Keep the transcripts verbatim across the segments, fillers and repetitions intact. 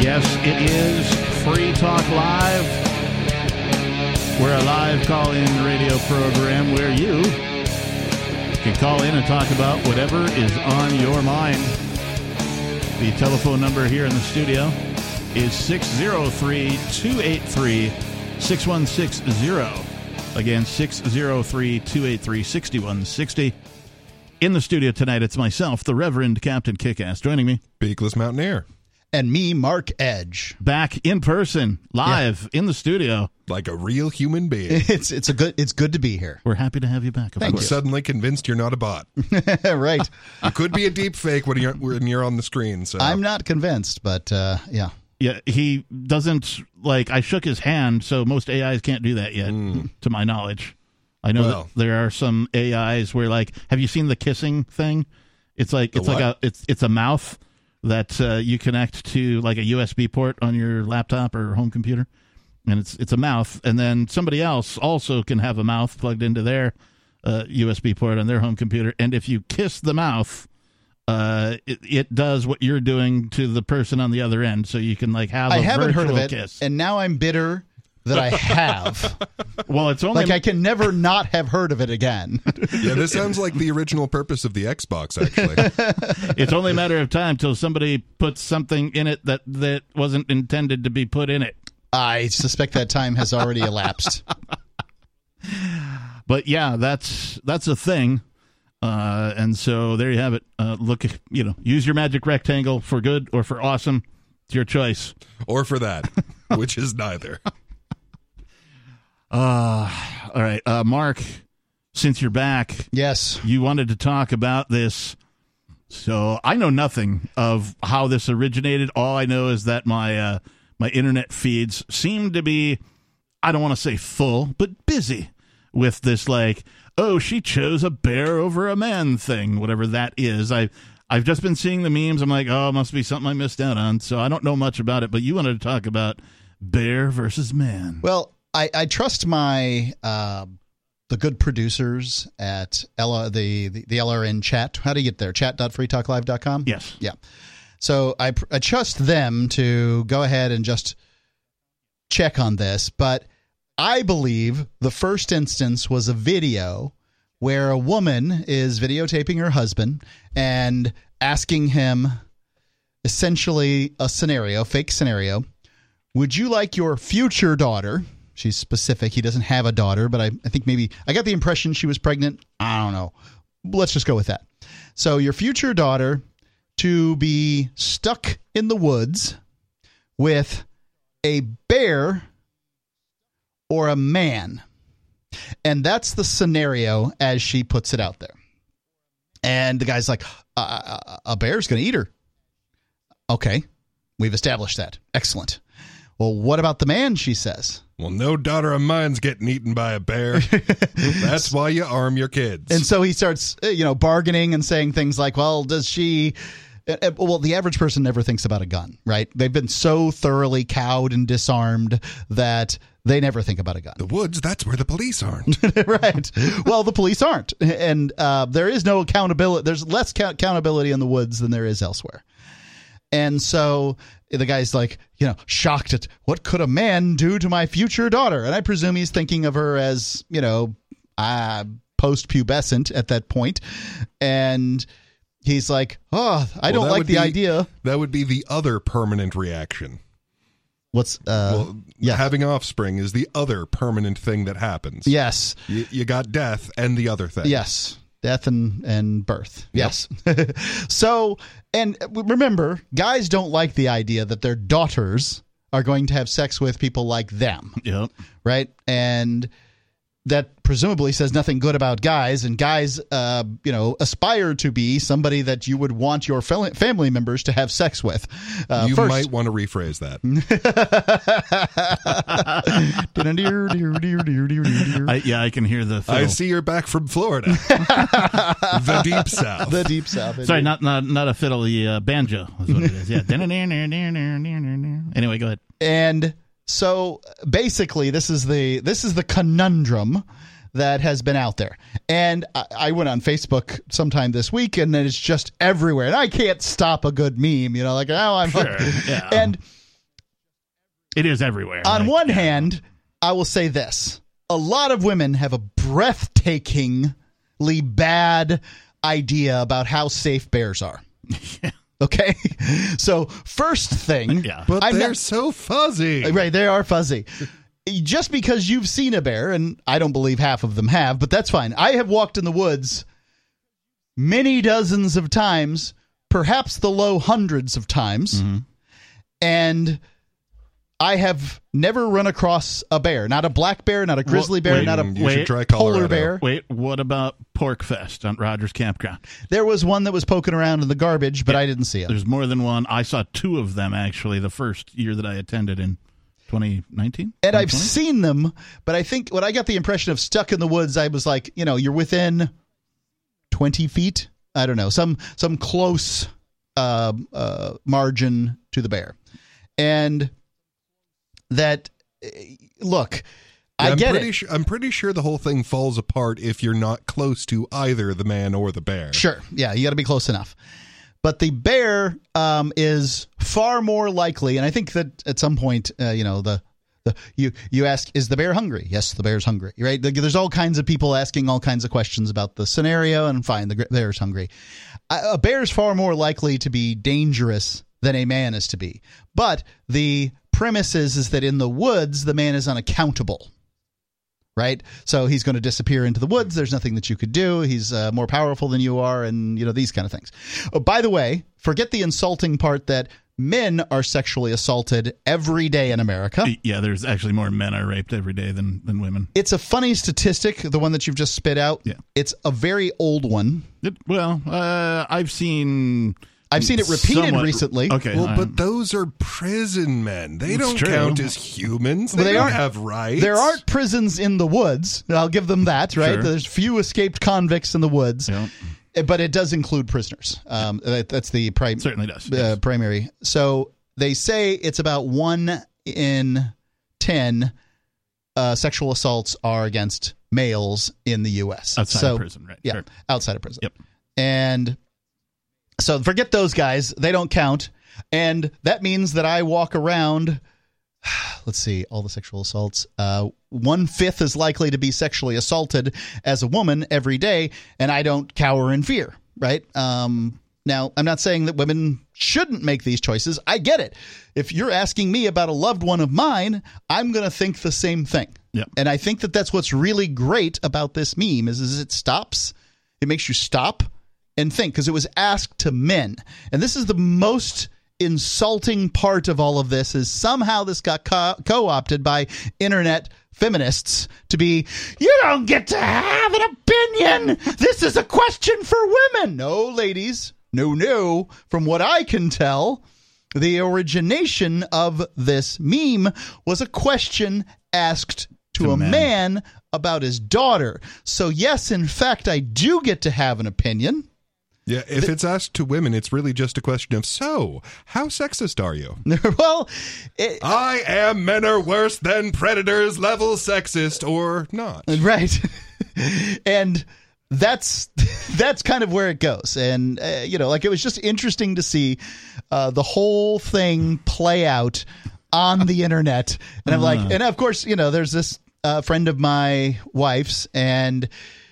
Yes, it is Free Talk Live. We're a live call-in radio program where you can call in and talk about whatever is on your mind. The telephone number here in the studio is six oh three, two eight three, six one six zero. Again, six oh three, two eight three, six one six zero. In the studio tonight, it's myself, the Reverend Captain Kickass. Joining me, Beakless Mountaineer. And me, Mark Edge. Back in person, live yeah. in the studio. Like a real human being. It's it's a good it's good to be here. We're happy to have you back. I'm suddenly convinced you're not a bot. Right. You could be a deep fake when you're when you're on the screen. So I'm not convinced, but uh, yeah. Yeah, he doesn't, like, I shook his hand, so most A Is can't do that yet, mm. to my knowledge. I know well, that there are some A Is where, like, have you seen the kissing thing? It's like it's like a it's it's a mouth that uh, you connect to, like, a U S B port on your laptop or home computer, and it's it's a mouth, and then somebody else also can have a mouth plugged into their uh, U S B port on their home computer, and if you kiss the mouth, Uh, it, it does what you're doing to the person on the other end, so you can like have. I a haven't heard of it, kiss. And now I'm bitter that I have. Well, it's only like I can never not have heard of it again. Yeah, this sounds like the original purpose of the Xbox. Actually, it's only a matter of time till somebody puts something in it that that wasn't intended to be put in it. I suspect that time has already elapsed. But yeah, that's that's a thing. Uh, and so there you have it. Uh, look, you know, use your magic rectangle for good or for awesome. It's your choice. Or for that, which is neither. Uh, all right. Uh, Mark, since you're back. Yes. You wanted to talk about this. So I know nothing of how this originated. All I know is that my, uh, my internet feeds seem to be, I don't want to say full, but busy with this, like, oh, she chose a bear over a man thing, whatever that is. I, I've just been seeing the memes. I'm like, oh, it must be something I missed out on. So I don't know much about it, but you wanted to talk about bear versus man. Well, I, I trust my uh, the good producers at L- the, the, the L R N chat. How do you get there? chat dot free talk live dot com? Yes. Yeah. So I, I trust them to go ahead and just check on this, but I believe the first instance was a video where a woman is videotaping her husband and asking him essentially a scenario, fake scenario. Would you like your future daughter? She's specific. He doesn't have a daughter, but I, I think maybe I got the impression she was pregnant. I don't know. Let's just go with that. So your future daughter to be stuck in the woods with a bear or a man. And that's the scenario as she puts it out there. And the guy's like, uh, a bear's going to eat her. Okay, we've established that. Excellent. Well, what about the man, she says? Well, no daughter of mine's getting eaten by a bear. That's why you arm your kids. And so he starts, you know, bargaining and saying things like, well, does she... Well, the average person never thinks about a gun, right? They've been so thoroughly cowed and disarmed that they never think about a gun. The woods, that's where the police aren't. Right. Well, the police aren't. And uh, there is no accountability. There's less accountability in the woods than there is elsewhere. And so the guy's like, you know, shocked at what could a man do to my future daughter? And I presume he's thinking of her as, you know, uh, post-pubescent at that point. And he's like, oh, I well, don't like the be, idea. That would be the other permanent reaction. What's uh, well, yeah. having offspring is the other permanent thing that happens. Yes. You, you got death and the other thing. Yes. Death and, and birth. Yep. Yes. So, and remember, guys don't like the idea that their daughters are going to have sex with people like them. Yep. Right? And that presumably says nothing good about guys, and guys, uh, you know, aspire to be somebody that you would want your family members to have sex with. Uh, you first. might want to rephrase that. I, yeah, I can hear the fiddle. I see you're back from Florida. The deep south. The deep south. Sorry, not not not a fiddle, the uh, banjo is what it is. Yeah. Anyway, go ahead. And so basically, this is the this is the conundrum that has been out there. And I, I went on Facebook sometime this week, and then it's just everywhere. And I can't stop a good meme, you know, like, oh, I'm sure, yeah. And It is everywhere. On like, one yeah. hand, I will say this. A lot of women have a breathtakingly bad idea about how safe bears are. Yeah. Okay? So, first thing. Yeah. But I'm they're not- so fuzzy. Right, they are fuzzy. Just because you've seen a bear, and I don't believe half of them have, but that's fine. I have walked in the woods many dozens of times, perhaps the low hundreds of times, Mm-hmm. and I have never run across a bear. Not a black bear, not a grizzly bear, wait, not a You Wait, should try polar Colorado. bear. Wait, what about Pork Fest on Rogers Campground? There was one that was poking around in the garbage, but I didn't see it. There's more than one. I saw two of them, actually, the first year that I attended in twenty nineteen. And I've twenty twenty? seen them, but I think when I got the impression of stuck in the woods, I was like, you know, you're within twenty feet. I don't know, some some close uh, uh, margin to the bear. And that, uh, look, I I'm get pretty it. Sure, I'm pretty sure the whole thing falls apart if you're not close to either the man or the bear. Sure. Yeah, you got to be close enough. But the bear um, is far more likely, and I think that at some point, uh, you know, the, the you you ask, is the bear hungry? Yes, the bear's hungry. Right? There's all kinds of people asking all kinds of questions about the scenario, and fine, the bear's hungry. A a bear's far more likely to be dangerous than a man is to be. But the premise is, is that in the woods, the man is unaccountable. Right? So he's going to disappear into the woods. There's nothing that you could do. He's uh, more powerful than you are, and, you know, these kind of things. Oh, by the way, forget the insulting part that men are sexually assaulted every day in America. Yeah, there's actually more men are raped every day than, than women. It's a funny statistic, the one that you've just spit out. Yeah. It's a very old one. It, well, uh, I've seen... I've seen it repeated somewhat- recently. Okay. Well, um, but those are prison men. They It's don't true. count as humans. Well, They, they don't aren't- have rights. There aren't prisons in the woods. I'll give them that, right? Sure. There's few escaped convicts in the woods. Yeah. But it does include prisoners. Um, that, that's the pri- Certainly does. uh, yes. primary. So they say it's about one in ten uh, sexual assaults are against males in the U S Outside so, of prison, right? Yeah, Sure. outside of prison. Yep. And so forget those guys. They don't count. And that means that I walk around, let's see, all the sexual assaults. Uh, one-fifth as likely to be sexually assaulted as a woman every day, and I don't cower in fear, right? Um, now, I'm not saying that women shouldn't make these choices. I get it. If you're asking me about a loved one of mine, I'm going to think the same thing. Yep. And I think that that's what's really great about this meme is, is it stops. It makes you stop and think, because it was asked to men. And this is the most insulting part of all of this, is somehow this got co- co-opted by internet feminists to be, you don't get to have an opinion. This is a question for women. No, ladies. No, no. From what I can tell, the origination of this meme was a question asked to, To a men. man about his daughter. So yes, in fact, I do get to have an opinion. Yeah, if it's asked to women, it's really just a question of, so, how sexist are you? Well, it, I am men are worse than predators level sexist or not. right. And that's that's kind of where it goes. And, uh, you know, like, it was just interesting to see uh, the whole thing play out on the internet. And I'm like, and of course, you know, there's this uh, friend of my wife's, and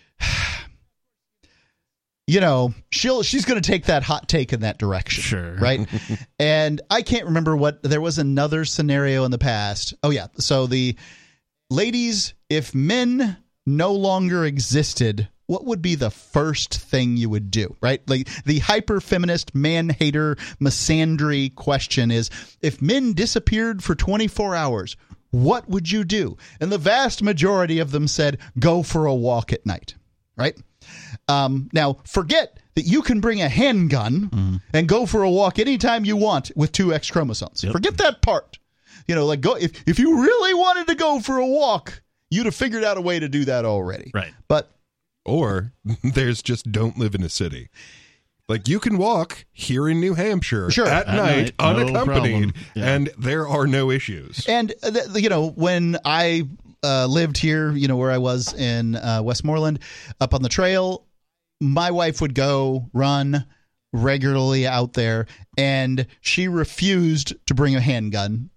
you know, she'll she's going to take that hot take in that direction. Sure. Right. And I can't remember what, there was another scenario in the past. Oh, yeah. So the ladies, if men no longer existed, what would be the first thing you would do? Right. Like the hyper feminist man hater misandry question is, if men disappeared for twenty-four hours, what would you do? And the vast majority of them said, go for a walk at night. Right. Um, now, forget that you can bring a handgun mm-hmm. and go for a walk anytime you want with two X chromosomes. Yep. Forget that part. You know, like, go if, if you really wanted to go for a walk, you'd have figured out a way to do that already. Right. But or there's just don't live in a city. Like, you can walk here in New Hampshire sure. at, at night, night no unaccompanied, yeah. and there are no issues. And, th- you know, when I uh, lived here, you know, where I was in uh, Westmoreland, up on the trail, my wife would go run regularly out there, and she refused to bring a handgun.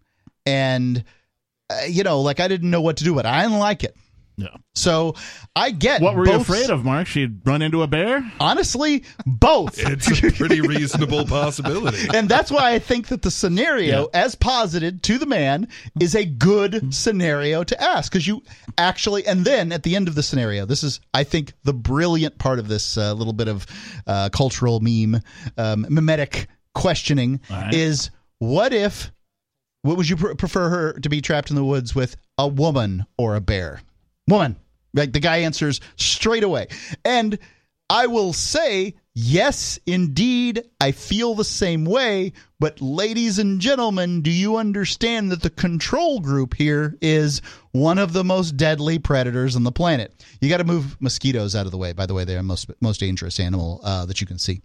and uh, you know, like I didn't know what to do, but I didn't like it. Yeah. So I get what were both, you afraid of, Mark? She'd run into a bear? Honestly, both. It's a pretty reasonable possibility. And that's why I think that the scenario, yeah. as posited to the man, is a good scenario to ask. Because you actually, and then at the end of the scenario, this is, I think, the brilliant part of this uh, little bit of uh, cultural meme, um, mimetic questioning right. is what if, what would you pr- prefer her to be trapped in the woods with, a woman or a bear? Woman. Like the guy answers straight away. And I will say, yes, indeed, I feel the same way. But ladies and gentlemen, do you understand that the control group here is one of the most deadly predators on the planet? You got to move mosquitoes out of the way. By the way, they're the most, most dangerous animal uh, that you can see.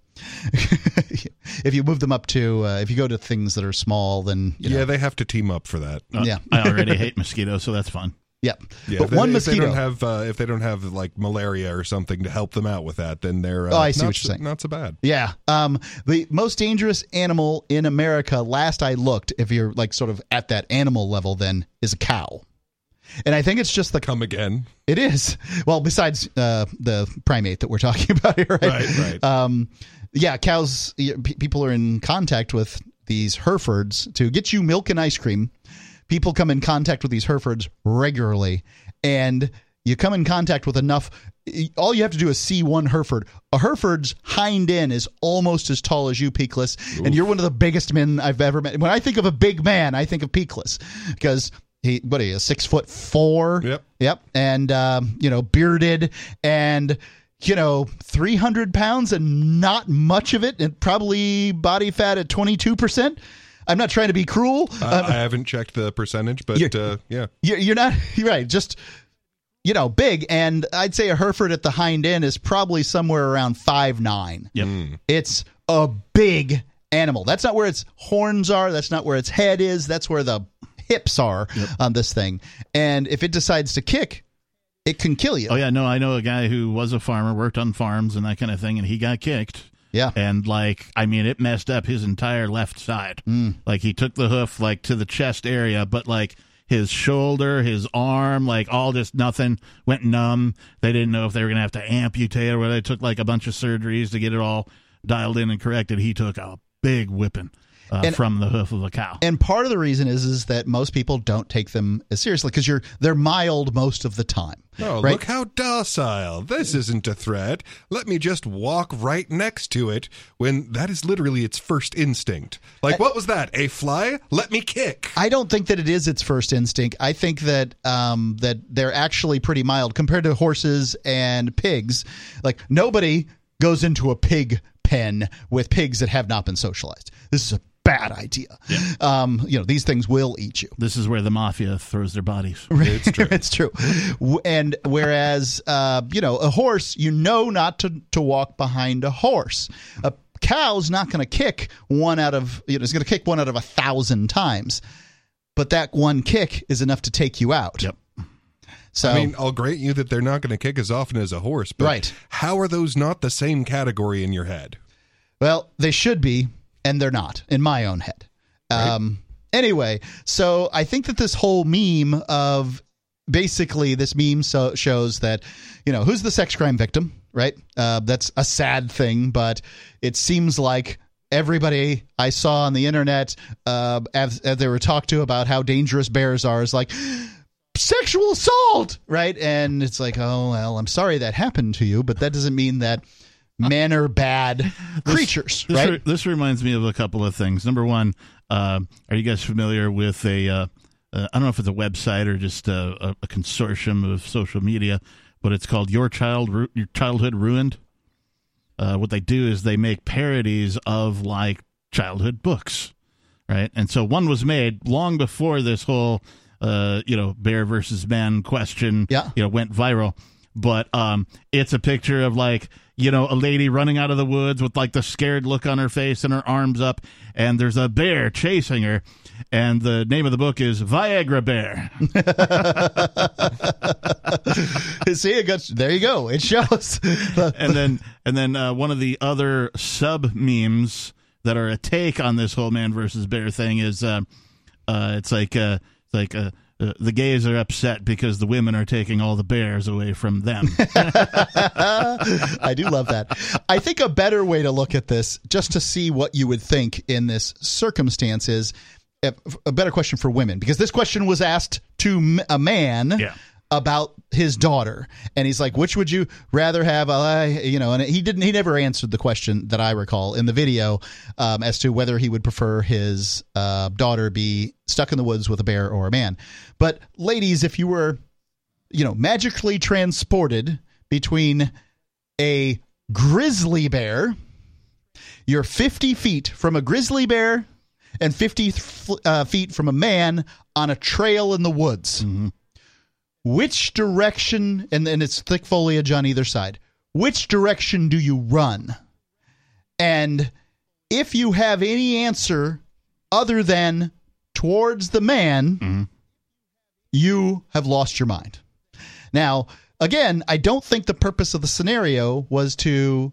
If you move them up to, uh, if you go to things that are small, then you yeah, know. They have to team up for that. Uh, yeah, I already hate mosquitoes, so that's fun. Yep. Yeah, but if they, one if mosquito. They don't have, uh, if they don't have like malaria or something to help them out with that, then they're uh, oh, I see not, what you're saying. Not so bad. Yeah. Um, the most dangerous animal in America, last I looked, if you're like sort of at that animal level, then is a cow. And I think it's just the come again. It is. Well, besides uh, the primate that we're talking about here, right? Right. Right. Um, yeah, cows. P- people are in contact with these Herefords to get you milk and ice cream. People come in contact with these Herefords regularly, and you come in contact with enough. All you have to do is see one Hereford. A Hereford's hind end is almost as tall as you, Peakless, Oof. And you're one of the biggest men I've ever met. When I think of a big man, I think of Peakless because he, what are you, six foot four? Yep. Yep. And, um, you know, bearded and, you know, three hundred pounds and not much of it, and probably body fat at twenty-two percent. I'm not trying to be cruel. Uh, um, I haven't checked the percentage, but you're, uh, yeah. You're, you're not, you're right. Just, you know, big. And I'd say a Hereford at the hind end is probably somewhere around five nine. Yep. Mm. It's a big animal. That's not where its horns are. That's not where its head is. That's where the hips are yep. on this thing. And if it decides to kick, it can kill you. Oh, yeah. No, I know a guy who was a farmer, worked on farms and that kind of thing, and he got kicked. Yeah. And, like, I mean, it messed up his entire left side. Mm. Like, he took the hoof, like, to the chest area, but, like, his shoulder, his arm, like, all just nothing went numb. They didn't know if they were going to have to amputate or whether. They took, like, a bunch of surgeries to get it all dialed in and corrected. He took a big whipping. Uh, and, from the hoof of a cow. And part of the reason is is that most people don't take them as seriously because you're they're mild most of the time. Oh, right? Look how docile. This isn't a threat. Let me just walk right next to it when that is literally its first instinct. Like, I, what was that? A fly? Let me kick. I don't think that it is its first instinct. I think that um, that they're actually pretty mild compared to horses and pigs. Like, nobody goes into a pig pen with pigs that have not been socialized. This is a bad idea. Yeah. Um, you know, these things will eat you. This is where the mafia throws their bodies. It's true. It's true. And whereas, uh, you know, a horse, you know not to, to walk behind a horse. A cow's not going to kick one out of, you know, it's going to kick one out of a thousand times. But that one kick is enough to take you out. Yep. So, I mean, I'll grant you that they're not going to kick as often as a horse, but right. how are those not the same category in your head? Well, they should be. And they're not, in my own head. Right. Um, anyway, so I think that this whole meme of basically this meme so shows that, you know, who's the sex crime victim, right? Uh, that's a sad thing, but it seems like everybody I saw on the internet uh, as, as they were talked to about how dangerous bears are is like, sexual assault, right? And it's like, oh, well, I'm sorry that happened to you, but that doesn't mean that men are bad creatures, this, right? This, re- this reminds me of a couple of things. Number one, uh, are you guys familiar with a, uh, uh, I don't know if it's a website or just a, a, a consortium of social media, but it's called Your Child, Ru- Your Childhood Ruined. Uh, what they do is they make parodies of, like, childhood books, right? And so one was made long before this whole, uh, you know, bear versus man question, yeah. you know, went viral. But um, it's a picture of, like, you know, a lady running out of the woods with, like, the scared look on her face and her arms up, and there's a bear chasing her, and the name of the book is Viagra Bear. See, it got, there you go. It shows. and then, and then uh, one of the other sub memes that are a take on this whole man versus bear thing is uh, Uh, it's like uh, it's like uh, uh, the gays are upset because the women are taking all the bears away from them. I do love that. I think a better way to look at this, just to see what you would think in this circumstance, is a better question for women, because this question was asked to a man. Yeah. About his daughter, and he's like, which would you rather have? Uh, you know, and he didn't. He never answered the question that I recall in the video um, as to whether he would prefer his uh, daughter be stuck in the woods with a bear or a man. But ladies, if you were, you know, magically transported between a grizzly bear, you're fifty feet from a grizzly bear and fifty uh, feet from a man on a trail in the woods. Mm-hmm. Which direction, and, and it's thick foliage on either side, which direction do you run? And if you have any answer other than towards the man, mm-hmm. you have lost your mind. Now, again, I don't think the purpose of the scenario was to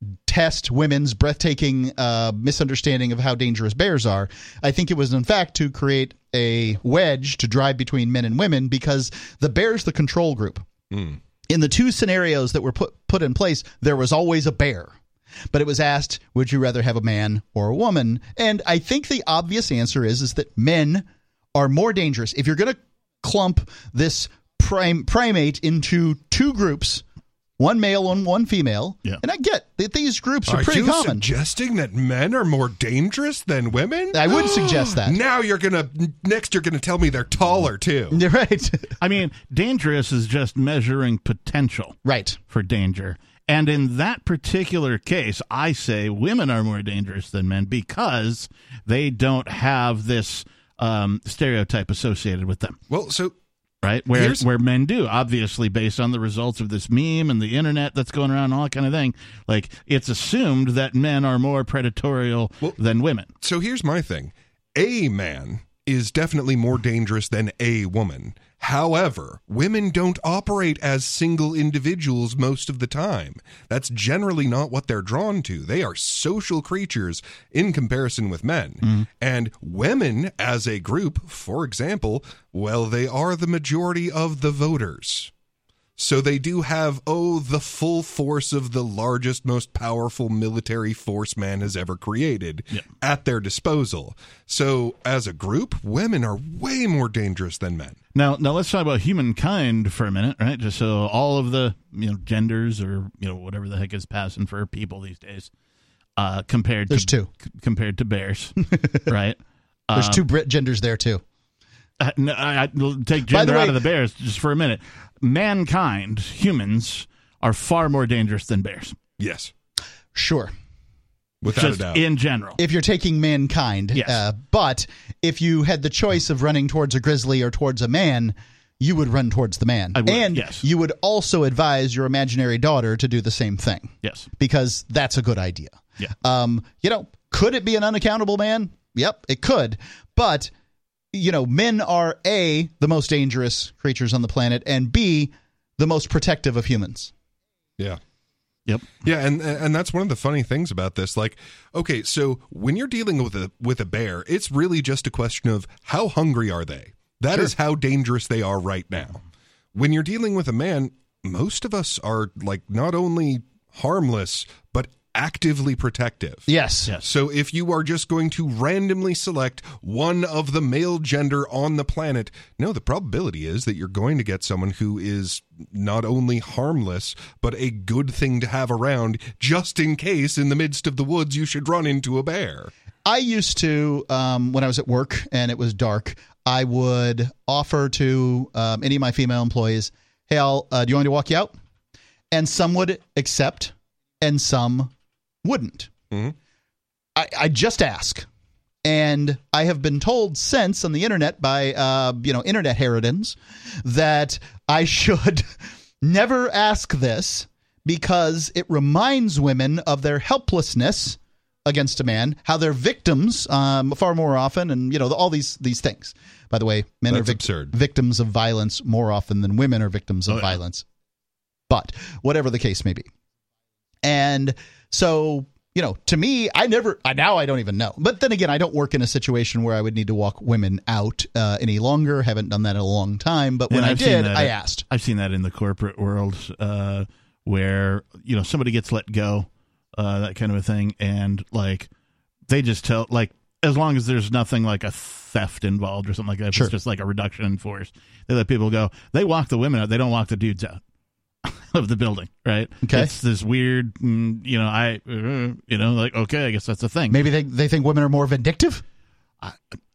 test women's breathtaking uh, misunderstanding of how dangerous bears are. I think it was, in fact, to create a wedge to drive between men and women, because the bear's the control group. Mm. In the two scenarios that were put, put in place, there was always a bear. But it was asked, would you rather have a man or a woman? And I think the obvious answer is, is that men are more dangerous. If you're going to clump this prim- primate into two groups, one male and one female. Yeah. And I get that these groups are, are pretty you common. Suggesting that men are more dangerous than women? I would suggest that. Now you're gonna next you're gonna tell me they're taller too. You're right. I mean, dangerous is just measuring potential Right. for danger. And in that particular case, I say women are more dangerous than men because they don't have this um, stereotype associated with them. Well, so Right, where Here's- where men do, obviously, based on the results of this meme and the internet that's going around and all that kind of thing. Like, it's assumed that men are more predatorial Well- than women. so here's my thing. A man is definitely more dangerous than a woman. However, women don't operate as single individuals most of the time. That's generally not what they're drawn to. They are social creatures in comparison with men. Mm-hmm. And women as a group, for example, well, they are the majority of the voters. So they do have, oh, the full force of the largest, most powerful military force man has ever created Yeah. at their disposal. So as a group, women are way more dangerous than men. Now, now let's talk about humankind for a minute, right? Just so all of the you know genders or you know whatever the heck is passing for people these days, uh, compared There's to two. c- compared to bears, right? There's Um, two Brit genders there, too. Uh, no, I, I, take By the gender way- out of the bears just for a minute. Mankind, humans, are far more dangerous than bears, Yes, Sure. without just a doubt. in general. If you're taking mankind. Yes. Uh, but if you had the choice of running towards a grizzly or towards a man, you would run towards the man. I would, and yes. you would also advise your imaginary daughter to do the same thing, Yes. because that's a good idea. Yeah. Um, you know, could it be an unaccountable man? Yep, it could. But, you know, men are A, the most dangerous creatures on the planet, and B, the most protective of humans. Yeah. Yep. Yeah, and and that's one of the funny things about this. Like, okay, so when you're dealing with a with a bear, it's really just a question of how hungry are they? That Sure. is how dangerous they are right now. When you're dealing with a man, most of us are like not only harmless, but actively protective. Yes. Yes. So if you are just going to randomly select one of the male gender on the planet, no, the probability is that you're going to get someone who is not only harmless, but a good thing to have around just in case in the midst of the woods you should run into a bear. I used to, um, when I was at work and it was dark, I would offer to um, any of my female employees, hey, I'll, uh, do you want me to walk you out? And some would accept and some wouldn't. Mm-hmm. I, I just ask. And I have been told since on the internet by, uh, you know, internet harridans that I should never ask this because it reminds women of their helplessness against a man, how they're victims um, far more often, and, you know, all these these things. By the way, men That's are vic- absurd. victims of violence more often than women are victims of Oh, yeah. violence. But whatever the case may be. And so, you know, to me, I never, I, now I don't even know. But then again, I don't work in a situation where I would need to walk women out uh, any longer. Haven't done that in a long time. But when And I I've seen did, that I at- asked. I've seen that in the corporate world uh, where, you know, somebody gets let go, uh, that kind of a thing. And like, they just tell, like, as long as there's nothing like a theft involved or something like that, if Sure. it's just like a reduction in force, they let people go. They walk the women out. They don't walk the dudes out of the building, right? Okay. It's this weird, mm, you know, I, uh, you know, like, okay, I guess that's the thing. Maybe they, they think women are more vindictive? I,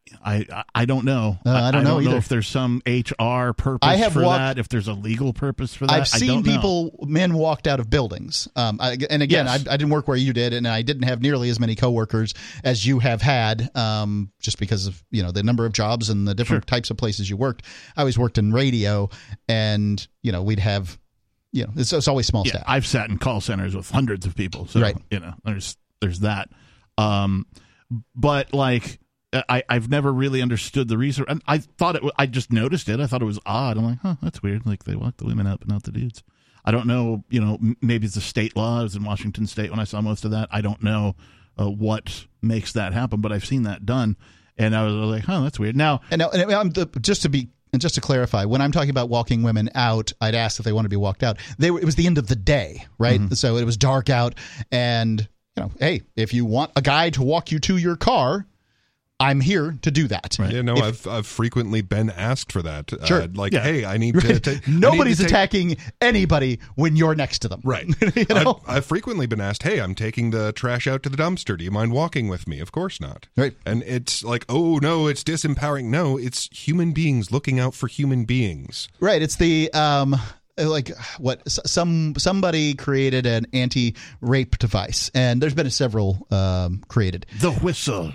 I, I don't know. Uh, I don't know either. if there's some H R purpose I have for walked- that, if there's a legal purpose for that. I've I seen don't know. people, men walked out of buildings. Um, I, and again, Yes. I, I didn't work where you did, and I didn't have nearly as many coworkers as you have had, um, just because of, you know, the number of jobs and the different Sure. types of places you worked. I always worked in radio, and, you know, we'd have, you know, it's, it's always small Yeah, staff. I've sat in call centers with hundreds of people, so Right. you know, there's there's that. Um, but like, I I've never really understood the reason. And I thought it. wa- I just noticed it. I thought it was odd. I'm like, huh, that's weird. Like they walk the women out, but not the dudes. I don't know. You know, m- maybe it's the state law. I was in Washington State when I saw most of that. I don't know uh, what makes that happen, but I've seen that done, and I was like, huh, that's weird. Now, And, now, and I'm the, just to be and just to clarify, when I'm talking about walking women out, I'd ask if they want to be walked out. They were, it was the end of the day, right? Mm-hmm. So it was dark out, and you know, hey, if you want a guy to walk you to your car, I'm here to do that. Yeah, no, If- I've I've frequently been asked for that. Sure. Uh, like, Yeah. hey, I need to. ta- I need Nobody's to take- attacking anybody when you're next to them. Right. You know? I've, I've frequently been asked, hey, I'm taking the trash out to the dumpster. Do you mind walking with me? Of course not. Right. And it's like, oh, no, it's disempowering. No, it's human beings looking out for human beings. Right. It's the um like what s- some somebody created an anti-rape device, and there's been several um created. the whistle.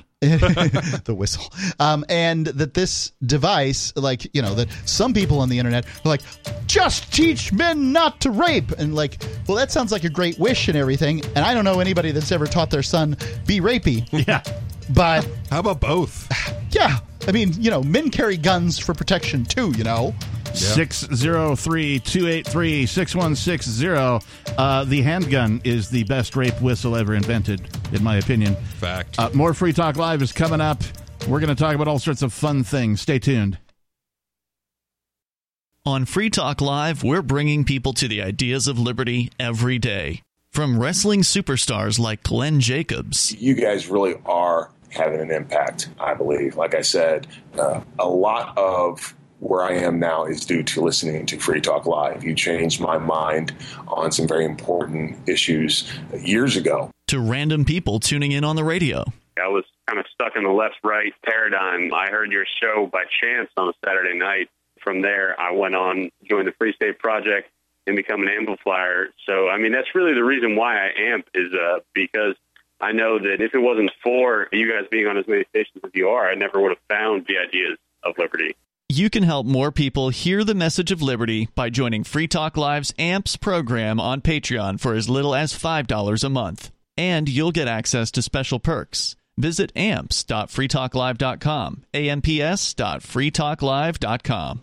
The whistle. Um, and that this device, like, you know, that some people on the internet are like, just teach men not to rape. And like, well, that sounds like a great wish and everything. And I don't know anybody that's ever taught their son be rapey. Yeah. But How about both? yeah, I mean, you know, men carry guns for protection too, you know. six zero three, two eight three, six one six zero. Uh, the handgun is the best rape whistle ever invented, in my opinion. Fact. Uh, more Free Talk Live is coming up. We're going to talk about all sorts of fun things. Stay tuned. On Free Talk Live, we're bringing people to the ideas of liberty every day. From wrestling superstars like Glenn Jacobs You guys really are having an impact, I believe. Like I said, uh, a lot of where I am now is due to listening to Free Talk Live. You changed my mind on some very important issues years ago. to random people tuning in on the radio. I was kind of stuck in the left-right paradigm. I heard your show by chance on a Saturday night. From there, I went on, joined the Free State Project, and become an amplifier. So, I mean, that's really the reason why I amp is uh, because I know that if it wasn't for you guys being on as many stations as you are, I never would have found the ideas of liberty. You can help more people hear the message of liberty by joining Free Talk Live's AMPS program on Patreon for as little as five dollars a month. And you'll get access to special perks. Visit amps dot free talk live dot com, A M P S dot free talk live dot com.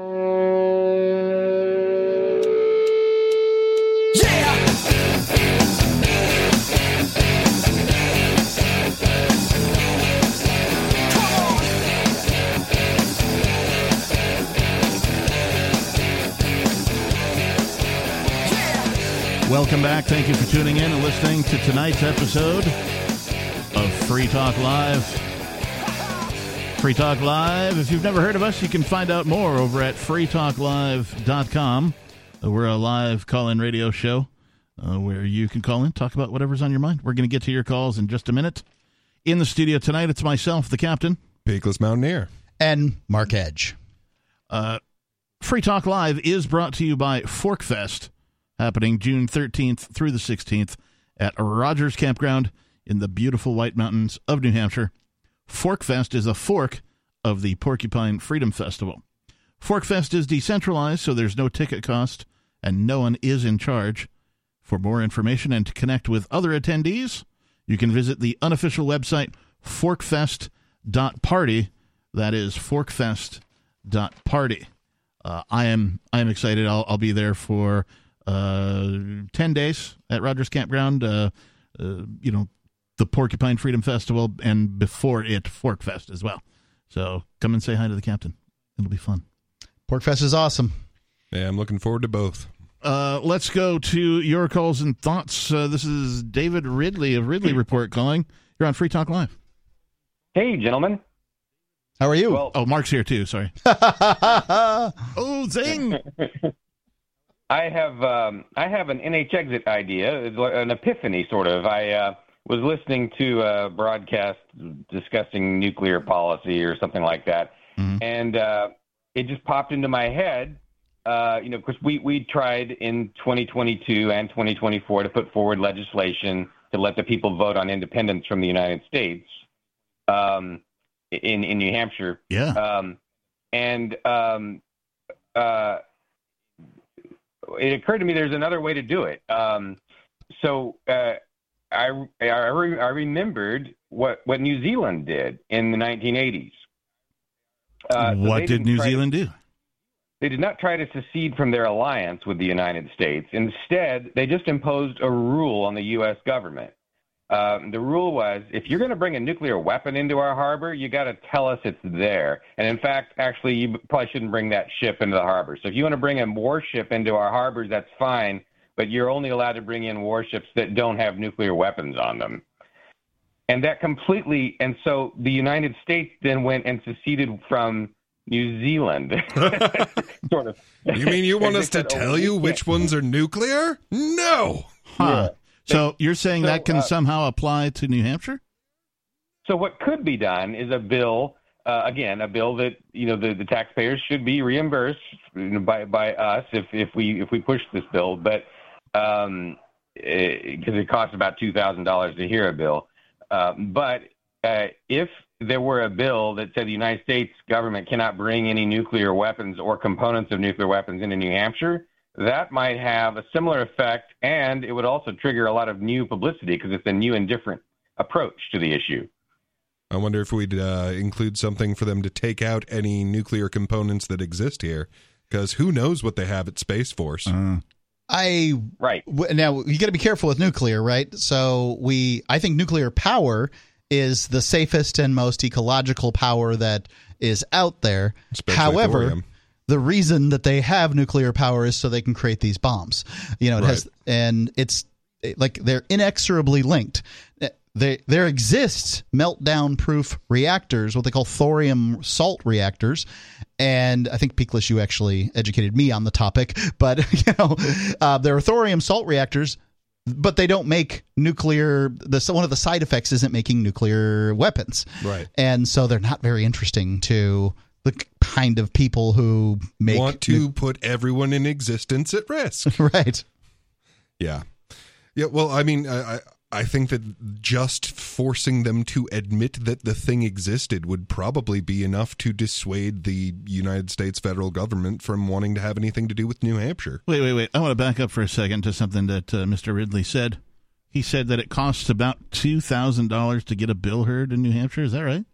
Welcome back. Thank you for tuning in and listening to tonight's episode of Free Talk Live. Free Talk Live. If you've never heard of us, you can find out more over at free talk live dot com. Uh, we're a live call-in radio show uh, where you can call in, talk about whatever's on your mind. We're going to get to your calls in just a minute. In the studio tonight, it's myself, the captain. Peakless Mountaineer. And Mark Edge. Uh, Free Talk Live is brought to you by Forkfest, happening June thirteenth through the sixteenth at Rogers Campground in the beautiful White Mountains of New Hampshire. Forkfest is a fork of the Porcupine Freedom Festival. Forkfest is decentralized, so there's no ticket cost, and no one is in charge. For more information and to connect with other attendees, you can visit the unofficial website forkfest dot party. That is forkfest dot party. Uh, I am I am excited. I'll, I'll be there for uh, ten days at Rogers Campground. Uh, uh, you know, the Porcupine Freedom Festival, and before it, Fork Fest as well. So come and say hi to the captain. It'll be fun. Pork Fest is awesome. Yeah, I'm looking forward to both. Uh, let's go to your calls and thoughts. Uh, this is David Ridley of Ridley Report calling. You're on Free Talk Live. Hey, gentlemen. How are you? Well, oh, Mark's here too. Sorry. oh, zing! I have um, I have an N H exit idea, it's like an epiphany, sort of. I uh, was listening to a broadcast discussing nuclear policy or something like that, mm-hmm. and uh, it just popped into my head. Uh, you know, because we we tried in twenty twenty-two and twenty twenty-four to put forward legislation to let the people vote on independence from the United States. Um, in in New Hampshire, yeah, um, and um, uh, it occurred to me there's another way to do it. Um, so uh, I I, re- I remembered what what New Zealand did in the nineteen eighties. Uh, so what did New Zealand to, do? They did not try to secede from their alliance with the United States. Instead, they just imposed a rule on the U S government. Um, the rule was, if you're going to bring a nuclear weapon into our harbor, you got to tell us it's there. And in fact, actually, you probably shouldn't bring that ship into the harbor. So if you want to bring a warship into our harbors, that's fine, but you're only allowed to bring in warships that don't have nuclear weapons on them. And that completely, and so the United States then went and seceded from New Zealand. Sort of. You mean you want us to said, tell oh, you which ones are nuclear? No. Huh. Yeah. So you're saying so, that can uh, somehow apply to New Hampshire? So what could be done is a bill, uh, again, a bill that, you know, the, the taxpayers should be reimbursed by by us if, if we if we push this bill, but um, because it, it costs about two thousand dollars to hear a bill. Uh, but uh, if there were a bill that said the United States government cannot bring any nuclear weapons or components of nuclear weapons into New Hampshire, that might have a similar effect, and it would also trigger a lot of new publicity because it's a new and different approach to the issue. I wonder if we'd uh, include something for them to take out any nuclear components that exist here, because who knows what they have at Space Force. Uh, I right w- now you got to be careful with nuclear, right? So we, I think nuclear power is the safest and most ecological power that is out there. Especially However, thorium. The reason that they have nuclear power is so they can create these bombs. You know, it right. has, and it's like they're inexorably linked. There, there exists meltdown-proof reactors, what they call thorium salt reactors, and I think Peakless, you actually educated me on the topic. But you know, uh, there are thorium salt reactors, but they don't make nuclear. The one of the side effects isn't making nuclear weapons, right? And so they're not very interesting to the kind of people who make want to nu- put everyone in existence at risk, right? Yeah, yeah. Well, I mean, I. I I think that just forcing them to admit that the thing existed would probably be enough to dissuade the United States federal government from wanting to have anything to do with New Hampshire. Wait, wait, wait. I want to back up for a second to something that uh, Mister Ridley said. He said that it costs about two thousand dollars to get a bill heard in New Hampshire. Is that right?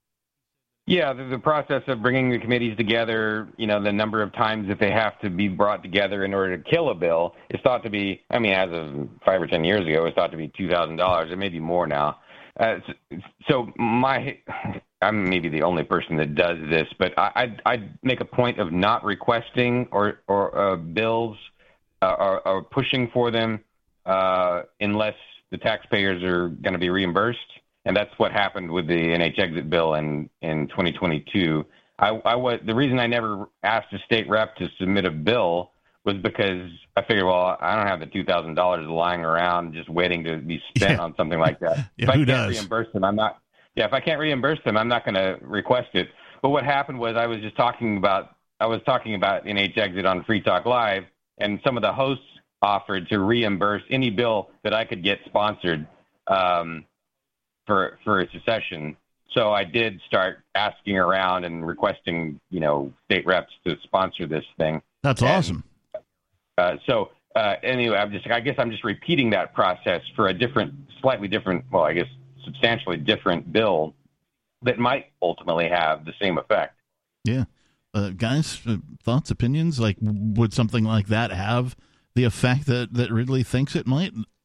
Yeah, the, the process of bringing the committees together, you know, the number of times that they have to be brought together in order to kill a bill is thought to be, I mean, as of five or ten years ago, it's thought to be two thousand dollars. It may be more now. Uh, so my, I'm maybe the only person that does this, but I, I'd, I'd make a point of not requesting or, or uh, bills uh, or, or pushing for them uh, unless the taxpayers are going to be reimbursed. And that's what happened with the N H exit bill in, in twenty twenty-two. I, I was, the reason I never asked a state rep to submit a bill was because I figured, well, I don't have the two thousand dollars lying around just waiting to be spent yeah. on something like that. yeah, if I who can't does? reimburse them, I'm not. Yeah, if I can't reimburse them, I'm not going to request it. But what happened was I was just talking about I was talking about N H exit on Free Talk Live, and some of the hosts offered to reimburse any bill that I could get sponsored. Um, for for a secession. So I did start asking around and requesting, you know, state reps to sponsor this thing. That's and, awesome. Uh, so uh, anyway, I'm just, I guess I'm just repeating that process for a different, slightly different, well, I guess substantially different bill that might ultimately have the same effect. Yeah. Uh, guys, uh, thoughts, opinions? Like, would something like that have the effect that, that Ridley thinks it might?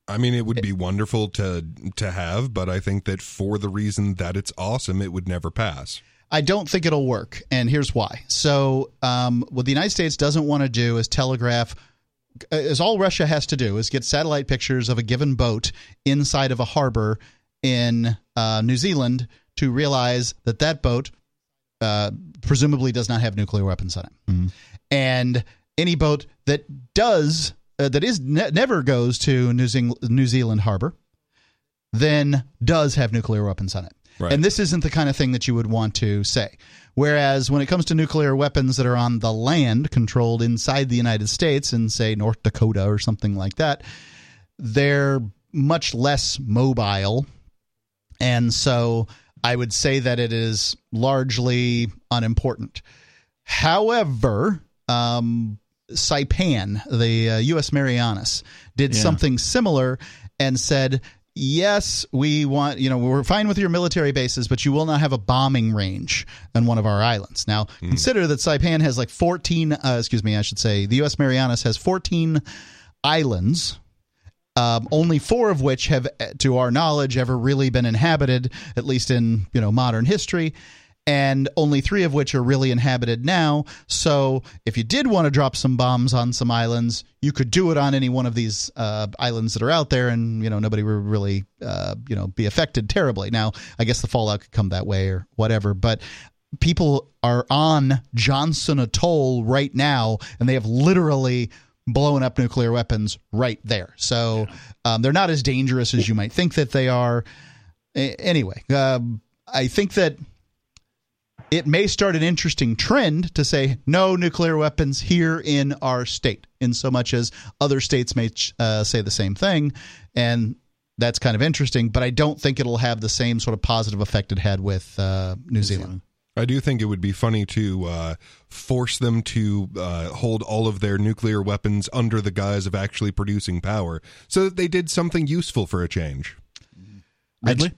I mean, it would be wonderful to to have, but I think that for the reason that it's awesome, it would never pass. I don't think it'll work, and here's why. So um, what the United States doesn't want to do is telegraph, is all Russia has to do is get satellite pictures of a given boat inside of a harbor in uh, New Zealand to realize that that boat uh, presumably does not have nuclear weapons on it. Mm-hmm. And any boat that does, uh, that is ne- never goes to New, Ze- New Zealand harbor, then does have nuclear weapons on it. Right. And this isn't the kind of thing that you would want to say. Whereas when it comes to nuclear weapons that are on the land controlled inside the United States in, say, North Dakota or something like that, they're much less mobile. And so I would say that it is largely unimportant. However, um, Saipan, the uh, U S Marianas, did yeah. something similar and said, yes, we want, you know, we're fine with your military bases, but you will not have a bombing range on one of our islands. Now, mm. consider that Saipan has like fourteen, uh, excuse me, I should say, the U S Marianas has fourteen islands, um, only four of which have, to our knowledge, ever really been inhabited, at least in, you know, modern history. And only three of which are really inhabited now. So if you did want to drop some bombs on some islands, you could do it on any one of these uh, islands that are out there, and you know nobody would really uh, you know be affected terribly. Now, I guess the fallout could come that way or whatever, but people are on Johnson Atoll right now, and they have literally blown up nuclear weapons right there. So um, they're not as dangerous as you might think that they are. A- anyway, uh, I think that it may start an interesting trend to say no nuclear weapons here in our state, in so much as other states may uh, say the same thing. And that's kind of interesting, but I don't think it'll have the same sort of positive effect it had with uh, New Zealand. I do think it would be funny to uh, force them to uh, hold all of their nuclear weapons under the guise of actually producing power so that they did something useful for a change. Ridley?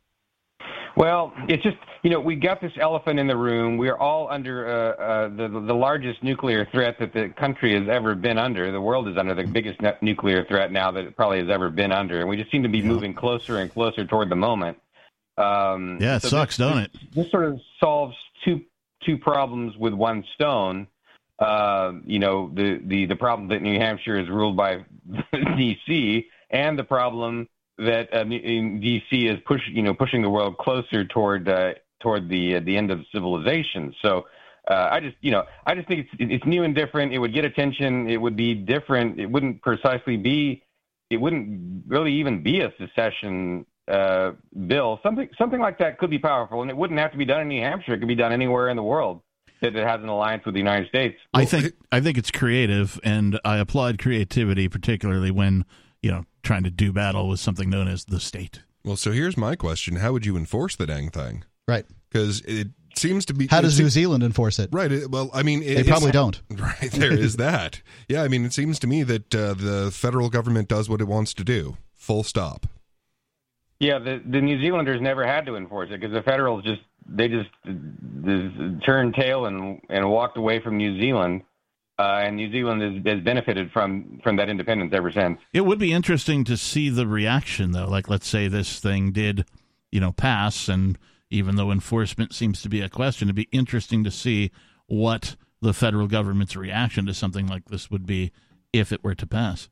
Well, it's just, you know, we got this elephant in the room. We are all under uh, uh, the the largest nuclear threat that the country has ever been under. The world is under the biggest nuclear threat now that it probably has ever been under. And we just seem to be yeah. moving closer and closer toward the moment. Um, yeah, it so sucks, this, don't it? This sort of solves two two problems with one stone. Uh, you know, the, the, the problem that New Hampshire is ruled by D C and the problem that uh, D C is push, you know, pushing the world closer toward uh, toward the uh, the end of civilization. So uh, I just, you know, I just think it's it's new and different. It would get attention. It would be different. It wouldn't precisely be. It wouldn't really even be a secession uh, bill. Something something like that could be powerful, and it wouldn't have to be done in New Hampshire. It could be done anywhere in the world that it has an alliance with the United States. I think I think it's creative, and I applaud creativity, particularly when, you know, trying to do battle with something known as the state. Well, so here's my question. How would you enforce the dang thing? Right. Because it seems to be... How does New Zealand enforce it? Right. It, well, I mean... It, they probably don't. Right. There is that. Yeah, I mean, it seems to me that uh, the federal government does what it wants to do. Full stop. Yeah, the, the New Zealanders never had to enforce it because the federals just... They just, just turned tail and, and walked away from New Zealand. Uh, and New Zealand has, has benefited from, from that independence ever since. It would be interesting to see the reaction, though. Like, let's say this thing did, you know, pass, and even though enforcement seems to be a question, it'd be interesting to see what the federal government's reaction to something like this would be if it were to pass.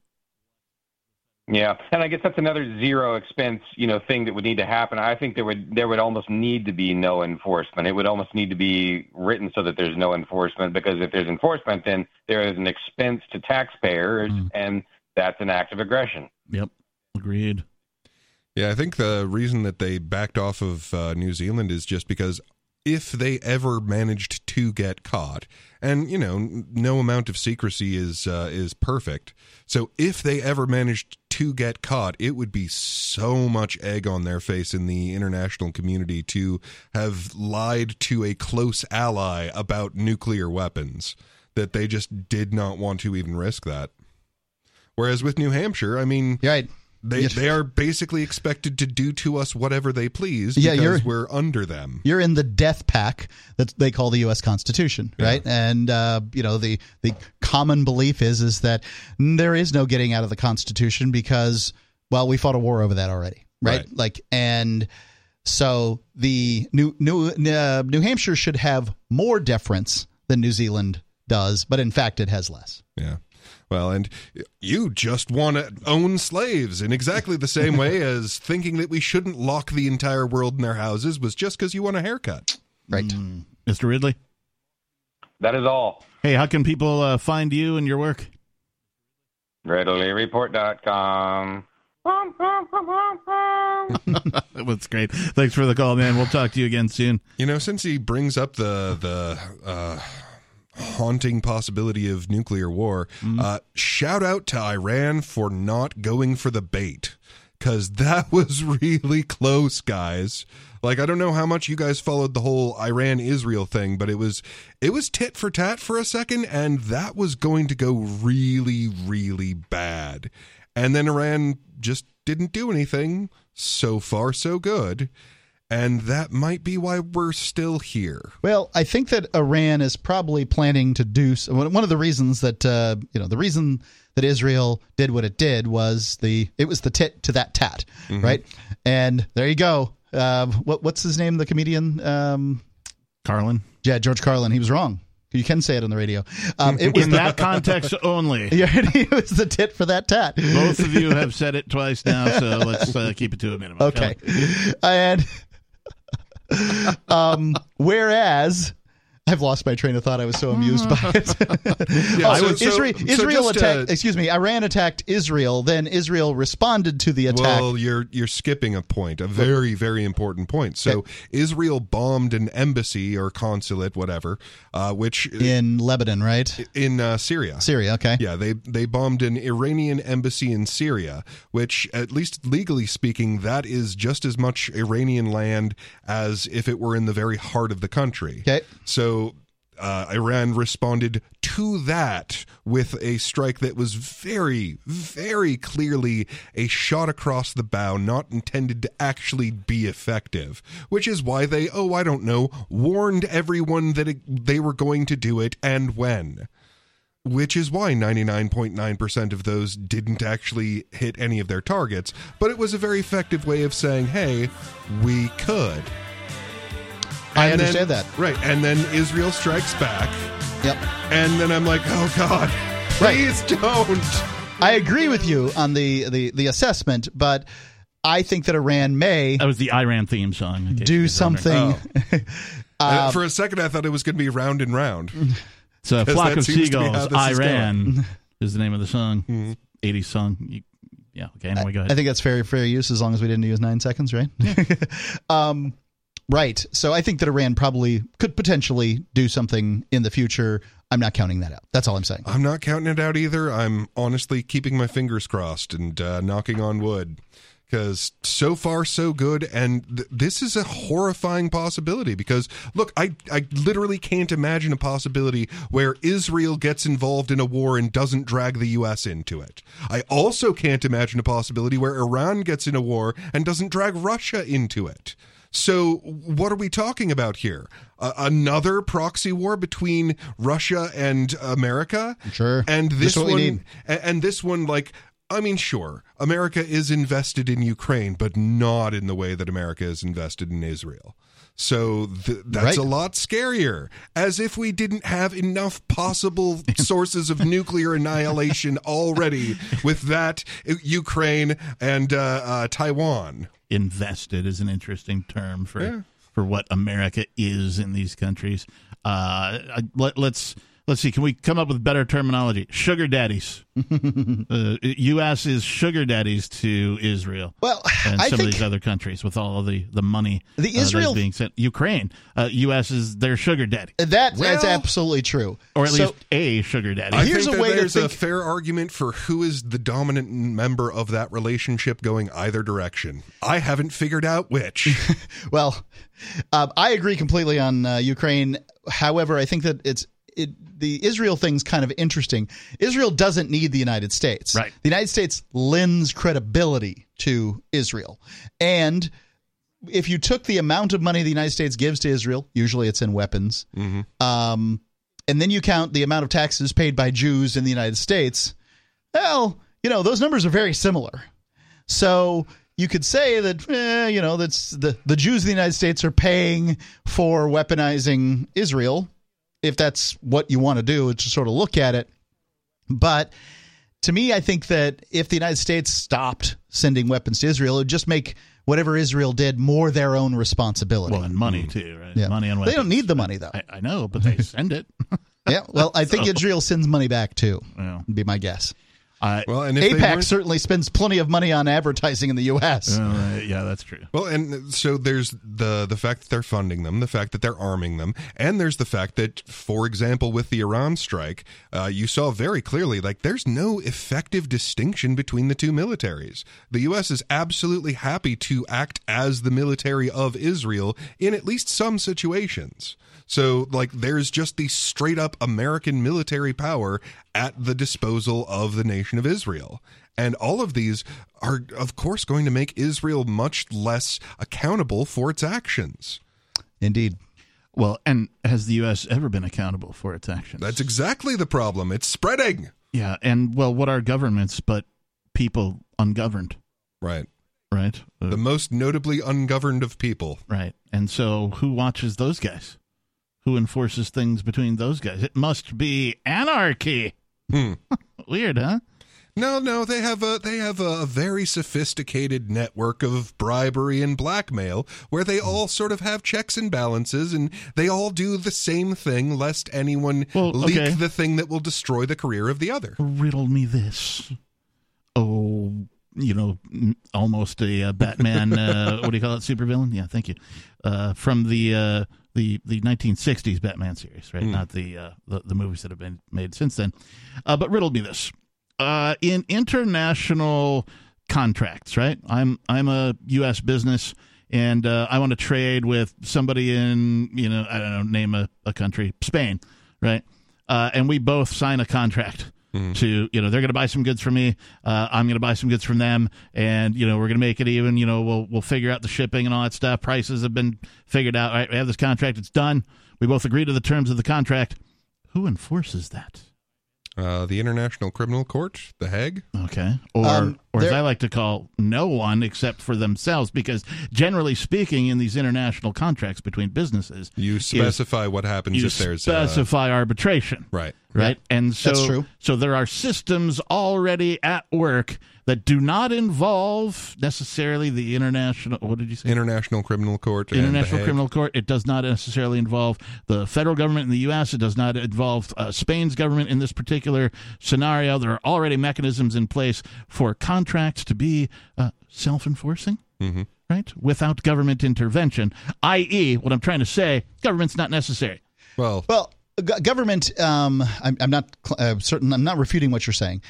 Yeah, and I guess that's another zero expense, you know, thing that would need to happen. I think there would there would almost need to be no enforcement. It would almost need to be written so that there's no enforcement, because if there's enforcement, then there is an expense to taxpayers, mm. and that's an act of aggression. Yep, agreed. Yeah, I think the reason that they backed off of uh, New Zealand is just because if they ever managed to get caught, and, you know, no amount of secrecy is uh, is perfect. So if they ever managed to get caught, it would be so much egg on their face in the international community to have lied to a close ally about nuclear weapons that they just did not want to even risk that. Whereas with New Hampshire, I mean... Right. They they are basically expected to do to us whatever they please because yeah, you're, we're under them. You're in the death pack that they call the U S Constitution, right? Yeah. And uh, you know, the the common belief is is that there is no getting out of the Constitution because Well, we fought a war over that already, right? Right. Like, and so the New New uh, New Hampshire should have more deference than New Zealand does, but in fact, it has less. Yeah. Well, and you just want to own slaves in exactly the same way as thinking that we shouldn't lock the entire world in their houses was just because you want a haircut. Right. Mm. Mister Ridley? That is all. Hey, how can people uh, find you and your work? Ridley Report dot com. That's great. Thanks for the call, man. We'll talk to you again soon. You know, since he brings up the the uh, haunting possibility of nuclear war, mm. uh, shout out to Iran for not going for the bait, because that was really close, guys. Like, I don't know how much you guys followed the whole Iran-Israel thing, but it was it was tit for tat for a second, and that was going to go really, really bad. And then Iran just didn't do anything. So far, so good. And that might be why we're still here. Well, I think that Iran is probably planning to do so. One of the reasons that, uh, you know, the reason that Israel did what it did was the it was the tit to that tat, mm-hmm. right? And there you go. Uh, what what's his name? The comedian um, Carlin. Yeah, George Carlin. He was wrong. You can say it on the radio. Um, it was in the, that context only. Yeah, it was the tit for that tat. Both of you have said it twice now, so let's uh, keep it to a minimum. Okay. And um, whereas I've lost my train of thought. I was so amused by it. yeah, oh, so, so, Israel, so Israel just, attacked. Uh, excuse me. Iran attacked Israel. Then Israel responded to the attack. Well, you're you're skipping a point, a very very important point. So okay. Israel bombed an embassy or consulate, whatever, uh, which in Lebanon, right? In uh, Syria. Syria. Okay. Yeah, they they bombed an Iranian embassy in Syria, which, at least legally speaking, that is just as much Iranian land as if it were in the very heart of the country. Okay. So. Uh, Iran responded to that with a strike that was very, very clearly a shot across the bow, not intended to actually be effective, which is why they, oh, I don't know, warned everyone that it, they were going to do it and when. Which is why ninety-nine point nine percent of those didn't actually hit any of their targets, but it was a very effective way of saying, hey, we could. I And understand then, that. Right. And then Israel strikes back. Yep. And then I'm like, oh, God, please right. don't. I agree with you on the, the, the assessment, but I think that Iran may... That was the Iran theme song. Do something... Oh. uh, For a second, I thought it was going to be Round and Round. It's a Flock of Seagulls, is Iran is the name of the song. Mm-hmm. eighties song. You, yeah, okay, anyway, go ahead. I think that's fair, fair use as long as we didn't use nine seconds, right? um Right. So I think that Iran probably could potentially do something in the future. I'm not counting that out. That's all I'm saying. I'm not counting it out either. I'm honestly keeping my fingers crossed and uh, knocking on wood, because so far so good. And th- this is a horrifying possibility because, look, I, I literally can't imagine a possibility where Israel gets involved in a war and doesn't drag the U S into it. I also can't imagine a possibility where Iran gets in a war and doesn't drag Russia into it. So what are we talking about here? Uh, another proxy war between Russia and America? Sure. And this one, and, and this one, like, I mean, sure, America is invested in Ukraine, but not in the way that America is invested in Israel. So th- that's right. a lot scarier, as if we didn't have enough possible sources of nuclear annihilation already with that, Ukraine and uh, uh, Taiwan. Invested is an interesting term for Yeah. for what America is in these countries. Uh, let, let's let's see. Can we come up with better terminology? Sugar daddies. uh, U S is sugar daddies to Israel. Well, and I some think of these other countries with all of the the money the uh, Israel that's being sent. Ukraine, uh, U S is their sugar daddy, that Well, that's absolutely true, or at so, least a sugar daddy. I Here's think a that way to there's a think- fair argument for who is the dominant member of that relationship going either direction. I haven't figured out which. Well, um, I agree completely on uh, Ukraine. However, I think that it's it, the Israel thing's kind of interesting. Israel doesn't need the United States. Right. The United States lends credibility to Israel. And if you took the amount of money the United States gives to Israel, usually it's in weapons, Mm-hmm. um, and then you count the amount of taxes paid by Jews in the United States, well, you know, those numbers are very similar. So you could say that, eh, you know, that's the, the Jews of the United States are paying for weaponizing Israel, if that's what you want to do, to sort of look at it. But to me, I think that if the United States stopped sending weapons to Israel, it would just make whatever Israel did more their own responsibility. Well, and money, too, right? Yeah. Money and weapons. They don't need the money, though. I, I know, but they send it. Yeah, well, I think So- Israel sends money back, too, Yeah. would be my guess. I, Well, and if they AIPAC weren't- certainly spends plenty of money on advertising in the U S. uh, yeah, that's true. Well, and so there's the the fact that they're funding them, the fact that they're arming them, and there's the fact that, for example, with the Iran strike, uh, you saw very clearly, like, there's no effective distinction between the two militaries. The U S is absolutely happy to act as the military of Israel in at least some situations. So, like, there's just the straight-up American military power at the disposal of the nation of Israel. And all of these are, of course, going to make Israel much less accountable for its actions. Indeed. Well, and has the U S ever been accountable for its actions? That's exactly the problem. It's spreading. Yeah, and, well, what are governments but people ungoverned, Right. right? Uh, The most notably ungoverned of people. right. And so who watches those guys? Who enforces things between those guys? It must be anarchy. Hmm. Weird, huh? No, no, they have a they have a very sophisticated network of bribery and blackmail where they all sort of have checks and balances, and they all do the same thing lest anyone Well, leak okay. the thing that will destroy the career of the other. Riddle me this. Oh, you know, m- almost a uh, Batman, uh, what do you call it, supervillain? Yeah, thank you. Uh, from the uh, the the nineteen sixties Batman series, right? Hmm. Not the, uh, the the movies that have been made since then. Uh, but riddle me this. Uh, in international contracts, right? I'm I'm a U S business, and uh, I want to trade with somebody in, you know, I don't know, name a, a country, Spain, right? Uh, and we both sign a contract to, you know, they're going to buy some goods from me, uh, I'm going to buy some goods from them, and, you know, we're going to make it even, you know, we'll we'll figure out the shipping and all that stuff. Prices have been figured out, right? We have this contract, it's done. We both agree to the terms of the contract. Who enforces that? Uh, the International Criminal Court, The Hague. Okay. Or, Um, or as there- I like to call, no one except for themselves, because generally speaking, in these international contracts between businesses, You specify what happens you if there's uh, specify arbitration. right. Right. And so, That's true. so there are systems already at work that do not involve necessarily the international, what did you say? International Criminal Court. and The International Hague. Criminal Court. It does not necessarily involve the federal government in the U S. It does not involve uh, Spain's government in this particular scenario. There are already mechanisms in place for contracts to be uh, self-enforcing, Mhm. right, without government intervention, that is, what I'm trying to say, government's not necessary. Well, Well, go- government, um, I'm, I'm not cl- uh, certain, I'm not refuting what you're saying.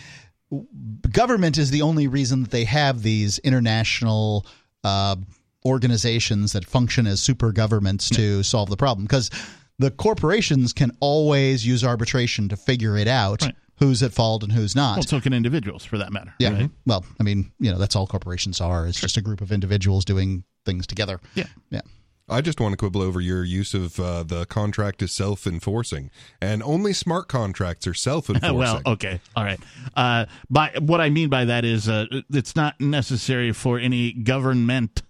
Government is the only reason that they have these international uh, organizations that function as super governments to solve the problem, because the corporations can always use arbitration to figure it out, Right. who's at fault and who's not. Well, so can individuals, for that matter. Yeah. Right? Well, I mean, you know, that's all corporations are. It's just a group of individuals doing things together. Yeah. Yeah. I just want to quibble over your use of uh, the contract is self-enforcing, and only smart contracts are self-enforcing. Well, okay, all right. Uh, by what I mean by that is, uh, it's not necessary for any government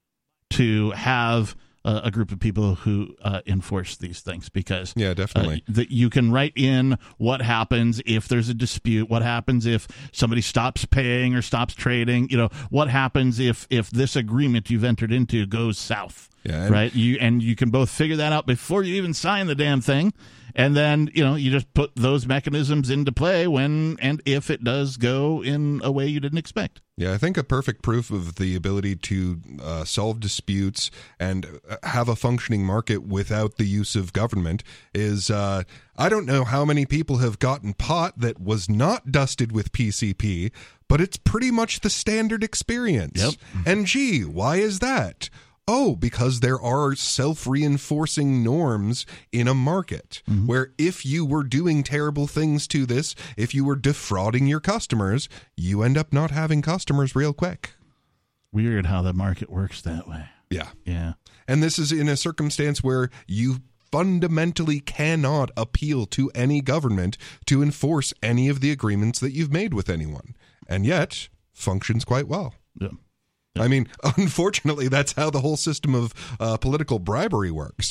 to have uh, a group of people who uh, enforce these things, because Yeah, definitely. uh, that you can write in what happens if there's a dispute, what happens if somebody stops paying or stops trading, you know, what happens if if this agreement you've entered into goes south. Yeah, and- right. You and you can both figure that out before you even sign the damn thing, and then, you know, you just put those mechanisms into play when and if it does go in a way you didn't expect. Yeah, I think a perfect proof of the ability to uh, solve disputes and uh, have a functioning market without the use of government is uh, I don't know how many people have gotten pot that was not dusted with P C P, but it's pretty much the standard experience. Yep. And gee, why is that? Oh, because there are self-reinforcing norms in a market where if you were doing terrible things to this, if you were defrauding your customers, you end up not having customers real quick. Weird how the market works that way. Yeah. Yeah. And this is in a circumstance where you fundamentally cannot appeal to any government to enforce any of the agreements that you've made with anyone. And yet, functions quite well. Yeah. I mean, unfortunately, that's how the whole system of uh, political bribery works.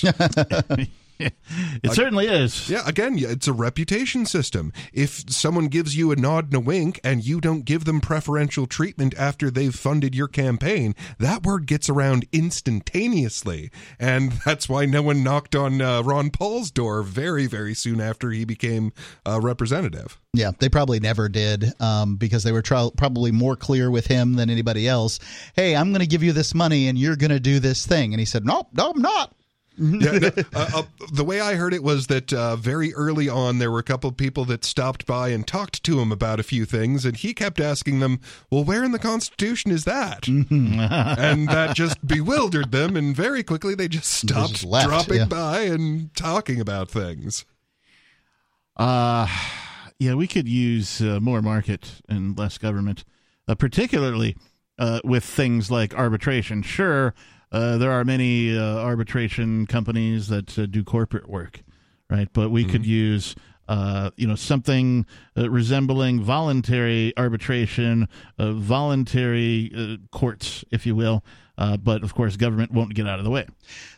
It certainly is. Yeah, again, it's a reputation system. If someone gives you a nod and a wink and you don't give them preferential treatment after they've funded your campaign, that word gets around instantaneously. And that's why no one knocked on uh, Ron Paul's door very, very soon after he became a representative. Yeah, they probably never did um, because they were tr- probably more clear with him than anybody else. Hey, I'm going to give you this money and you're going to do this thing. And he said, no, no, I'm not. yeah, no, uh, uh, the way I heard it was that uh, very early on there were a couple of people that stopped by and talked to him about a few things, and he kept asking them, well, where in the Constitution is that? And that just bewildered them, and very quickly they just stopped they just left, dropping yeah. by and talking about things. Uh, yeah, we could use uh, more market and less government, uh, particularly uh, with things like arbitration. Sure, Uh, there are many uh, arbitration companies that uh, do corporate work, right? But we mm-hmm. could use, uh, you know, something uh, resembling voluntary arbitration, uh, voluntary uh, courts, if you will. Uh, but, of course, government won't get out of the way.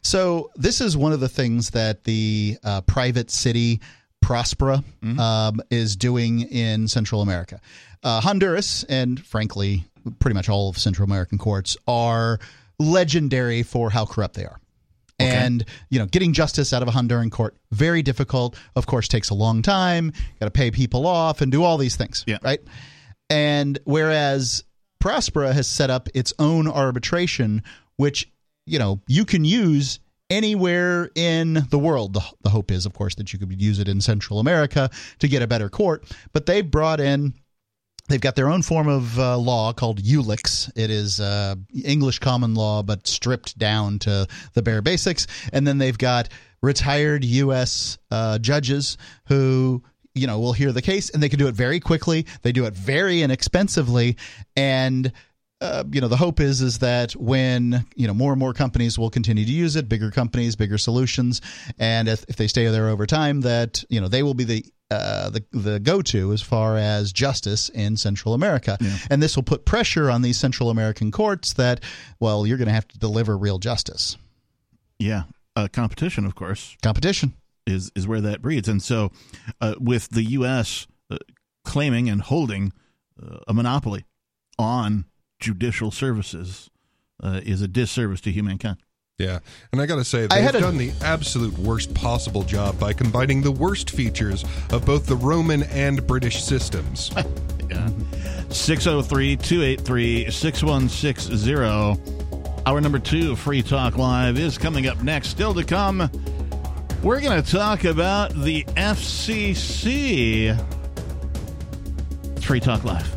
So this is one of the things that the uh, private city Prospera mm-hmm. um, is doing in Central America. Uh, Honduras and, frankly, pretty much all of Central American courts are legendary for how corrupt they are. Okay. And, you know, getting justice out of a Honduran court, very difficult, of course, takes a long time, got to pay people off and do all these things, yeah. right? And whereas Prospera has set up its own arbitration, which, you know, you can use anywhere in the world. The, the hope is, of course, that you could use it in Central America to get a better court, but they've brought in They've got their own form of uh, law called U L I C S. It is uh, English common law, but stripped down to the bare basics. And then they've got retired U S uh, judges who, you know, will hear the case, and they can do it very quickly. They do it very inexpensively. And, uh, you know, the hope is is that when, you know, more and more companies will continue to use it, bigger companies, bigger solutions, and if, if they stay there over time, that, you know, they will be the Uh, the the go-to as far as justice in Central America. Yeah. And this will put pressure on these Central American courts that, well, you're going to have to deliver real justice. Yeah. Uh, competition, of course. Competition. Is, is where that breeds. And so uh, with the U S uh, claiming and holding uh, a monopoly on judicial services uh, is a disservice to humankind. Yeah, and I got to say, they've a- done the absolute worst possible job by combining the worst features of both the Roman and British systems. Yeah. six oh three, two eight three, six one six zero. Hour number two of Free Talk Live is coming up next. Still to come, we're going to talk about the F C C. It's Free Talk Live.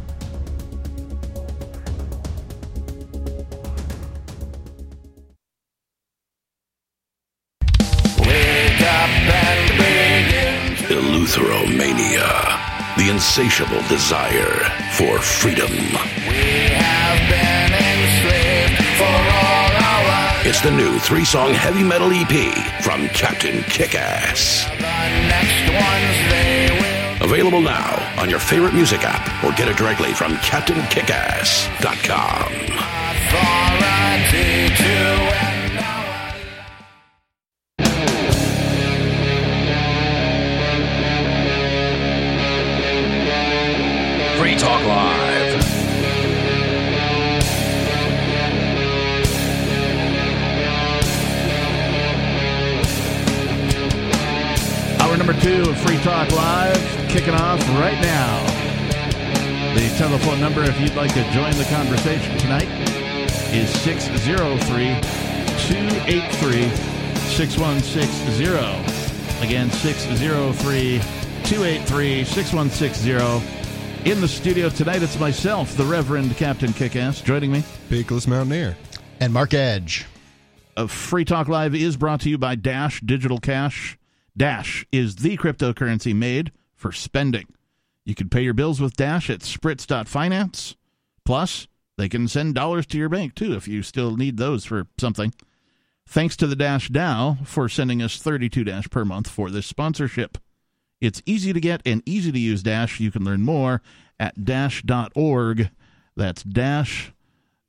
Eleutheromania, the insatiable desire for freedom. We have been enslaved for all our lives. It's the new three-song heavy metal E P from Captain Kickass. The next ones they will. Available now on your favorite music app or get it directly from captain kickass dot com. Authority to end our Free Talk Live. Hour number two of Free Talk Live, kicking off right now. The telephone number, if you'd like to join the conversation tonight, is six oh three, two eight three, six one six zero. Again, six oh three, two eight three, six one six zero. In the studio tonight, it's myself, the Reverend Captain Kickass. Joining me, Bakeless Mountaineer. And Mark Edge. Uh, Free Talk Live is brought to you by Dash Digital Cash. Dash is the cryptocurrency made for spending. You can pay your bills with Dash at spritz dot finance. Plus, they can send dollars to your bank, too, if you still need those for something. Thanks to the Dash DAO for sending us thirty-two Dash per month for this sponsorship. It's easy to get and easy to use Dash. You can learn more at dash dot org. That's dash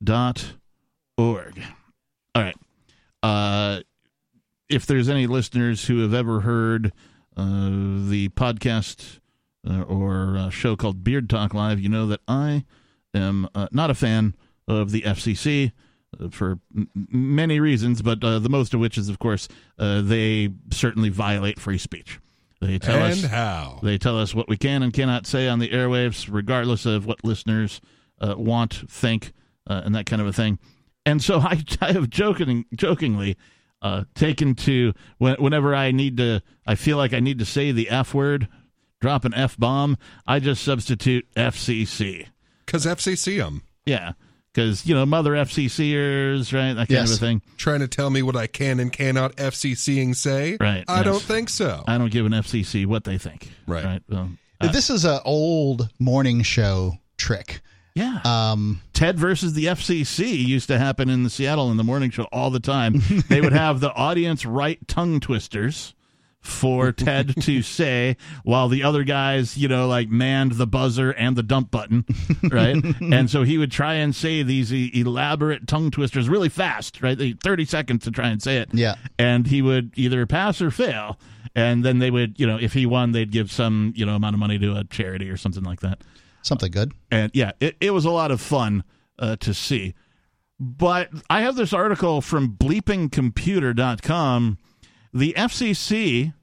dot org. All right. Uh, if there's any listeners who have ever heard uh, the podcast uh, or uh, show called Beard Talk Live, you know that I am uh, not a fan of the F C C uh, for m- many reasons, but uh, the most of which is, of course, uh, they certainly violate free speech. They tell and us how. They tell us what we can and cannot say on the airwaves, regardless of what listeners uh, want, think, uh, and that kind of a thing. And so I, I have joking, jokingly uh, taken to when, whenever I need to, I feel like I need to say the F word, drop an F bomb, I just substitute F C C. Because F C C them. Yeah. Because, you know, mother F C C'ers, right? That kind yes. of a thing. Trying to tell me what I can and cannot F C C-ing say? Right. I yes. don't think so. I don't give an F C C what they think. Right. right? Well, uh, this is an old morning show trick. Yeah. Um, Ted versus the F C C used to happen in the Seattle in the morning show all the time. They would have the audience write tongue twisters for Ted to say while the other guys, you know, like manned the buzzer and the dump button, right? And so he would try and say these e- elaborate tongue twisters really fast, right? They, thirty seconds to try and say it. Yeah. And he would either pass or fail. And then they would, you know, if he won, they'd give some, you know, amount of money to a charity or something like that. Something good. And yeah, it, it was a lot of fun uh, to see. But I have this article from bleeping computer dot com. The F C C,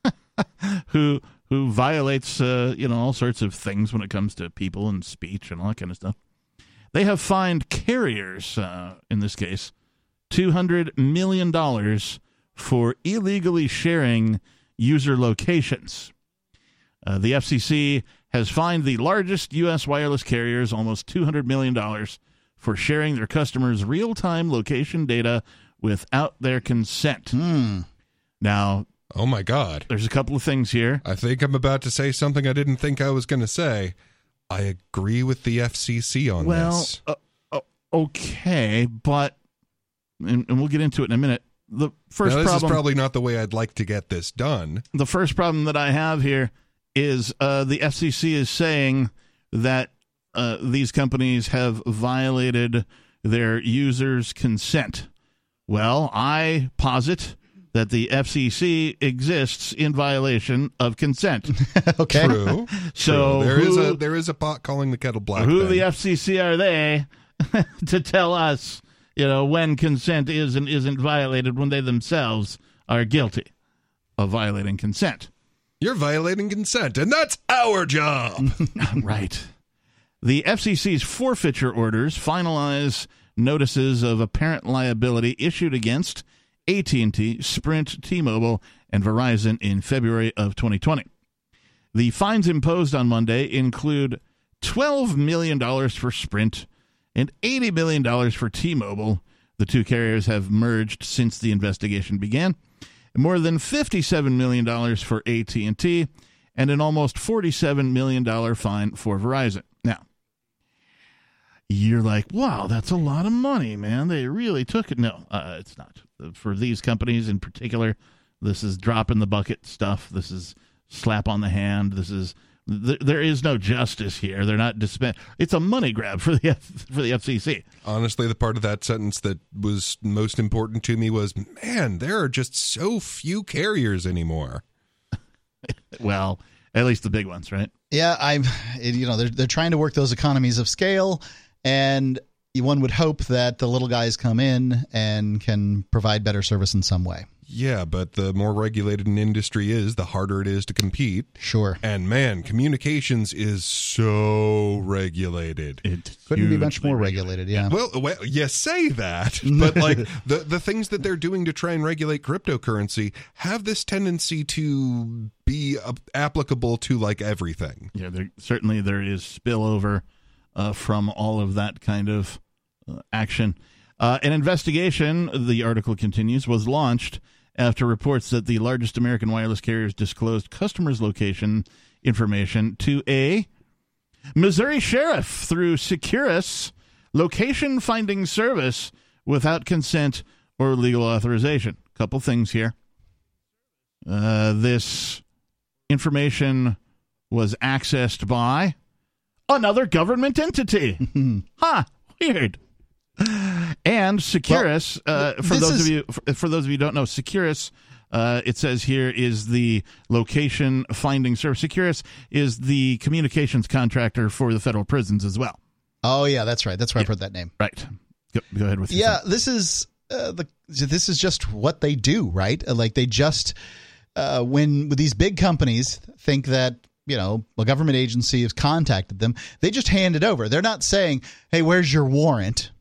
who who violates uh, you know all sorts of things when it comes to people and speech and all that kind of stuff, they have fined carriers, uh, in this case, two hundred million dollars for illegally sharing user locations. Uh, the F C C has fined the largest U S wireless carriers almost two hundred million dollars for sharing their customers' real-time location data without their consent. Hmm. Now, oh my God, there's a couple of things here. I think I'm about to say something I didn't think I was going to say. I agree with the F C C on well, this. Well, uh, uh, okay, but, and, and we'll get into it in a minute. The first now, this problem, is probably not the way I'd like to get this done. The first problem that I have here is uh, the F C C is saying that uh, these companies have violated their users' consent. Well, I posit that the F C C exists in violation of consent. Okay. True. So True. There who, is a there is a pot calling the kettle black. Who thing. the F C C are they to tell us, you know, when consent is and isn't violated when they themselves are guilty of violating consent? You're violating consent, and that's our job. Right. The F C C's forfeiture orders finalize notices of apparent liability issued against A T and T, Sprint, T-Mobile, and Verizon in February of twenty twenty. The fines imposed on Monday include twelve million dollars for Sprint and eighty million dollars for T-Mobile. The two carriers have merged since the investigation began. More than fifty-seven million dollars for A T and T, and an almost forty-seven million dollars fine for Verizon. Now, you're like, wow, that's a lot of money, man. They really took it. No, uh, it's not. For these companies in particular, this is drop in the bucket stuff. This is slap on the hand. This is th- there is no justice here. They're not disp- It's a money grab for the F- for the F C C. Honestly, the part of that sentence that was most important to me was, man, there are just so few carriers anymore. Well, at least the big ones, right? Yeah, I'm. You know, they're they're trying to work those economies of scale, and one would hope that the little guys come in and can provide better service in some way. Yeah, but the more regulated an industry is, the harder it is to compete. Sure. And man, communications is so regulated. It couldn't be much more regulated, yeah. Well, well, you say that, but like the, the things that they're doing to try and regulate cryptocurrency have this tendency to be uh, applicable to like everything. Yeah, there, certainly there is spillover uh, from all of that kind of uh, action. Uh, an investigation, the article continues, was launched after reports that the largest American wireless carriers disclosed customers' location information to a Missouri sheriff through Securus location finding service without consent or legal authorization. Couple things here. Uh, this information was accessed by another government entity. Huh, weird. And Securus, well, uh, for those is... of you for, for those of you who don't know, Securus, uh, it says here, is the location finding service. Securus is the communications contractor for the federal prisons as well. Oh yeah, that's right. That's where yeah. I heard that name. Right. Go, go ahead with your yeah. thing. This is uh, the this is just what they do, right? Like they just uh, when these big companies think that, you know, a government agency has contacted them, they just hand it over. They're not saying, "Hey, where's your warrant?"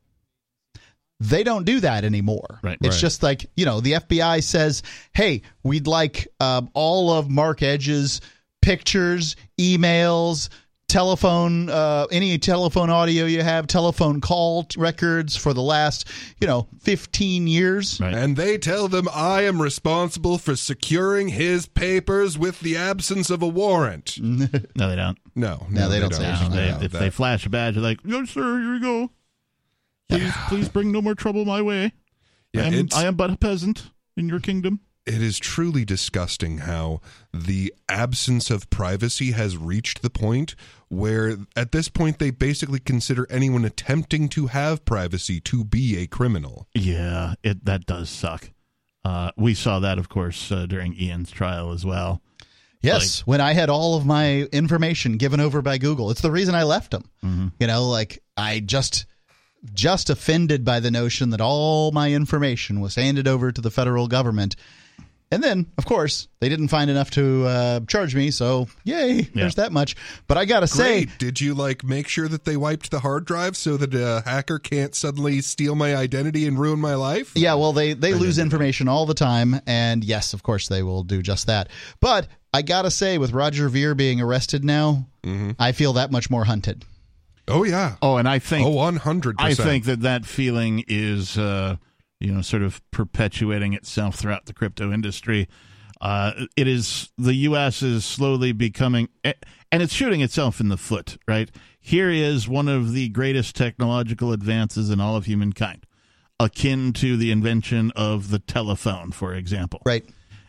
They don't do that anymore. Right, it's right. just like, you know, the F B I says, "Hey, we'd like um, all of Mark Edge's pictures, emails, telephone, uh, any telephone audio you have, telephone call t- records for the last, you know, fifteen years." Right. And they tell them I am responsible for securing his papers with the absence of a warrant. No, they don't. No, No, they don't say No, anything they, about if that. they flash a badge, they're like, "Yes, sir, here you go. Please, please bring no more trouble my way. Yeah, I, am, it's- I am but a peasant in your kingdom." It is truly disgusting how the absence of privacy has reached the point where at this point they basically consider anyone attempting to have privacy to be a criminal. Yeah, it that does suck. Uh, we saw that, of course, uh, during Ian's trial as well. Yes, when I had all of my information given over by Google. It's the reason I left them. Mm-hmm. You know, like I just just offended by the notion that all my information was handed over to the federal government. And then, of course, they didn't find enough to uh, charge me, so yay, Yeah. there's that much. But I gotta say, Great. Did you like make sure that they wiped the hard drive so that a hacker can't suddenly steal my identity and ruin my life? yeah, well, they, they lose information all the time, and yes, of course, they will do just that. But I gotta say, with Roger Ver being arrested now, Mm-hmm. I feel that much more hunted. Oh yeah. Oh, and I think Oh, one hundred I percent. think that that feeling is, uh, you know, sort of perpetuating itself throughout the crypto industry. Uh, it is the U S is slowly becoming, and it's shooting itself in the foot. Right here is one of the greatest technological advances in all of humankind, akin to the invention of the telephone, for example. Right.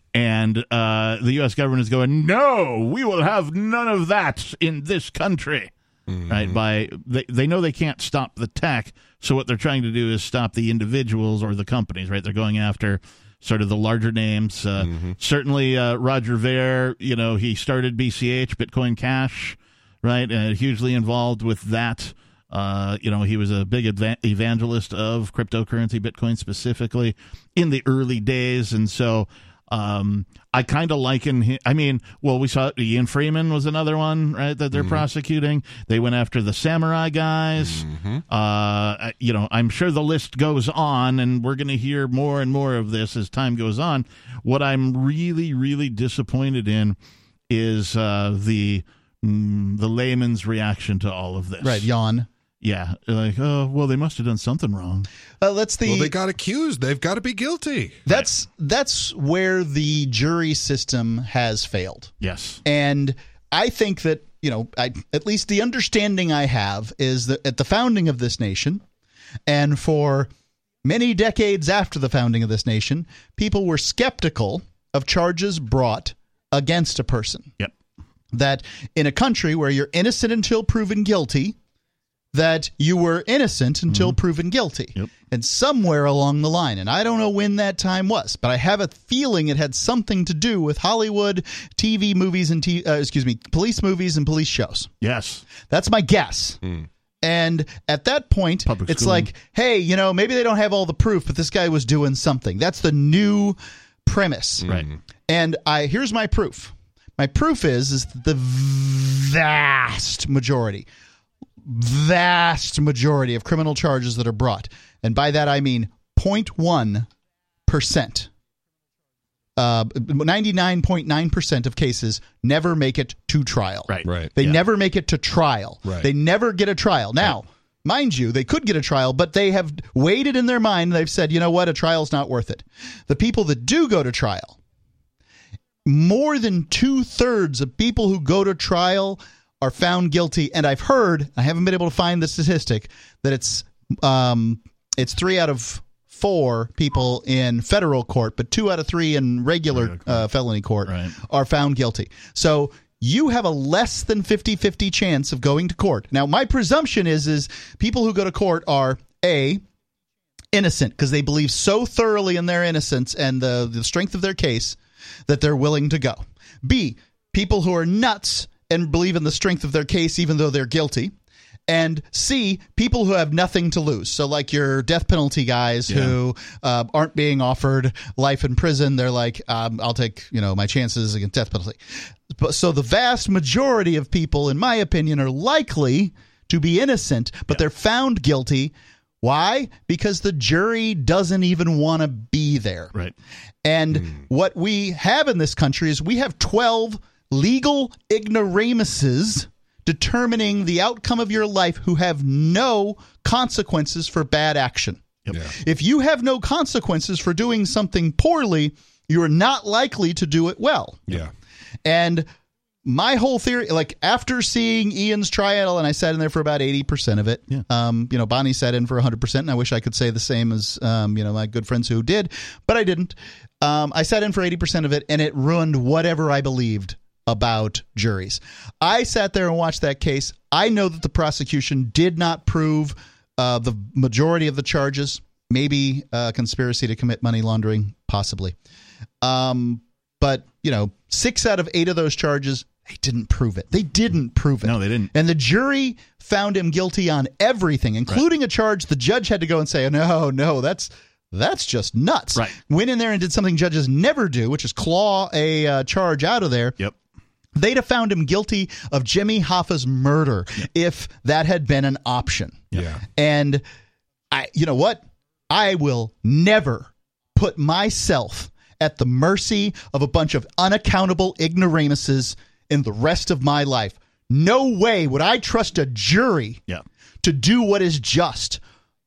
And uh, the U S government is going, "No, we will have none of that in this country." Mm-hmm. Right? By they, they know they can't stop the tech, so what they're trying to do is stop the individuals or the companies. Right? They're going after sort of the larger names. Uh, mm-hmm. Certainly, uh, Roger Ver. You know, he started B C H, Bitcoin Cash, right? And hugely involved with that. Uh, you know, he was a big eva- evangelist of cryptocurrency, Bitcoin specifically, in the early days, and so. Um, I kind of liken him. I mean, well, we saw Ian Freeman was another one, right, that they're mm-hmm. prosecuting. They went after the samurai guys. Mm-hmm. Uh, you know, I'm sure the list goes on, and we're going to hear more and more of this as time goes on. What I'm really, really disappointed in is uh, the mm, the layman's reaction to all of this. Right, yawn. Yeah, like, oh, well, they must have done something wrong. Uh, that's the. Well, they got accused. They've got to be guilty. That's that's where the jury system has failed. Yes, and I think that, you know, I, at least the understanding I have is that at the founding of this nation, and for many decades after the founding of this nation, people were skeptical of charges brought against a person. Yep. That in a country where you're innocent until proven guilty, that you were innocent until mm-hmm. proven guilty. Yep. And somewhere along the line, and I don't know when that time was, but I have a feeling it had something to do with Hollywood, T V movies, and t- uh, excuse me, police movies and police shows. Yes. That's my guess. Mm. And at that point, Public it's schooling. Like, hey, you know, maybe they don't have all the proof, but this guy was doing something. That's the new premise. Right. And I here's my proof. My proof is, is the vast majority vast majority of criminal charges that are brought, and by that I mean zero point one percent, uh, ninety-nine point nine percent of cases never make it to trial. Right, right. They yeah. never make it to trial. Right. They never get a trial. Now, right. mind you, they could get a trial, but they have waited in their mind. They've said, you know what, a trial's not worth it. The people that do go to trial, more than two-thirds of people who go to trial are found guilty, and I've heard, I haven't been able to find the statistic, that it's um, it's three out of four people in federal court, but two out of three in regular uh, felony court right. are found guilty. So you have a less than fifty-fifty chance of going to court. Now, my presumption is is people who go to court are, A, innocent because they believe so thoroughly in their innocence and the, the strength of their case that they're willing to go. B, people who are nuts and believe in the strength of their case even though they're guilty. And C, people who have nothing to lose. So like your death penalty guys yeah. who uh, aren't being offered life in prison. They're like, um, I'll take you know my chances against death penalty. But, so the vast majority of people, in my opinion, are likely to be innocent, but yeah. they're found guilty. Why? Because the jury doesn't even want to be there. Right. And mm. what we have in this country is we have twelve legal ignoramuses determining the outcome of your life who have no consequences for bad action. Yep. Yeah. If you have no consequences for doing something poorly, you're not likely to do it well. Yeah. And my whole theory, like after seeing Ian's trial, and I sat in there for about eighty percent of it. Yeah. Um, you know, Bonnie sat in for one hundred percent, and I wish I could say the same as, um, you know, my good friends who did, but I didn't. Um, I sat in for eighty percent of it, and it ruined whatever I believed about juries. I sat there and watched that case. I know that the prosecution did not prove uh, the majority of the charges, maybe uh, conspiracy to commit money laundering, possibly. Um, but, you know, six out of eight of those charges, they didn't prove it. They didn't prove it. No, they didn't. And the jury found him guilty on everything, including right. a charge the judge had to go and say, no, no, that's That's just nuts. Right. Went in there and did something judges never do, which is claw a uh, charge out of there. Yep. They'd have found him guilty of Jimmy Hoffa's murder yeah. if that had been an option. Yeah. And I, you know what? I will never put myself at the mercy of a bunch of unaccountable ignoramuses in the rest of my life. No way would I trust a jury yeah. to do what is just.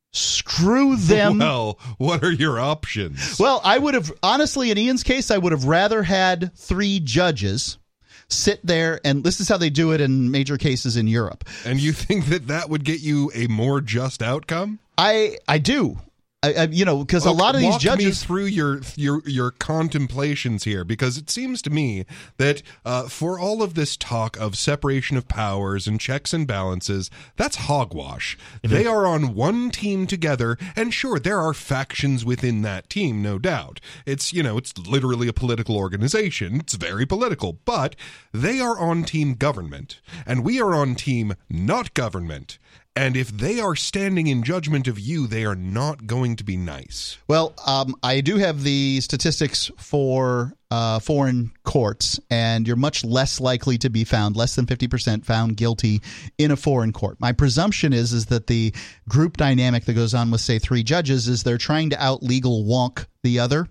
Screw them. Well, what are your options? Well, I would have, honestly, in Ian's case, I would have rather had three judges sit there, and this is how they do it in major cases in Europe. And you think that that would get you a more just outcome? I I do. I, I, you know, because okay, a lot of these walk judges me through your your your contemplations here, because it seems to me that uh, for all of this talk of separation of powers and checks and balances, that's hogwash. It they is. are on one team together, and sure, there are factions within that team, no doubt. It's you know, it's literally a political organization. It's very political, but they are on team government, and we are on team not government. And if they are standing in judgment of you, they are not going to be nice. Well, um, I do have the statistics for uh, foreign courts, and you're much less likely to be found, less than fifty percent found guilty in a foreign court. My presumption is is that the group dynamic that goes on with, say, three judges is they're trying to out-legal wonk the other,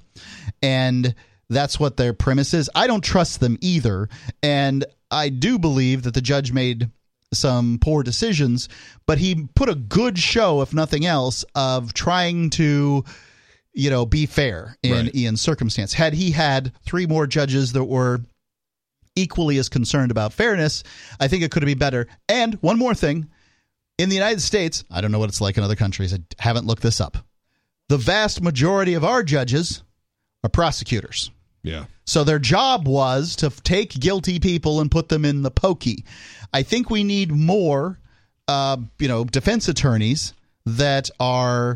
and that's what their premise is. I don't trust them either, and I do believe that the judge made some poor decisions, but he put a good show, if nothing else, of trying to, you know, be fair in right. Ian's circumstance. Had he had three more judges that were equally as concerned about fairness, I think it could have been better. And one more thing, in the United States, I don't know what it's like in other countries. I haven't looked this up. The vast majority of our judges are prosecutors. Yeah. So their job was to take guilty people and put them in the pokey. I think we need more, uh, you know, defense attorneys that are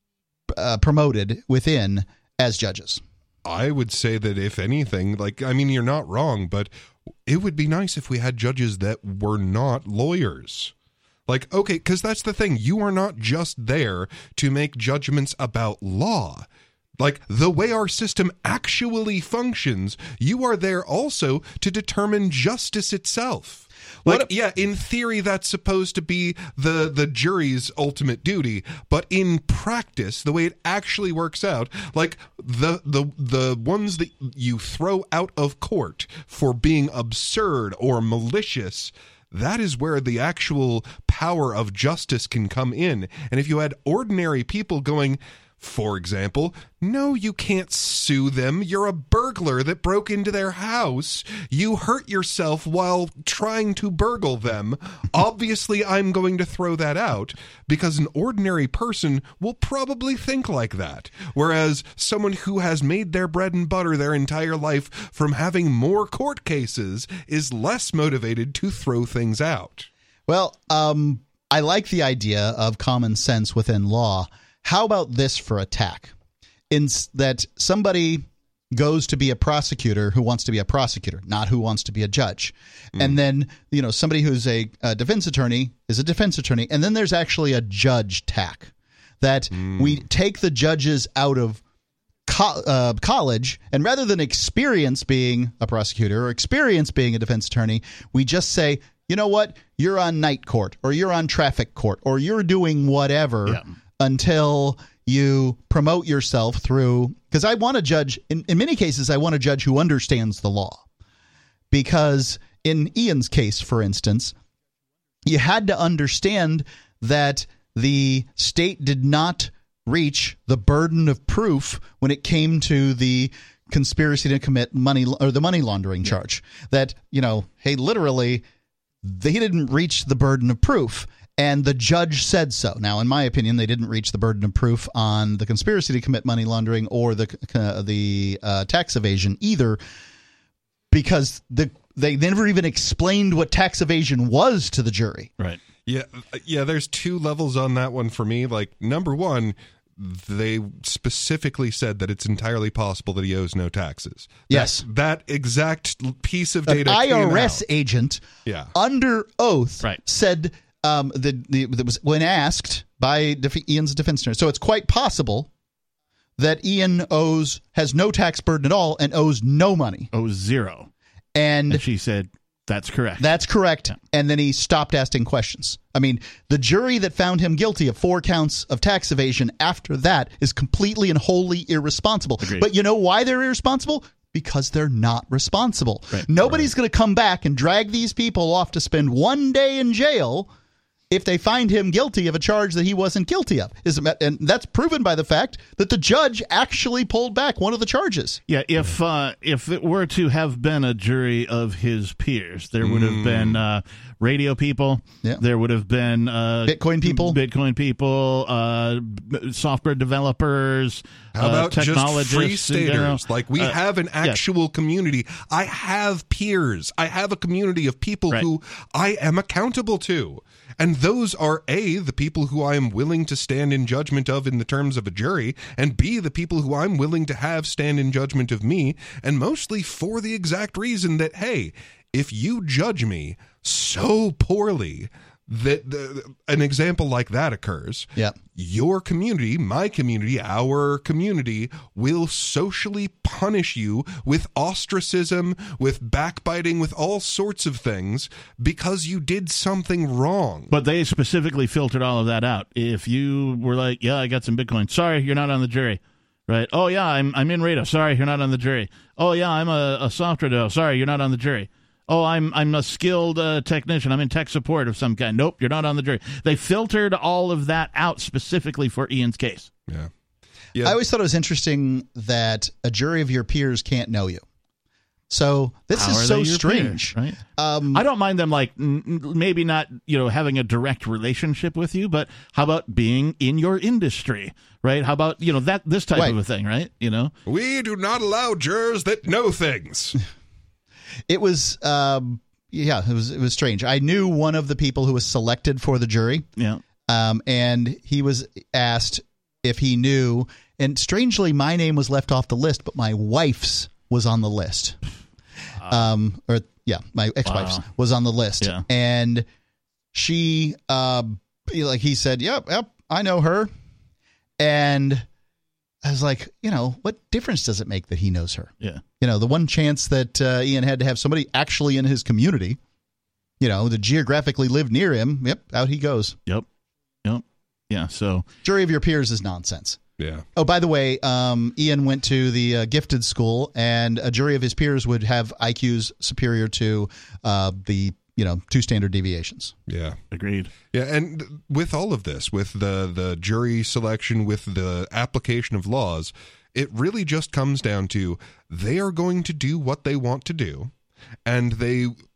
uh, promoted within as judges. I would say that if anything, like, I mean, you're not wrong, but it would be nice if we had judges that were not lawyers. Like, okay, because that's the thing. You are not just there to make judgments about law. Like, the way our system actually functions, you are there also to determine justice itself. Like, What, yeah, in theory, that's supposed to be the, the jury's ultimate duty, but in practice, the way it actually works out, like, the, the, the ones that you throw out of court for being absurd or malicious, that is where the actual power of justice can come in. And if you had ordinary people going, for example, no, you can't sue them. You're a burglar that broke into their house. You hurt yourself while trying to burgle them. Obviously, I'm going to throw that out because an ordinary person will probably think like that. Whereas someone who has made their bread and butter their entire life from having more court cases is less motivated to throw things out. Well, um, I like the idea of common sense within law. how about this for a tack? In that somebody goes to be a prosecutor who wants to be a prosecutor, not who wants to be a judge. Mm. And then, you know, somebody who's a, a defense attorney is a defense attorney. And then there's actually a judge tack that mm. we take the judges out of co- uh, college, and rather than experience being a prosecutor or experience being a defense attorney, we just say, you know what, you're on night court, or you're on traffic court, or you're doing whatever yeah. until you promote yourself through, because I want a judge, in, in many cases, I want a judge who understands the law. Because in Ian's case, for instance, you had to understand that the state did not reach the burden of proof when it came to the conspiracy to commit money or the money laundering yeah. charge. That, you know, hey, literally, they didn't reach the burden of proof. And the judge said so. Now, in my opinion, they didn't reach the burden of proof on the conspiracy to commit money laundering or the uh, the uh, tax evasion either, because the they never even explained what tax evasion was to the jury. Right. Yeah. Yeah. There's two levels on that one for me. Like, number one, they specifically said that it's entirely possible that he owes no taxes. Yes. That, that exact piece of data. An I R S came out. agent yeah. under oath right. said um, the, the, that was when asked by def- Ian's defense attorney. So it's quite possible that Ian owes has no tax burden at all and owes no money. Owes zero. And, and she said, that's correct. That's correct. And then he stopped asking questions. I mean, the jury that found him guilty of four counts of tax evasion after that is completely and wholly irresponsible. Agreed. But you know why they're irresponsible? Because they're not responsible. Right. Nobody's right. going to come back and drag these people off to spend one day in jail if they find him guilty of a charge that he wasn't guilty of. And that's proven by the fact that the judge actually pulled back one of the charges. Yeah, if uh, if it were to have been a jury of his peers, there would have mm. been uh, radio people, yeah. there would have been uh, Bitcoin people, Bitcoin people, uh, software developers, How about uh, technologists, just free staters? Like, we uh, have an actual yeah. community. I have peers. I have a community of people right. who I am accountable to. And those are, A, the people who I am willing to stand in judgment of in the terms of a jury, and B, the people who I'm willing to have stand in judgment of me, and mostly for the exact reason that, hey, if you judge me so poorly that the, an example like that occurs, yeah. your community, my community, our community will socially punish you with ostracism, with backbiting, with all sorts of things because you did something wrong. But they specifically filtered all of that out. If you were like, yeah, I got some Bitcoin. Sorry, you're not on the jury. Right? Oh, yeah, I'm I'm in radio. Sorry, you're not on the jury. Oh, yeah, I'm a, a software developer. Sorry, you're not on the jury. Oh, I'm I'm a skilled uh, technician. I'm in tech support of some kind. Nope, you're not on the jury. They filtered all of that out specifically for Ian's case. Yeah. yeah. I always thought it was interesting that a jury of your peers can't know you. So this How is so strange. Peers, right? Um, I don't mind them, like, n- maybe not, you know, having a direct relationship with you, but how about being in your industry, right? How about, you know, that this type right. of a thing, right? You know, we do not allow jurors that know things. It was, um, yeah, it was it was strange. I knew one of the people who was selected for the jury. Yeah. Um, and he was asked if he knew, and strangely, my name was left off the list, but my wife's was on the list. Um, or yeah, my ex-wife's wow. was on the list, yeah. and she, uh, like he said, yep, yep, I know her, and I was like, you know, what difference does it make that he knows her? Yeah. You know, the one chance that uh, Ian had to have somebody actually in his community, you know, that geographically lived near him, yep, out he goes. Yep. Yep. Yeah, so. Jury of your peers is nonsense. Yeah. Oh, by the way, um, Ian went to the uh, gifted school, and a jury of his peers would have I Qs superior to uh, the, you know, two standard deviations. Yeah. Agreed. Yeah, and with all of this, with the, the jury selection, with the application of laws, it really just comes down to they are going to do what they want to do, and they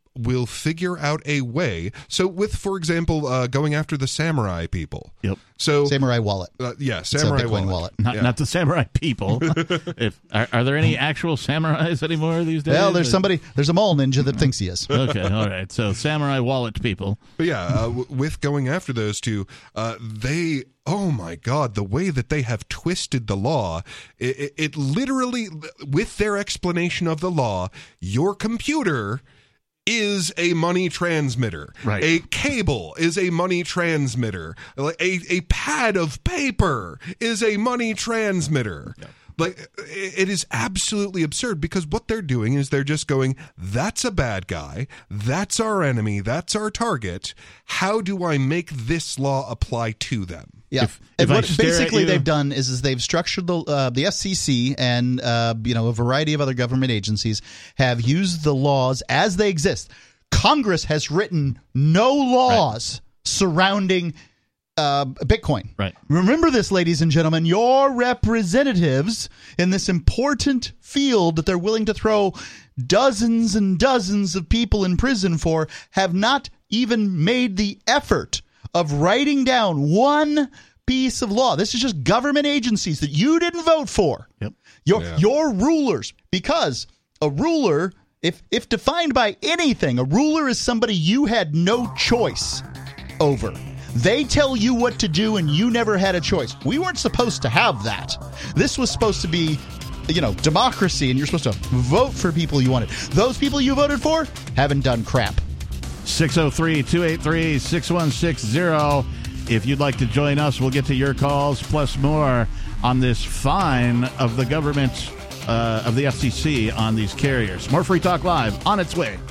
will figure out a way. So with, for example, uh, going after the samurai people. Yep. So Samurai wallet. Uh, yeah, samurai wallet. wallet. Not, yeah. not the samurai people. if are, are there any actual samurais anymore these days? Well, there's somebody, there's a mole ninja that thinks he is. Okay, all right. So samurai wallet people. But yeah, uh, w- with going after those two, uh, they, oh my God, the way that they have twisted the law, it, it, it literally, with their explanation of the law, your computer is a money transmitter. Right. A cable is a money transmitter. A, a pad of paper is a money transmitter. Yep. Like, it is absolutely absurd because what they're doing is they're just going, that's a bad guy. That's our enemy. That's our target. How do I make this law apply to them? Yeah, if, and if what basically they've done is is they've structured the uh, the F C C and uh, you know a variety of other government agencies have used the laws as they exist. Congress has written no laws right. surrounding uh, Bitcoin. Right. Remember this, ladies and gentlemen. Your representatives in this important field that they're willing to throw dozens and dozens of people in prison for have not even made the effort of writing down one piece of law. This is just government agencies that you didn't vote for. Yep. Your yeah. your rulers, because a ruler, if if defined by anything, a ruler is somebody you had no choice over. They tell you what to do and you never had a choice. We weren't supposed to have that. This was supposed to be, you know, democracy, and you're supposed to vote for people you wanted. Those people you voted for haven't done crap. six oh three, two eight three, six one six zero. If you'd like to join us, we'll get to your calls plus more on this fine of the government, uh, of the F C C on these carriers. More Free Talk Live on its way.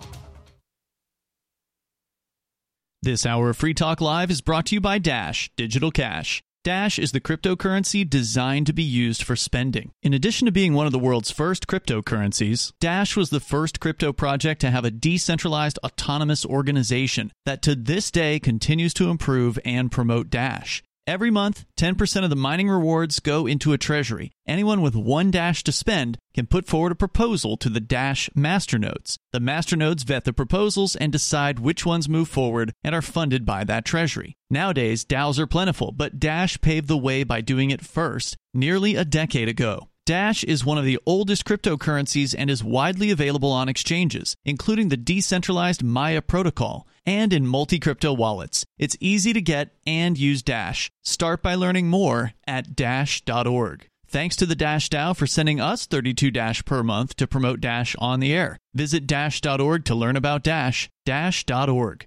This hour of Free Talk Live is brought to you by Dash Digital Cash. Dash is the cryptocurrency designed to be used for spending. In addition to being one of the world's first cryptocurrencies, Dash was the first crypto project to have a decentralized autonomous organization that to this day continues to improve and promote Dash. Every month, ten percent of the mining rewards go into a treasury. Anyone with one Dash to spend can put forward a proposal to the Dash masternodes. The masternodes vet the proposals and decide which ones move forward and are funded by that treasury. Nowadays, DAOs are plentiful, but Dash paved the way by doing it first, nearly a decade ago. Dash is one of the oldest cryptocurrencies and is widely available on exchanges, including the decentralized Maya protocol, and in multi-crypto wallets. It's easy to get and use Dash. Start by learning more at dash dot org. Thanks to the Dash DAO for sending us thirty-two Dash per month to promote Dash on the air. Visit dash dot org to learn about Dash. dash dot org.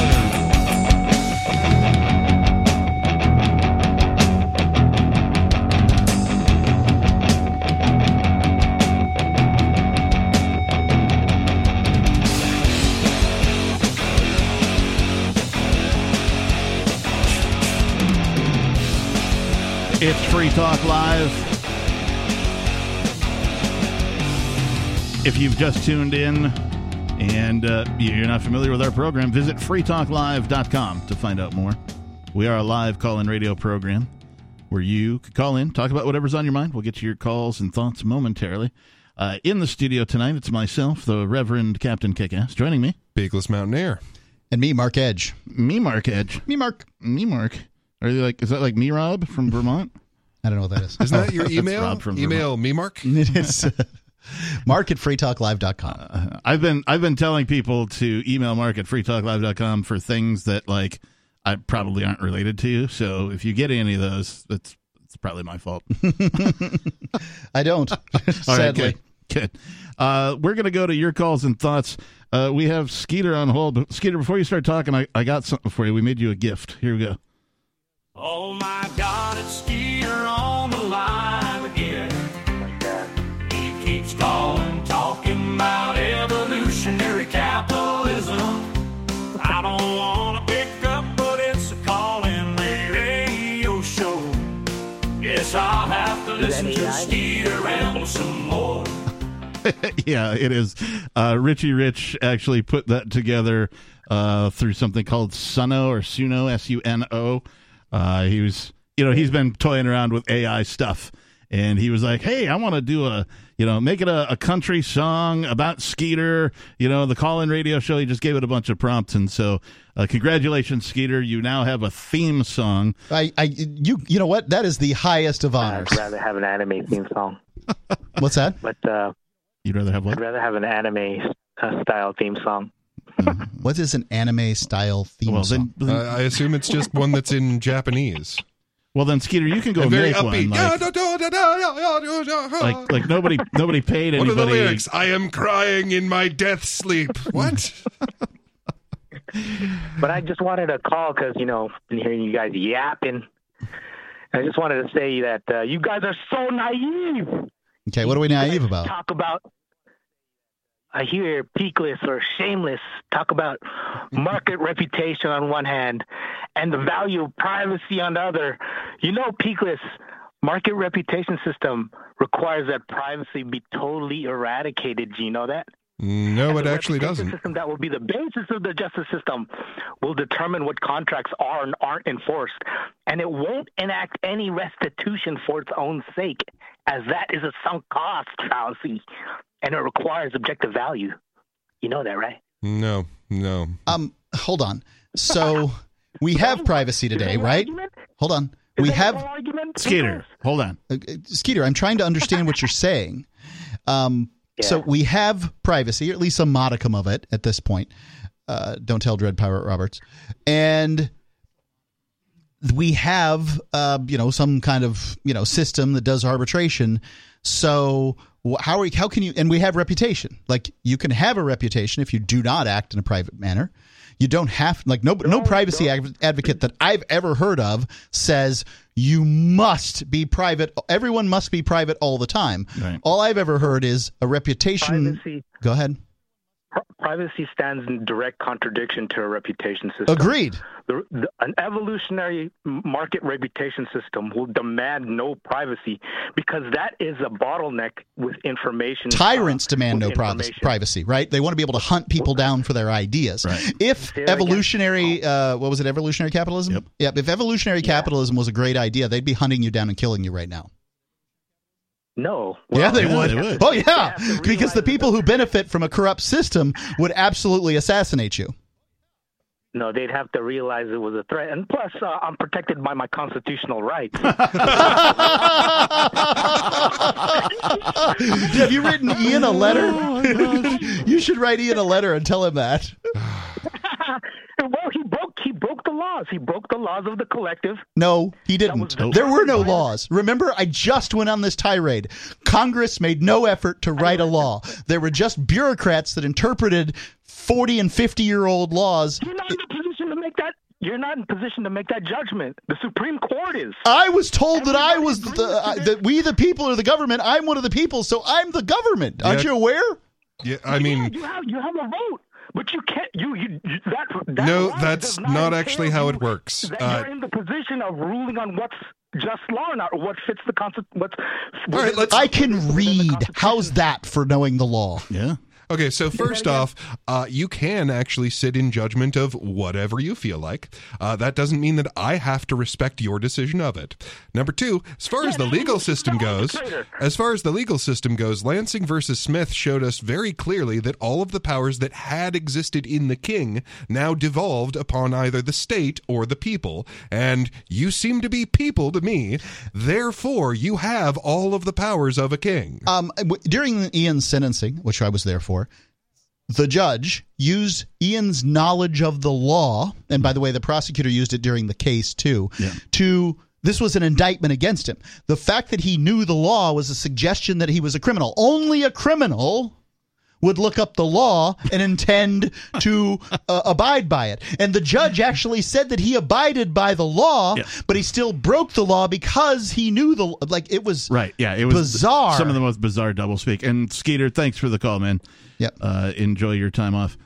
It's Free Talk Live. If you've just tuned in and uh, you're not familiar with our program, visit free talk live dot com to find out more. We are a live call-in radio program where you can call in, talk about whatever's on your mind. We'll get to your calls and thoughts momentarily. Uh, in the studio tonight, it's myself, the Reverend Captain Kickass. Joining me, Beakless Mountaineer. And me, Mark Edge. Me, Mark Edge. Me, Mark. Me, Mark. Are you like? Is that like me, Rob from Vermont? I don't know what that is. Isn't that your email? Rob from email Vermont. me, Mark. It's uh, Mark at free talk live dot com. Uh, I've been I've been telling people to email Mark at free talk live dot com for things that like I probably aren't related to you. So if you get any of those, that's it's probably my fault. I don't. All right, good. Good. Uh, we're gonna go to your calls and thoughts. Uh, we have Skeeter on hold. Skeeter, before you start talking, I, I got something for you. We made you a gift. Here we go. Oh my God, it's Skeeter on the line again. He keeps calling, talking about evolutionary capitalism. I don't want to pick up, but it's a call-in radio show. Guess I'll have to listen to Skeeter ramble some more. Yeah, it is. Uh, Richie Rich actually put that together uh, through something called Suno or Suno, S U N O. Uh, he was, you know, he's been toying around with A I stuff, and he was like, "Hey, I want to do a, You know, make it a, a country song about Skeeter. You know, the call-in radio show, he just gave it a bunch of prompts. And so uh, congratulations, Skeeter. You now have a theme song. I, I, you, you know what? That is the highest of honors. I'd rather have an anime theme song. What's that? But uh, You'd rather have what? I'd rather have an anime uh, style theme song. Mm-hmm. What is an anime style theme well, song? Then, then, uh, I assume it's just one that's in Japanese. Well, then, Skeeter, you can go and very make upbeat. one. Like, like, like nobody, nobody paid anybody. What are the lyrics? I am crying in my death sleep. What? But I just wanted to call because, you know, been hearing you guys yapping. I just wanted to say that uh, you guys are so naive. Okay, what are we naive about? Talk about, I hear Peakless or Shameless talk about market reputation on one hand and the value of privacy on the other. You know, Peakless, market reputation system requires that privacy be totally eradicated. Do you know that? No, and it actually doesn't. The system that will be the basis of the justice system will determine what contracts are and aren't enforced, and it won't enact any restitution for its own sake, as that is a sunk cost fallacy, and it requires objective value. You know that, right? No, no. Um, hold on. So we have privacy today, right? Hold on. We have Skeeter. Hold on, uh, Skeeter. I'm trying to understand what you're saying. Um. Yeah. So we have privacy, or at least a modicum of it at this point. Uh, don't tell Dread Pirate Roberts. And we have, uh, you know, some kind of, you know, system that does arbitration. So how are we, how can you, and we have reputation. Like, you can have a reputation if you do not act in a private manner. You don't have, like, no no privacy advocate that I've ever heard of says you must be private. Everyone must be private all the time. Right. All I've ever heard is a reputation. Privacy. Go ahead. Privacy stands in direct contradiction to a reputation system. Agreed. The, the, an evolutionary market reputation system will demand no privacy because that is a bottleneck with information. Tyrants uh, demand no privacy, privacy, right? They want to be able to hunt people down for their ideas. Right. If evolutionary, uh, what was it, evolutionary capitalism? Yep. Yep. If evolutionary yeah. capitalism was a great idea, they'd be hunting you down and killing you right now. No. Well, yeah, they, yeah, would. they would. Oh, yeah, because the people who benefit from a corrupt system would absolutely assassinate you. No, they'd have to realize it was a threat. And plus, uh, I'm protected by my constitutional rights. Have you written Ian a letter? Oh, you should write Ian a letter and tell him that. Well, he broke he broke the laws. He broke the laws of the collective. No, he didn't. Was, there were no laws. Remember, I just went on this tirade. Congress made no effort to write a law. There were just bureaucrats that interpreted forty and fifty-year-old laws. You're not in a position to make that. You're not in position to make that judgment. The Supreme Court is. I was told that I was the, uh, that we the people are the government. I'm one of the people, so I'm the government. Aren't yeah. you aware? Yeah, I mean, yeah, you have you have a vote. But you can't. You, you that, that no, that's not, not actually how it works. That uh, you're in the position of ruling on what's just law or not, or what fits the concept. What's all right, let's, I can read. How's that for knowing the law? Yeah. Okay, so first off, uh, you can actually sit in judgment of whatever you feel like. Uh, that doesn't mean that I have to respect your decision of it. Number two, as far as the legal system goes, as far as the legal system goes, Lansing versus Smith showed us very clearly that all of the powers that had existed in the king now devolved upon either the state or the people. And you seem to be people to me. Therefore, you have all of the powers of a king. Um, during Ian's sentencing, which I was there for, the judge used Ian's knowledge of the law, and by the way, the prosecutor used it during the case too, yeah. to this was an indictment against him. The fact that he knew the law was a suggestion that he was a criminal. Only a criminal would look up the law and intend to uh, abide by it. And the judge actually said that he abided by the law, yeah. but he still broke the law because he knew the like it was right. Yeah, it was bizarre. Some of the most bizarre doublespeak. And Skeeter, thanks for the call, man. Yep. Uh, enjoy your time off.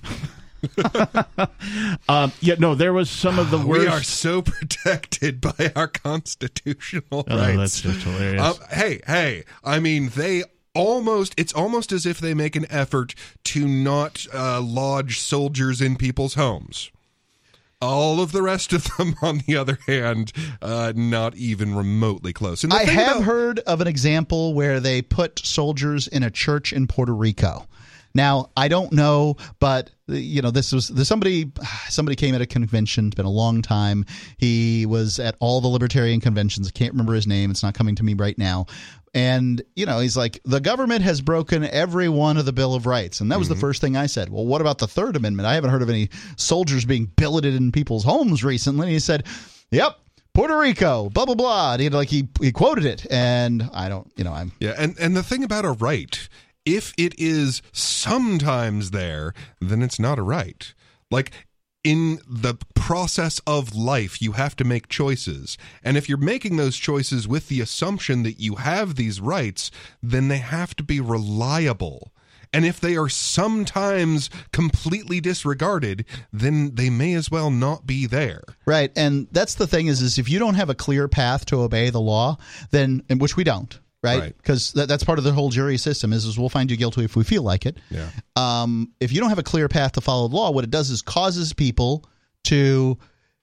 um, yeah, no, there was some of the worst. We are so protected by our constitutional oh, rights. That's just hilarious. Uh, hey, hey, I mean, they almost, it's almost as if they make an effort to not uh, lodge soldiers in people's homes. All of the rest of them, on the other hand, uh, not even remotely close. And I have about- heard of an example where they put soldiers in a church in Puerto Rico. Now, I don't know, but you know, this was this somebody somebody came at a convention. It's been a long time. He was at all the libertarian conventions. I can't remember his name. It's not coming to me right now. And, you know, he's like, the government has broken every one of the Bill of Rights. And that was mm-hmm. the first thing I said. Well, what about the Third Amendment? I haven't heard of any soldiers being billeted in people's homes recently. And he said, yep, Puerto Rico, blah, blah, blah. And he, like, he, he quoted it. And I don't, you know, I'm. Yeah. And, and the thing about a right, if it is sometimes there, then it's not a right. Like, in the process of life, you have to make choices. And if you're making those choices with the assumption that you have these rights, then they have to be reliable. And if they are sometimes completely disregarded, then they may as well not be there. Right. And that's the thing is, is if you don't have a clear path to obey the law, then, in which we don't. Right, because right. that, that's part of the whole jury system is, is we'll find you guilty if we feel like it. Yeah. Um, if you don't have a clear path to follow the law, what it does is causes people to,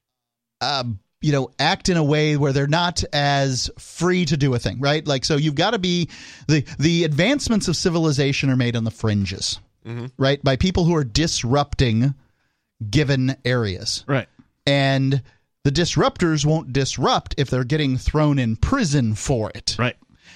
uh, you know, act in a way where they're not as free to do a thing. Right. Like, so you've got to be the the advancements of civilization are made on the fringes. Mm-hmm. Right. By people who are disrupting given areas. Right. And the disruptors won't disrupt if they're getting thrown in prison for it. Right.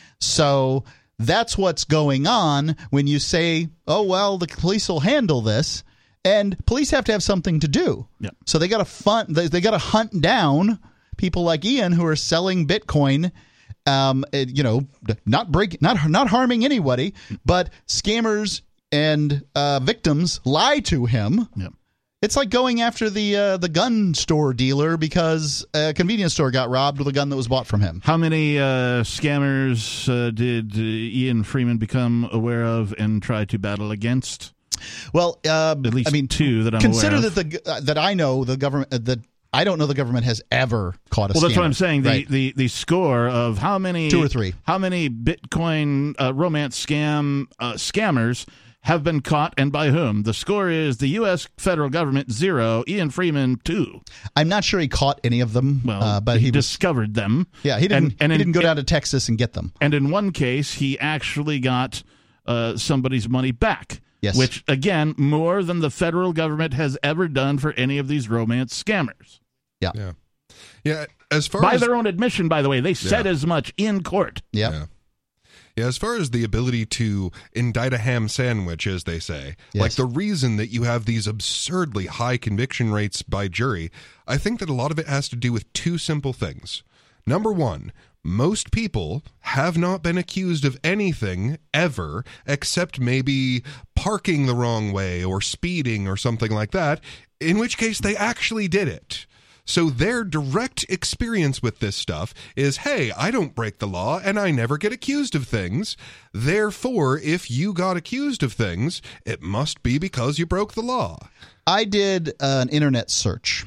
So that's what's going on when you say, oh, well, the police will handle this. And police have to have something to do. Yep. So they got to fun, they, they got to hunt down people like Ian who are selling Bitcoin, um, you know, not break, not not harming anybody, but scammers and uh, victims lie to him. Yep. It's like going after the uh, the gun store dealer because a convenience store got robbed with a gun that was bought from him. How many uh, scammers uh, did uh, Ian Freeman become aware of and try to battle against? Well, uh, at least I mean, two that I'm consider aware of. that the uh, that I know the government uh, that I don't know the government has ever caught a. Well, scammer. that's what I'm saying. The, right. the the score of how many two or three how many Bitcoin uh, romance scam uh, scammers have been caught and by whom? The score is the U S federal government zero, Ian Freeman two. I'm not sure he caught any of them, well, uh, but he, he was, discovered them. Yeah, he didn't. And, and he in, didn't go down to Texas and get them. And in one case, he actually got uh, somebody's money back. Yes. Which again, more than the federal government has ever done for any of these romance scammers. Yeah. Yeah. Yeah. As far by as, their own admission, by the way, they said yeah. as much in court. Yep. Yeah. Yeah, as far as the ability to indict a ham sandwich, as they say, yes. like the reason that you have these absurdly high conviction rates by jury, I think that a lot of it has to do with two simple things. Number one, most people have not been accused of anything ever except maybe parking the wrong way or speeding or something like that, in which case they actually did it. So their direct experience with this stuff is, hey, I don't break the law and I never get accused of things. Therefore, if you got accused of things, it must be because you broke the law. I did uh, an internet search,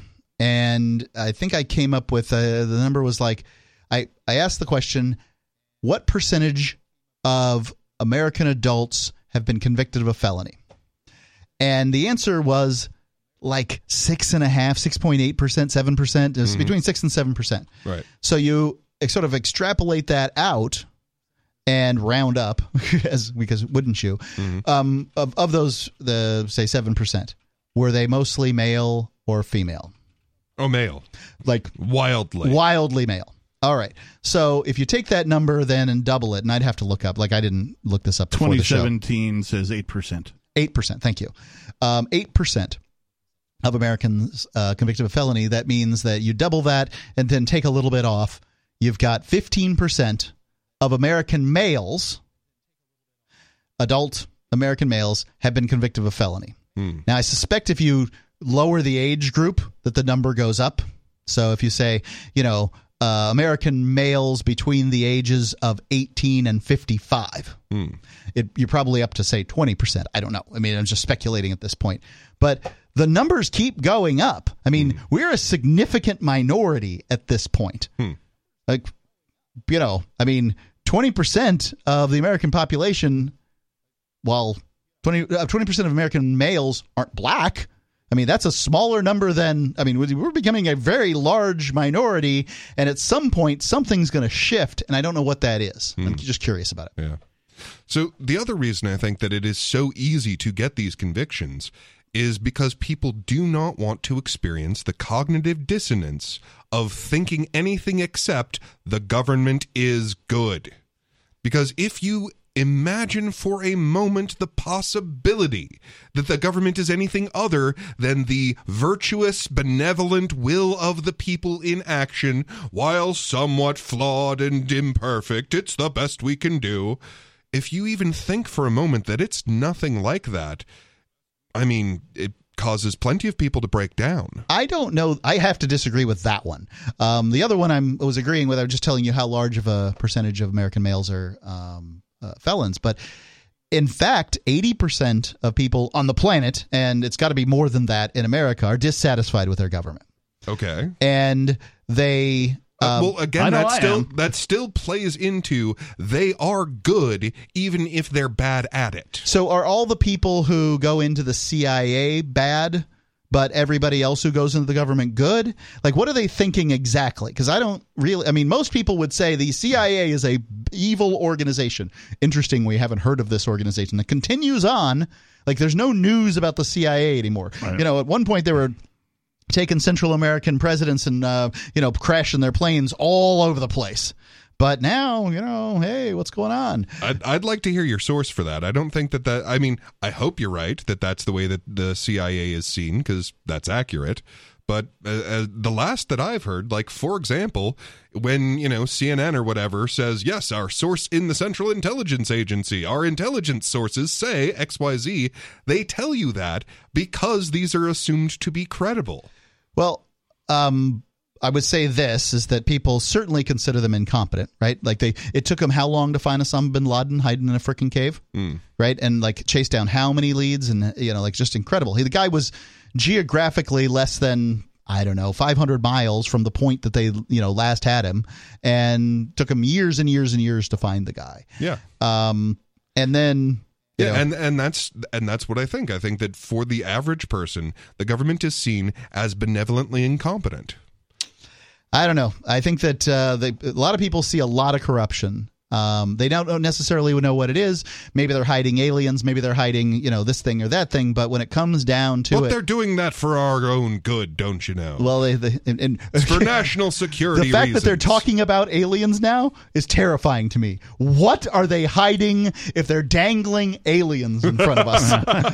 and I think I came up with uh, the number was like, I, I asked the question, what percentage of American adults have been convicted of a felony? And the answer was like six and a half, six point eight percent, seven percent, mm-hmm. between six and seven percent. Right. So you sort of extrapolate that out and round up, as because wouldn't you? Mm-hmm. Um, of of those, the say seven percent, were they mostly male or female? Oh, male. Like wildly, wildly male. All right. So if you take that number then and double it, and I'd have to look up, like I didn't look this up before the show. twenty seventeen says eight percent. eight percent. Thank you. Um, eight percent. Of Americans uh, convicted of a felony. That means that you double that and then take a little bit off. You've got fifteen percent of American males, adult American males, have been convicted of a felony. Hmm. Now, I suspect if you lower the age group that the number goes up. So if you say, you know, uh, American males between the ages of eighteen and fifty-five, hmm. it, you're probably up to, say, twenty percent. I don't know. I mean, I'm just speculating at this point. But the numbers keep going up. I mean, hmm. we're a significant minority at this point. Hmm. Like, you know, I mean, twenty percent of the American population, well, twenty, uh, twenty percent of American males aren't black. I mean, that's a smaller number than, I mean, we're becoming a very large minority, and at some point, something's going to shift, and I don't know what that is. Hmm. I'm just curious about it. Yeah. So the other reason I think that it is so easy to get these convictions is because people do not want to experience the cognitive dissonance of thinking anything except the government is good. Because if you imagine for a moment the possibility that the government is anything other than the virtuous, benevolent will of the people in action, while somewhat flawed and imperfect, it's the best we can do. If you even think for a moment that it's nothing like that, I mean, it causes plenty of people to break down. I don't know. I have to disagree with that one. Um, the other one I'm, I was agreeing with, I was just telling you how large of a percentage of American males are um, uh, felons. But in fact, eighty percent of people on the planet, and it's got to be more than that in America, are dissatisfied with their government. Okay. And they... Uh, well, again, that still that still plays into they are good even if they're bad at it. So are all the people who go into the C I A bad, but everybody else who goes into the government good? Like, what are they thinking exactly? Because I don't really – I mean, most people would say the C I A is a evil organization. Interesting, we haven't heard of this organization. It continues on. Like, there's no news about the C I A anymore. Right. You know, at one point they were – taking Central American presidents and, uh, you know, crashing their planes all over the place. But now, you know, hey, what's going on? I'd, I'd like to hear your source for that. I don't think that that – I mean, I hope you're right that that's the way that the C I A is seen because that's accurate. But uh, uh, the last that I've heard, like, for example, when, you know, C N N or whatever says, yes, our source in the Central Intelligence Agency, our intelligence sources say X Y Z, they tell you that because these are assumed to be credible. Well, um, I would say this is that people certainly consider them incompetent, right? Like they, it took them how long to find Osama bin Laden hiding in a freaking cave, mm. right? And like chase down how many leads, and you know, like just incredible. He, the guy was geographically less than I don't know five hundred miles from the point that they you know last had him, and took them years and years and years to find the guy. Yeah. Um, and then. Yeah, and, and that's and that's what I think. I think that for the average person, the government is seen as benevolently incompetent. I don't know. I think that uh, they, a lot of people see a lot of corruption. Um, they don't necessarily know what it is. Maybe they're hiding aliens. Maybe they're hiding, you know, this thing or that thing. But when it comes down to but it, they're doing that for our own good, don't you know? Well, they, they and, and it's for national security. The fact reasons. that they're talking about aliens now is terrifying to me. What are they hiding if they're dangling aliens in front of us?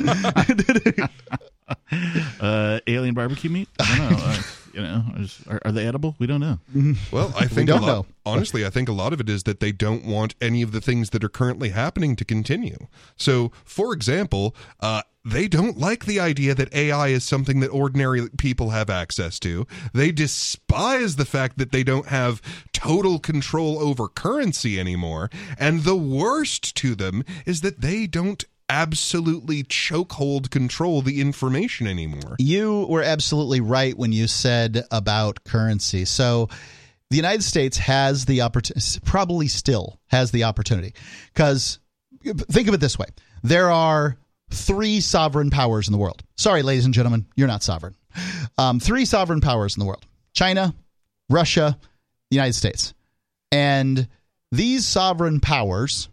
uh, alien barbecue meat? I don't know. Uh, you know, are, are they edible? We don't know. Well, I think we don't a lot, know. Honestly, I think a lot of it is that they don't want any of the things that are currently happening to continue. So, for example, uh, they don't like the idea that A I is something that ordinary people have access to. They despise the fact that they don't have total control over currency anymore. And the worst to them is that they don't absolutely chokehold control the information anymore. You were absolutely right when you said about currency. So the United States has the opportunity, probably still has the opportunity, because think of it this way. There are three sovereign powers in the world. Sorry, ladies and gentlemen, you're not sovereign. Um, three sovereign powers in the world: China, Russia, the United States. And these sovereign powers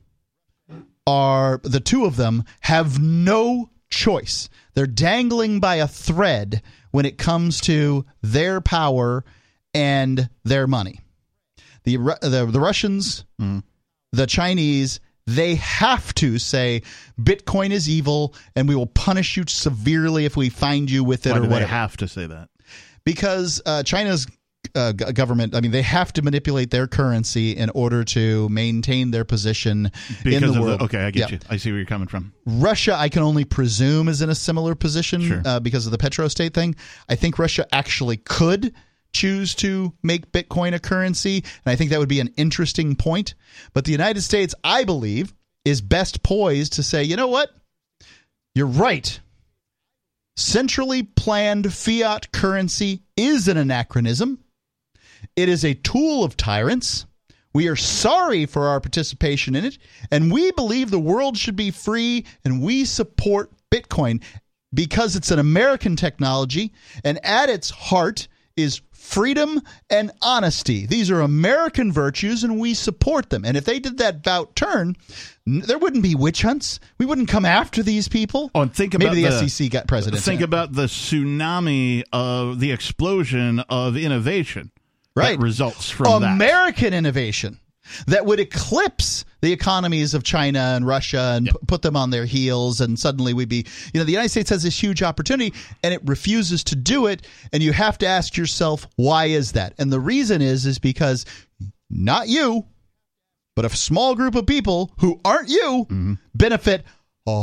are, the two of them have no choice. They're dangling by a thread when it comes to their power and their money. The the, the Russians, mm. the Chinese, they have to say Bitcoin is evil and we will punish you severely if we find you with it. Why or do whatever. They have to say that? Because uh, China's Uh, government, I mean, they have to manipulate their currency in order to maintain their position because in the of world. The, okay, I get yeah. you. I see where you're coming from. Russia, I can only presume, is in a similar position sure. uh, because of the petrostate thing. I think Russia actually could choose to make Bitcoin a currency, and I think that would be an interesting point. But the United States, I believe, is best poised to say, you know what? You're right. Centrally planned fiat currency is an anachronism. It is a tool of tyrants. We are sorry for our participation in it, and we believe the world should be free, and we support Bitcoin. because it's an American technology, and at its heart is freedom and honesty. These are American virtues, and we support them. And if they did that about turn, n- there wouldn't be witch hunts. We wouldn't come after these people. Oh, and think about Maybe the, the S E C got presidents. Think in. about the tsunami of the explosion of innovation right. that results from that. American innovation that would eclipse the economies of China and Russia and Yep. p- put them on their heels, and suddenly we'd be, you know, the United States has this huge opportunity and it refuses to do it, and you have to ask yourself, why is that? And the reason is is because not you, but a small group of people who aren't you mm-hmm. benefit a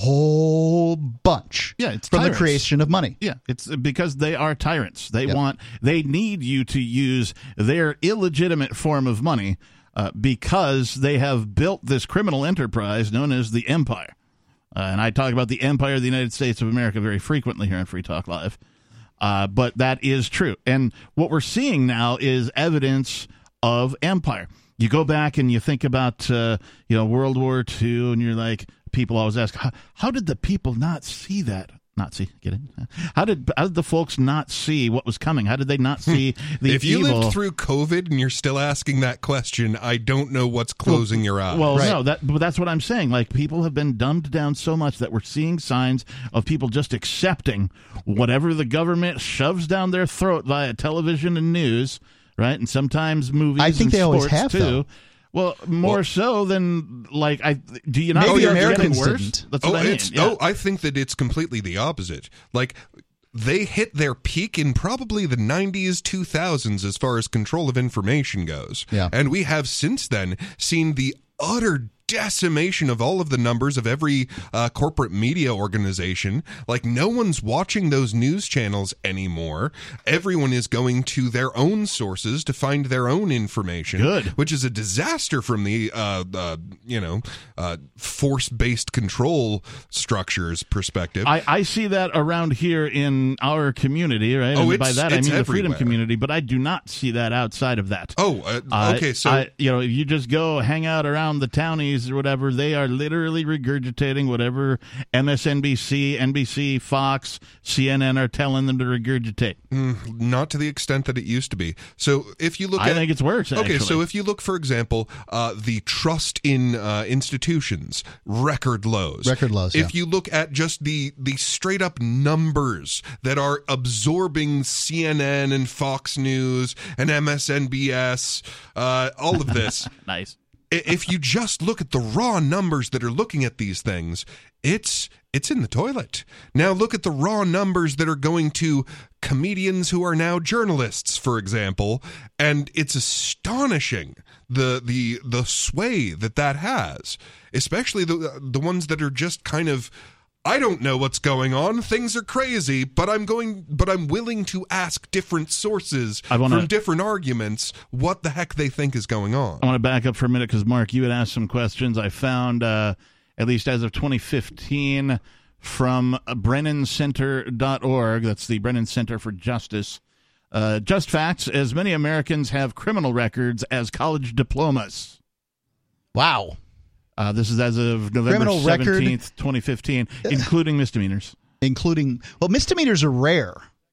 whole bunch yeah, it's from tyrants. the creation of money. Yeah, it's because they are tyrants. They Yep. want, they need you to use their illegitimate form of money uh, because they have built this criminal enterprise known as the Empire. Uh, and I talk about the Empire of the United States of America very frequently here on Free Talk Live. Uh, but that is true. And what we're seeing now is evidence of empire. You go back and you think about, uh, you know, World War Two, and you're like, people always ask, how, how did the people not see that? Not see, get it? How did, how did the folks not see what was coming? How did they not see the if you evil? lived through COVID and you're still asking that question, I don't know what's closing well, your eyes. Well, right. no, that, but that's what I'm saying. Like, people have been dumbed down so much that we're seeing signs of people just accepting whatever the government shoves down their throat via television and news, right? And sometimes movies I think and they always sports have, too. though. Well, more Well, so than, like, I do you not Maybe think it's Americans getting worse? didn't. That's oh, what I mean. it's, Yeah. oh, I think that it's completely the opposite. Like, they hit their peak in probably the nineties, two thousands as far as control of information goes. Yeah. And we have since then seen the utter decimation of all of the numbers of every uh, corporate media organization. Like, no one's watching those news channels anymore. Everyone is going to their own sources to find their own information. Good. Which is a disaster from the, uh, uh, you know, uh, force-based control structures perspective. I, I see that around here in our community, right? Oh, and by it's- that I it's mean the freedom everywhere. community, but I do not see that outside of that. Oh, uh, Uh, okay. So, I, you know, if you just go hang out around the townies or whatever, they are literally regurgitating whatever M S N B C, N B C, Fox, C N N are telling them to regurgitate. mm, not to the extent that it used to be. So, if you look I at, think it's worse. okay, actually. so if you look, for example, uh, the trust in uh, institutions, record lows. Record lows, If yeah. you look at just the the straight up numbers that are absorbing C N N and Fox News and M S N B S, uh, all of this. nice. If you just look at the raw numbers that are looking at these things, it's it's in the toilet. Now look at the raw numbers that are going to comedians who are now journalists, for example, and it's astonishing the the the sway that that has, especially the the ones that are just kind of, I don't know what's going on. Things are crazy, but I'm going, but I'm willing to ask different sources I wanna- from different arguments what the heck they think is going on. I want to back up for a minute because, Mark, you had asked some questions. I found, uh, at least as of twenty fifteen, from Brennan Center dot org. That's the Brennan Center for Justice. Uh, just facts, as many Americans have criminal records as college diplomas. Wow. Uh, this is as of November Criminal record- seventeenth, twenty fifteen, including misdemeanors. Including, well, misdemeanors are rare.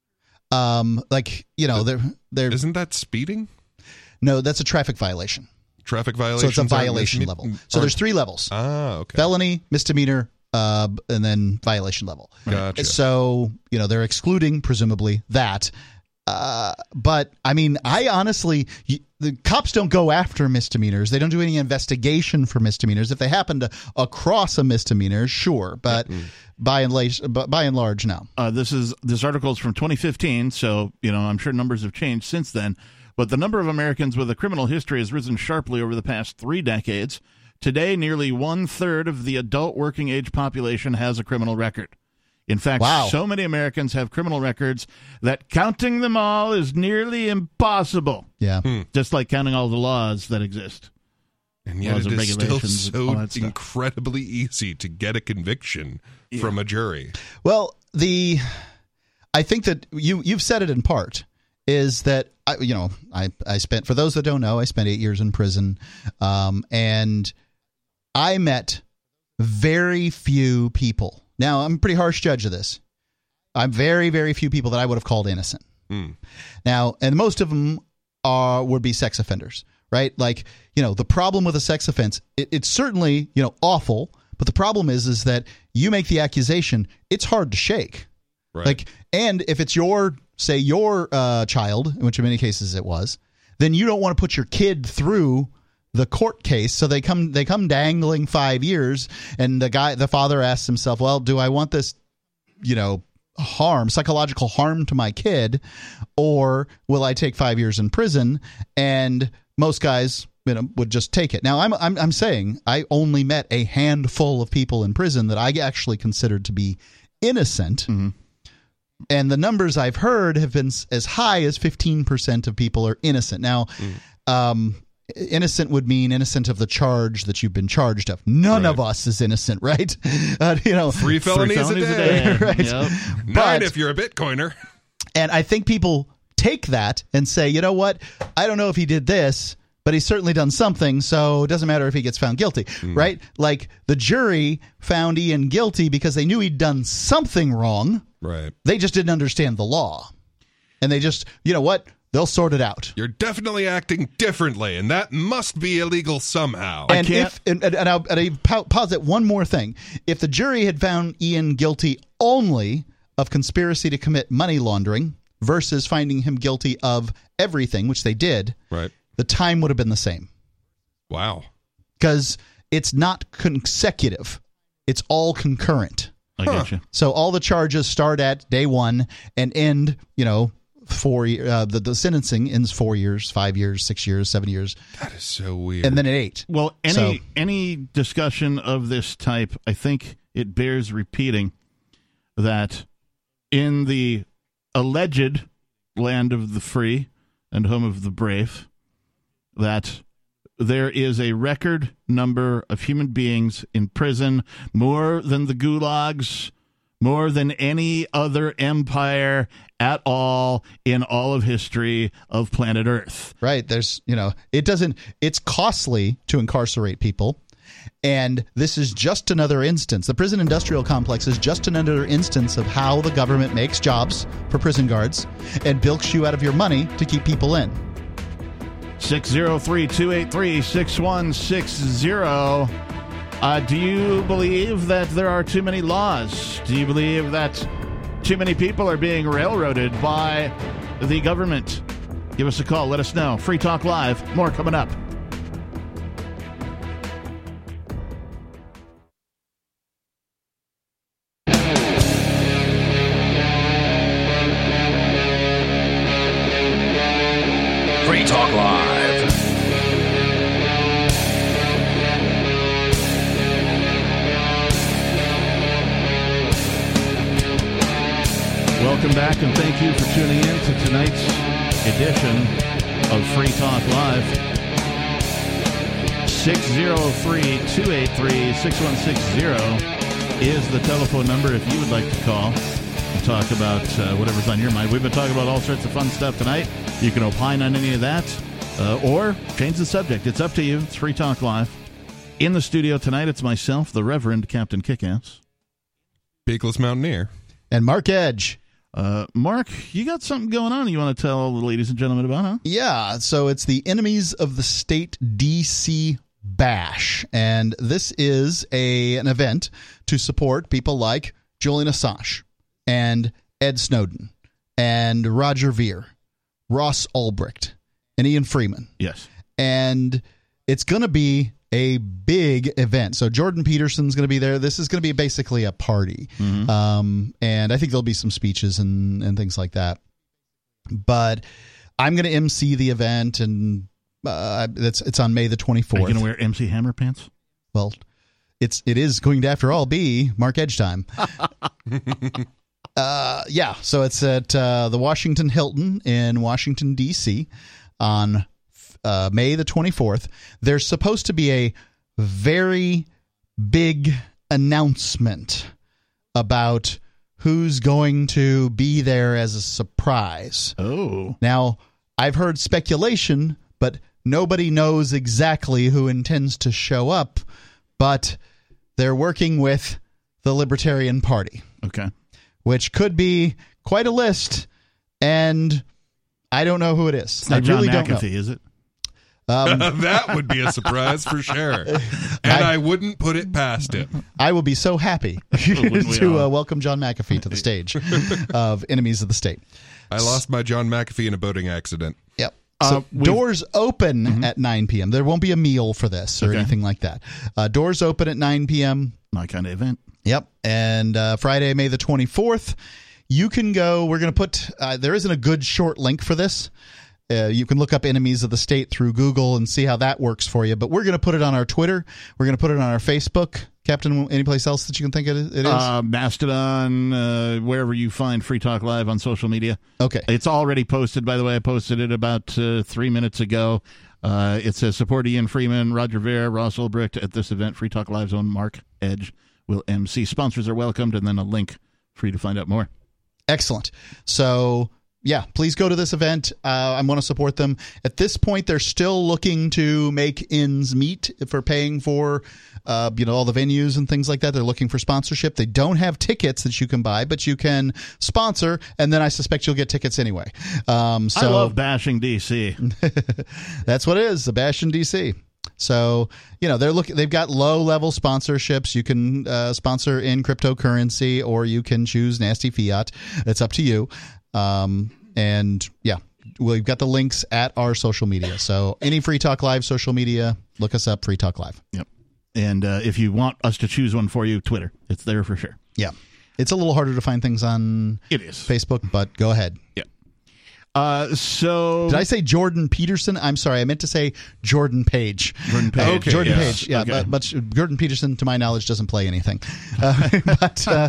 Um, like, you know, they're they're Isn't that speeding? no, that's a traffic violation. Traffic So violations. it's a aren't violation misdemean- level. So are- there's three levels: Ah, okay. felony, misdemeanor, uh, and then violation level. Gotcha. So, you know, they're excluding presumably that. Uh, but I mean, I honestly, you, the cops don't go after misdemeanors. They don't do any investigation for misdemeanors. If they happen to across a misdemeanor, sure, but Mm. by and large, but by and large, no. Uh, this is this article is from twenty fifteen, so you know I'm sure numbers have changed since then. But the number of Americans with a criminal history has risen sharply over the past three decades. Today, nearly one third of the adult working age population has a criminal record. In fact, Wow. so many Americans have criminal records that counting them all is nearly impossible. Yeah. Just like counting all the laws that exist. And yet Laws it and is still regulations and all so that stuff. incredibly easy to get a conviction from a jury. Well, the I think that you you've said it in part is that I, you know I I spent, for those that don't know, I spent eight years in prison, um, and I met very few people Now, I'm a pretty harsh judge of this. I'm very, very few people that I would have called innocent. Mm. Now, and most of them are would be sex offenders, right? Like, you know, the problem with a sex offense, it, it's certainly, you know, awful, but the problem is, is that you make the accusation, it's hard to shake. Right. Like, and if it's your, say, your uh, child, which in many cases it was, then you don't want to put your kid through the court case. So they come, they come dangling five years, and the guy, the father asks himself, well, do I want this, you know, harm, psychological harm to my kid, or will I take five years in prison? And most guys, you know, would just take it. Now, I'm I'm I'm saying I only met a handful of people in prison that I actually considered to be innocent. Mm-hmm. And the numbers I've heard have been as high as fifteen percent of people are innocent. Now, mm. um, innocent would mean innocent of the charge that you've been charged of. None right. of us is innocent, right? Uh, you know, three felonies, three felonies a day, a day. right? Yep. Nine But, if you're a Bitcoiner. and I think people take that and say, you know what? I don't know if he did this, but he's certainly done something, so it doesn't matter if he gets found guilty, mm. right? Like the jury found Ian guilty because they knew he'd done something wrong. Right. They just didn't understand the law. And they just, you know what? They'll sort it out. You're definitely acting differently, and that must be illegal somehow. And if and, and, and I'll, and I'll posit one more thing. If the jury had found Ian guilty only of conspiracy to commit money laundering versus finding him guilty of everything, which they did, right, the time would have been the same. Wow. Because it's not consecutive. It's all concurrent. I get you. So all the charges start at day one and end, you know, four. Uh, the, the sentencing ends four years, five years, six years, seven years. That is so weird. And then at eight. Well, any So- any discussion of this type, I think it bears repeating that in the alleged land of the free and home of the brave, that there is a record number of human beings in prison, more than the gulags, more than any other empire at all in all of history of planet Earth. Right. There's, you know, it doesn't, it's costly to incarcerate people. And this is just another instance. The prison industrial complex is just another instance of how the government makes jobs for prison guards and bilks you out of your money to keep people in. six oh three, two eight three, six one six oh. Uh, do you believe that there are too many laws? Do you believe that too many people are being railroaded by the government? Give us a call. Let us know. Free Talk Live. More coming up. Free Talk Live. Welcome back, and thank you for tuning in to tonight's edition of Free Talk Live. six oh three, two eight three, six one six oh is the telephone number if you would like to call and talk about uh, whatever's on your mind. We've been talking about all sorts of fun stuff tonight. You can opine on any of that uh, or change the subject. It's up to you. It's Free Talk Live. In the studio tonight, it's myself, the Reverend Captain Kickass. Beakless Mountaineer. And Mark Edge. Uh, Mark, you got something going on you want to tell the ladies and gentlemen about, huh? Yeah, so it's the Enemies of the State D C Bash, and this is a an event to support people like Julian Assange and Ed Snowden and Roger Ver, Ross Ulbricht, and Ian Freeman. Yes. And it's going to be a big event. So Jordan Peterson's going to be there. This is going to be basically a party. Mm-hmm. Um, and I think there'll be some speeches and, and things like that. But I'm going to M C the event, and uh, it's it's on May the twenty-fourth. Are you going to wear M C Hammer pants? Well, it's it is going to, after all, be Mark Edge time. uh, yeah, so it's at uh, the Washington Hilton in Washington, D C on uh, May the twenty-fourth. There's supposed to be a very big announcement about who's going to be there as a surprise. Oh. Now, I've heard speculation, but nobody knows exactly who intends to show up. But they're working with the Libertarian Party. Okay. Which could be quite a list, and I don't know who it is. It's not I really John don't know. McAfee, is it? Um, that would be a surprise for sure. And I, I wouldn't put it past him. I will be so happy to uh, welcome John McAfee to the stage of Enemies of the State. I lost my John McAfee in a boating accident. Yep. So uh, doors open mm-hmm. at nine p.m. There won't be a meal for this or okay. anything like that. Uh, doors open at nine p.m. My kind of event. Yep. And uh, Friday, May the twenty-fourth, you can go. We're going to put uh, – there isn't a good short link for this. Uh, you can look up Enemies of the State through Google and see how that works for you. But we're going to put it on our Twitter. We're going to put it on our Facebook. Captain, any place else that you can think it is? Uh, Mastodon, uh, wherever you find Free Talk Live on social media. Okay. It's already posted, by the way. I posted it about uh, three minutes ago. Uh, it says, support Ian Freeman, Roger Ver, Ross Ulbricht at this event. Free Talk Live's own Mark Edge will M C. Sponsors are welcomed, and then a link for you to find out more. Excellent. So... yeah, please go to this event. Uh, I want to support them. At this point, they're still looking to make ends meet for paying for, uh, you know, all the venues and things like that. They're looking for sponsorship. They don't have tickets that you can buy, but you can sponsor, and then I suspect you'll get tickets anyway. Um, so I love bashing D C. That's what it is, the bash in D C. So, you know, they're looking. They've got low-level sponsorships. You can uh, sponsor in cryptocurrency, or you can choose nasty fiat. It's up to you. Um, and yeah, we've got the links at our social media. So any Free Talk Live social media, look us up, Free Talk Live. Yep. And uh, if you want us to choose one for you, Twitter, it's there for sure. Yeah. It's a little harder to find things on it is. Facebook, but go ahead. Yeah. Uh, so did I say Jordan Peterson? I'm sorry, I meant to say Jordan Page. Jordan Page. Okay, Jordan yes. Page. Yeah, okay. but, but Jordan Peterson, to my knowledge, doesn't play anything. Uh, but uh,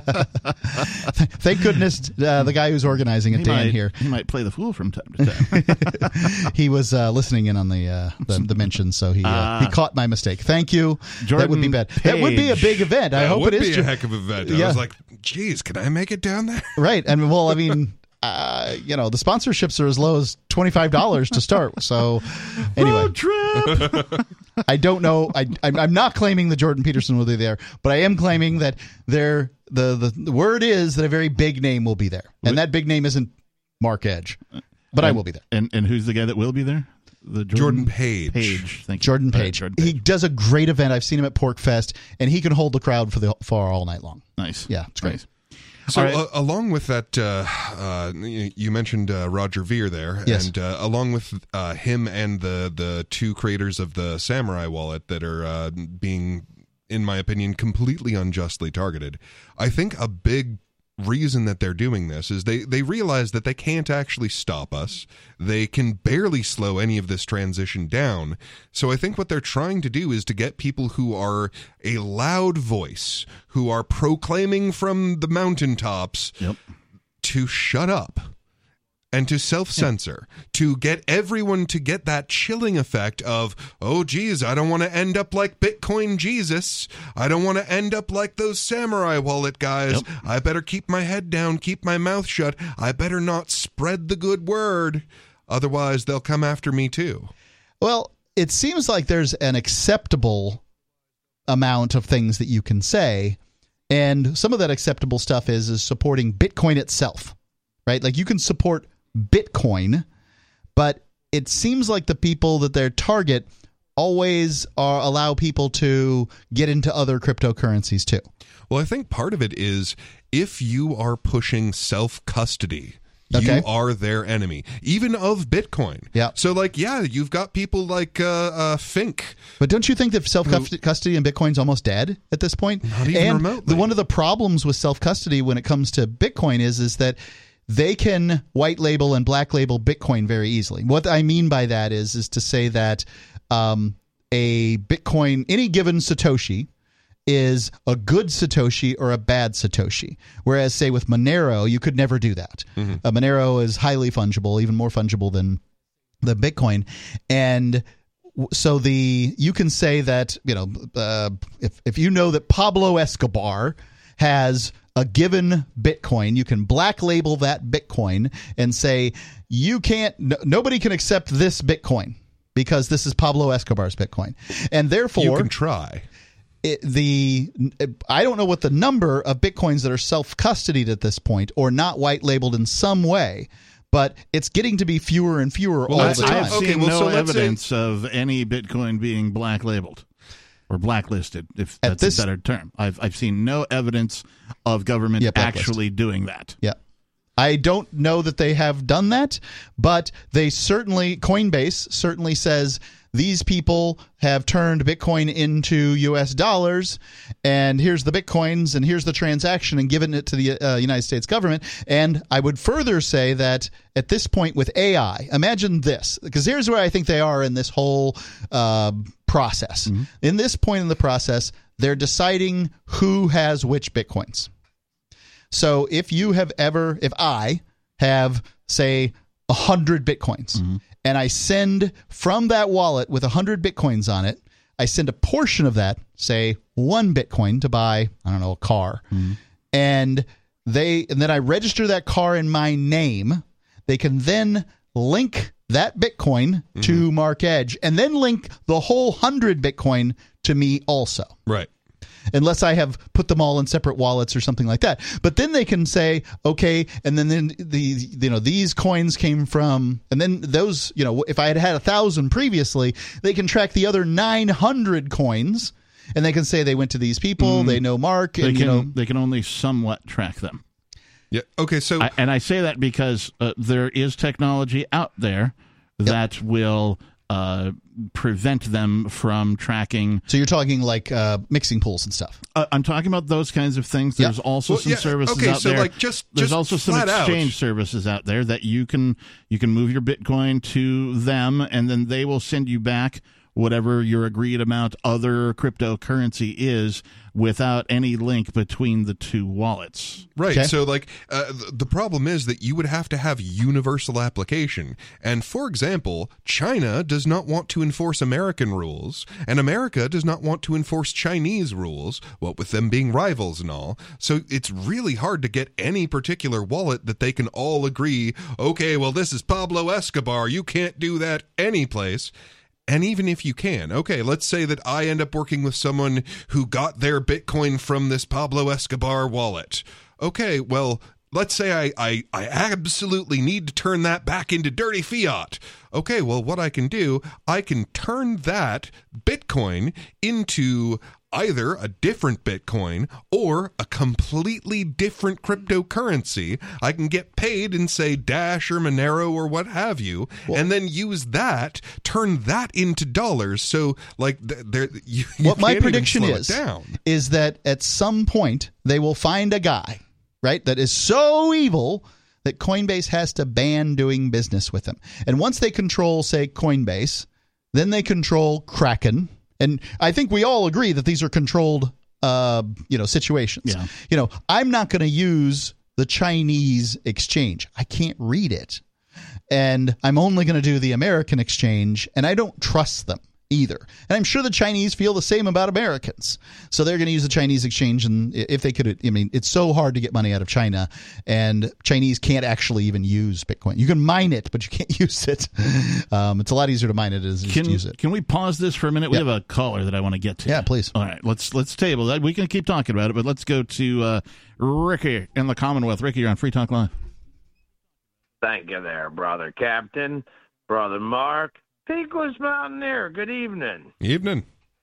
thank goodness uh, the guy who's organizing it, he Dan might, here, he might play the fool from time to time. he was uh, listening in on the uh, the, the mention, so he uh, uh, he caught my mistake. Thank you. Jordan that would be bad. Page. That would be a big event. I that hope would it is. Be a heck of an event. Yeah. I was like, geez, can I make it down there? Right, and well, I mean. Uh, you know, the sponsorships are as low as twenty-five dollars to start. So, anyway. Road trip! I don't know. I, I'm, I'm not claiming that Jordan Peterson will be there, but I am claiming that there. The, the, the word is that a very big name will be there. And that big name isn't Mark Edge, but and, I will be there. And and who's the guy that will be there? The Jordan, Jordan Page. Page. Thank you. Jordan Page. Right, Jordan Page. He does a great event. I've seen him at Pork Fest, and he can hold the crowd for the for all night long. Nice. Yeah, it's great. Nice. So right. uh, along with that, uh, uh, you mentioned uh, Roger Ver there, yes. and uh, along with uh, him and the the two creators of the Samurai Wallet that are uh, being, in my opinion, completely unjustly targeted. I think a big reason that they're doing this is they they realize that they can't actually stop us. They can barely slow any of this transition down. So I think what they're trying to do is to get people who are a loud voice, who are proclaiming from the mountaintops, yep. to shut up and to self-censor, yeah. to get everyone to get that chilling effect of, oh, geez, I don't want to end up like Bitcoin Jesus. I don't want to end up like those Samurai Wallet guys. Yep. I better keep my head down, keep my mouth shut. I better not spread the good word. Otherwise, they'll come after me too. Well, it seems like there's an acceptable amount of things that you can say, and some of that acceptable stuff is, is supporting Bitcoin itself, right? Like you can support Bitcoin, but it seems like the people that they target always are allow people to get into other cryptocurrencies too. Well, I think part of it is if you are pushing self-custody, okay. you are their enemy, even of Bitcoin. Yeah. So, like, yeah, you've got people like uh, uh, Fink. But don't you think that self-custody and Bitcoin's almost dead at this point? Not even and remotely. The, one of the problems with self-custody when it comes to Bitcoin is, is that they can white label and black label Bitcoin very easily. What I mean by that is, is to say that um, a Bitcoin, any given Satoshi, is a good Satoshi or a bad Satoshi. Whereas, say, with Monero, you could never do that. Mm-hmm. Uh, Monero is highly fungible, even more fungible than the Bitcoin. And so the you can say that, you know, uh, if if you know that Pablo Escobar has a given Bitcoin, you can black label that Bitcoin and say you can't no, nobody can accept this Bitcoin because this is Pablo Escobar's Bitcoin. And therefore you can try. it, the I don't know what the number of Bitcoins that are self-custodied at this point or not white-labeled in some way, but it's getting to be fewer and fewer well, all the time. I've seen okay, well, no so evidence say... of any Bitcoin being black-labeled or blacklisted, if that's this... a better term. I've I've seen no evidence of government yeah, actually doing that. Yeah. I don't know that they have done that, but they certainly, Coinbase certainly says these people have turned Bitcoin into U S dollars, and here's the Bitcoins, and here's the transaction, and given it to the uh, United States government. And I would further say that at this point with A I, imagine this, because here's where I think they are in this whole uh, process. Mm-hmm. In this point in the process, they're deciding who has which Bitcoins. So if you have ever, if I have, say, one hundred Bitcoins, mm-hmm. and I send from that wallet with one hundred Bitcoins on it, I send a portion of that, say, one Bitcoin to buy, I don't know, a car, mm-hmm. and they, and then I register that car in my name. They can then link that Bitcoin mm-hmm. to Mark Edge, and then link the whole one hundred Bitcoin to me also. Right. Unless I have put them all in separate wallets or something like that. But then they can say, okay, and then, then the you know these coins came from, and then those, you know, if I had had a thousand previously, they can track the other nine hundred coins, and they can say they went to these people, mm. they know Mark, they and can, you know they can only somewhat track them. Yeah. Okay. So, I, and I say that because uh, there is technology out there that yep. will. Uh, prevent them from tracking. So you're talking like uh, mixing pools and stuff. Uh, I'm talking about those kinds of things. There's yep. also well, some yeah, services okay, out so there. Like just, There's just also some exchange out. services out there that you can you can move your Bitcoin to them, and then they will send you back whatever your agreed amount other cryptocurrency is without any link between the two wallets. Right. Okay. So, like, uh, the problem is that you would have to have universal application. And, for example, China does not want to enforce American rules, and America does not want to enforce Chinese rules, what with them being rivals and all. So it's really hard to get any particular wallet that they can all agree, okay, well, this is Pablo Escobar. You can't do that anyplace. And even if you can, okay, let's say that I end up working with someone who got their Bitcoin from this Pablo Escobar wallet. Okay, well, let's say I, I, I absolutely need to turn that back into dirty fiat. Okay, well, what I can do, I can turn that Bitcoin into either a different Bitcoin or a completely different cryptocurrency. I can get paid in, say, Dash or Monero or what have you, well, and then use that, turn that into dollars. So, like, there, you, you what my can't prediction even is slow it down. is that at some point they will find a guy, right, that is so evil that Coinbase has to ban doing business with him. And once they control, say, Coinbase, then they control Kraken. And I think we all agree that these are controlled, uh, you know, situations. Yeah. You know, I'm not going to use the Chinese exchange. I can't read it. And I'm only going to do the American exchange, and I don't trust them either. And I'm sure the Chinese feel the same about Americans. So they're going to use the Chinese exchange, and if they could, I mean, it's so hard to get money out of China, and Chinese can't actually even use Bitcoin. You can mine it, but you can't use it. Um, it's a lot easier to mine it as can, to use it. Can we pause this for a minute? We yeah. have a caller that I want to get to. Yeah, please. All right, let's let's table that. We can keep talking about it, but let's go to uh, Ricky in the Commonwealth. Ricky, you're on Free Talk Live. Thank you there, Brother Captain, Brother Mark. Peakless Mountaineer, good evening. Evening.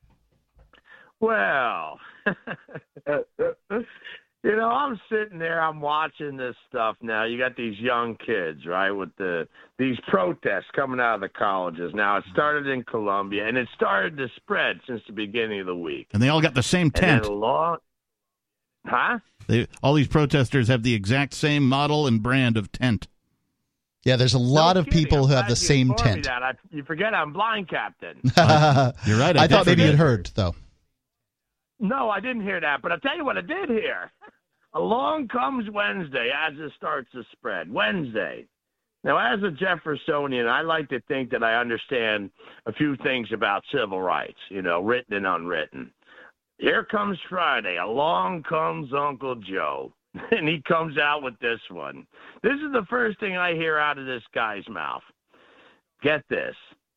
Well, you know, I'm sitting there, I'm watching this stuff now. You got these young kids, right, with the these protests coming out of the colleges. Now, it started in Columbia, and it started to spread since the beginning of the week. And they all got the same tent. And long, huh? They, all these protesters have the exact same model and brand of tent. Yeah, there's a lot no of kidding. people I'm who have the same tent. I, you forget I'm blind, Captain. uh, you're right. I, I thought maybe forget. you'd heard, though. No, I didn't hear that, but I'll tell you what I did hear. Along comes Wednesday as it starts to spread. Wednesday. Now, as a Jeffersonian, I like to think that I understand a few things about civil rights, you know, written and unwritten. Here comes Friday. Along comes Uncle Joe. And he comes out with this one. This is the first thing I hear out of this guy's mouth. Get this.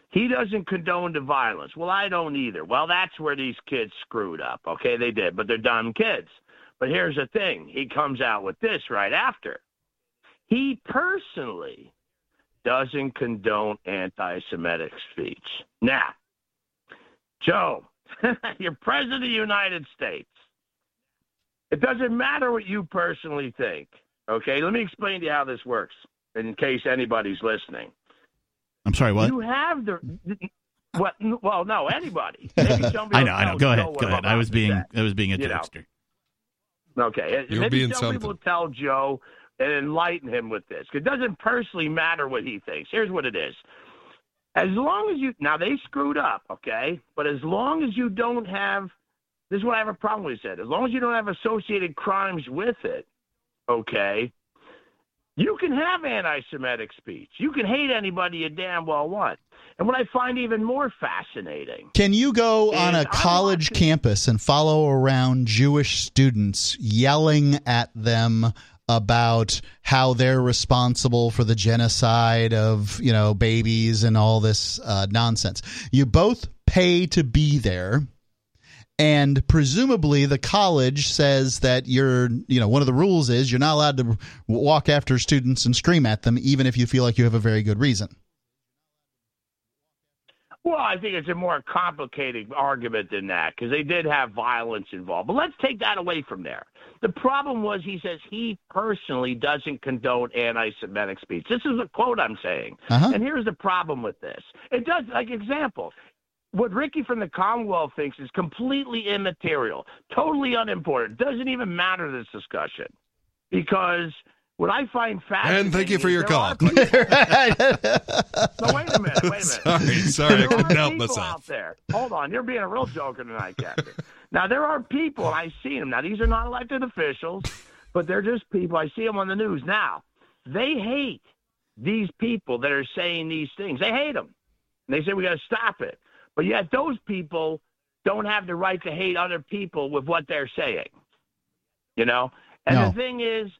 He doesn't condone the violence. Well, I don't either. Well, that's where these kids screwed up. Okay, they did, but they're dumb kids. But here's the thing. He comes out with this right after. He personally doesn't condone anti-Semitic speech. Now, Joe, you're president of the United States. It doesn't matter what you personally think. Okay, let me explain to you how this works in case anybody's listening. I'm sorry, what? You have the what? Well, no, anybody. Maybe somebody I know, I know. Go ahead, Joe go ahead. I was being, I was being a jokester. Know. Okay, You're maybe being some something. people tell Joe and enlighten him with this. It doesn't personally matter what he thinks. Here's what it is. As long as you now they screwed up, okay, but as long as you don't have, this is what I have a problem with. He said, as long as you don't have associated crimes with it, okay. You can have anti-Semitic speech. You can hate anybody you damn well want. And what I find even more fascinating. Can you go on a I'm college watching- campus and follow around Jewish students yelling at them about how they're responsible for the genocide of, you know, babies and all this uh, nonsense? You both pay to be there. And presumably the college says that you're, you know, one of the rules is you're not allowed to walk after students and scream at them, even if you feel like you have a very good reason. Well, I think it's a more complicated argument than that because they did have violence involved. But let's take that away from there. The problem was he says he personally doesn't condone anti-Semitic speech. This is a quote I'm saying. Uh-huh. And here's the problem with this. It does, like example, what Ricky from the Commonwealth thinks is completely immaterial, totally unimportant. Doesn't even matter this discussion because what I find fascinating. And thank you for your call. No, wait a minute. Wait a minute. Sorry, sorry, I There couldn't are help people myself. out there. Hold on, you're being a real joker tonight, Captain. Now there are people, and I see them. Now these are not elected officials, but they're just people. I see them on the news now. They hate these people that are saying these things. They hate them. And they say we got to stop it. But yet those people don't have the right to hate other people with what they're saying. You know? And No. the thing is,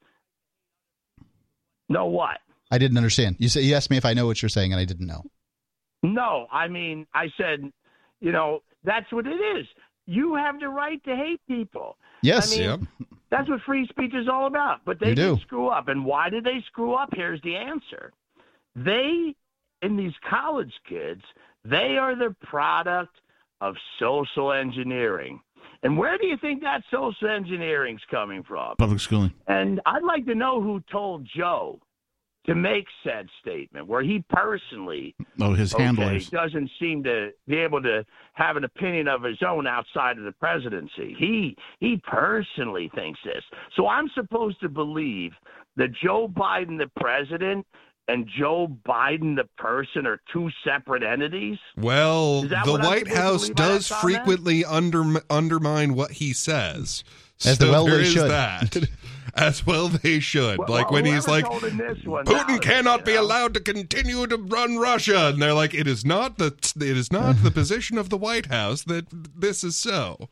know what? I didn't understand. You said you asked me if I know what you're saying, and I didn't know. No, I mean, I said, you know, that's what it is. You have the right to hate people. Yes. I mean, Yep. that's what free speech is all about. But they You do. did screw up. And why did they screw up? Here's the answer. They, in these college kids, they are the product of social engineering. And where do you think that social engineering's coming from? Public schooling. And I'd like to know who told Joe to make said statement, where he personally Oh, his okay, handlers. doesn't seem to be able to have an opinion of his own outside of the presidency. He he personally thinks this. So I'm supposed to believe that Joe Biden, the president, and Joe Biden, the person, are two separate entities? Well, Is that the what I'm White supposed to House believe by that does comment? frequently under, undermine what he says. As so well there they is should. that. As well they should. Well, like when he's whoever like, told him this one Putin now, cannot you be know? allowed to continue to run Russia. And they're like, it is not the it is not the position of the White House that this is so.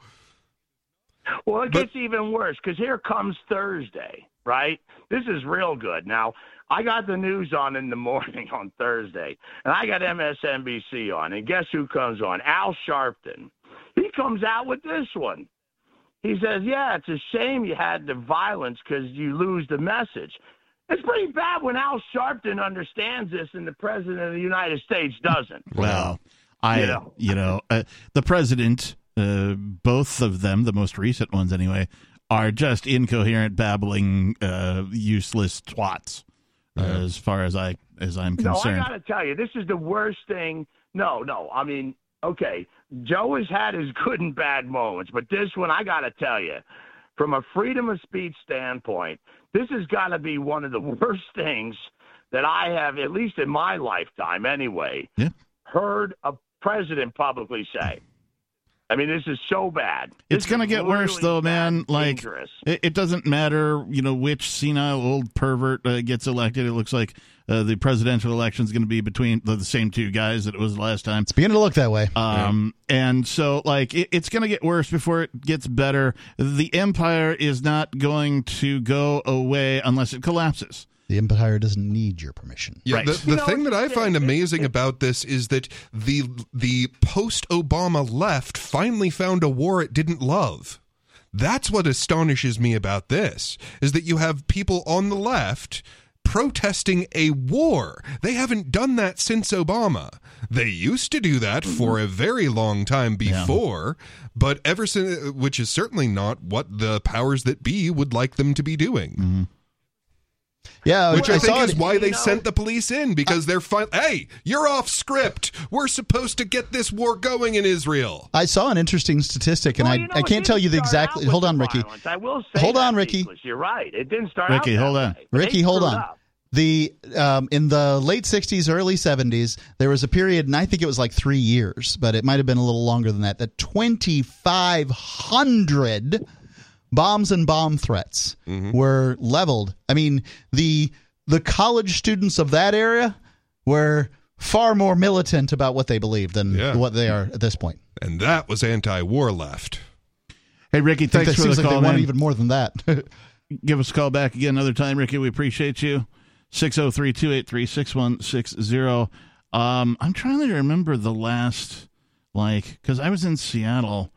Well, it But- gets even worse because here comes Thursday, right? This is real good. Now, I got the news on in the morning on Thursday, and I got M S N B C on, and guess who comes on? Al Sharpton. He comes out with this one. He says, yeah, it's a shame you had the violence because you lose the message. It's pretty bad when Al Sharpton understands this and the president of the United States doesn't. Well, I, You know. you know, uh, the president, uh, both of them, the most recent ones anyway, are just incoherent, babbling, uh, useless twats. Uh, as far as I as I'm No, I concerned. got to tell you, this is the worst thing. No, no, I mean, okay, Joe has had his good and bad moments, but this one, I got to tell you, from a freedom of speech standpoint, this has got to be one of the worst things that I have, at least in my lifetime anyway, Yeah. heard a president publicly say. I mean, this is so bad. It's This going to is get worse, really though, man. bad, Like, dangerous. it, it doesn't matter, you know, which senile old pervert uh, gets elected. It looks like uh, the presidential election is going to be between the, the same two guys that it was last time. It's beginning to look that way. Um, and so, like, it, it's going to get worse before it gets better. The empire is not going to go away unless it collapses. The empire doesn't need your permission. Yeah, Right. the, the You know, thing that I it's- find it's- amazing about this is that the the post-Obama left finally found a war it didn't love. That's what astonishes me about this, is that you have people on the left protesting a war. They haven't done that since Obama. They used to do that for a very long time before, yeah. but ever since, which is certainly not what the powers that be would like them to be doing. Mm-hmm. Yeah, which I, I think saw is it, why they know, sent the police in, because they're fine. Hey, you're off script. We're supposed to get this war going in Israel. I saw an interesting statistic, and Well, I, you know, I it can't tell didn't you the start exact. out with Hold the on, Ricky. violence. I will say Hold that, on, Ricky. Nicholas. You're right. It didn't start Ricky, out hold that on. way, but Ricky, they hold screwed on. up. The um, in the late sixties, early seventies, there was a period, and I think it was like three years, but it might have been a little longer than that. That twenty-five hundred bombs and bomb threats mm-hmm. were leveled. I mean, the the college students of that area were far more militant about what they believed than yeah. what they are at this point. And that was anti-war left. Hey, Ricky, thanks for the seems like call, they want man. even more than that. Give us a call back again another time, Ricky. We appreciate you. six oh three, two eight three, six one six zero. Um, I'm trying to remember the last, like, because I was in Seattle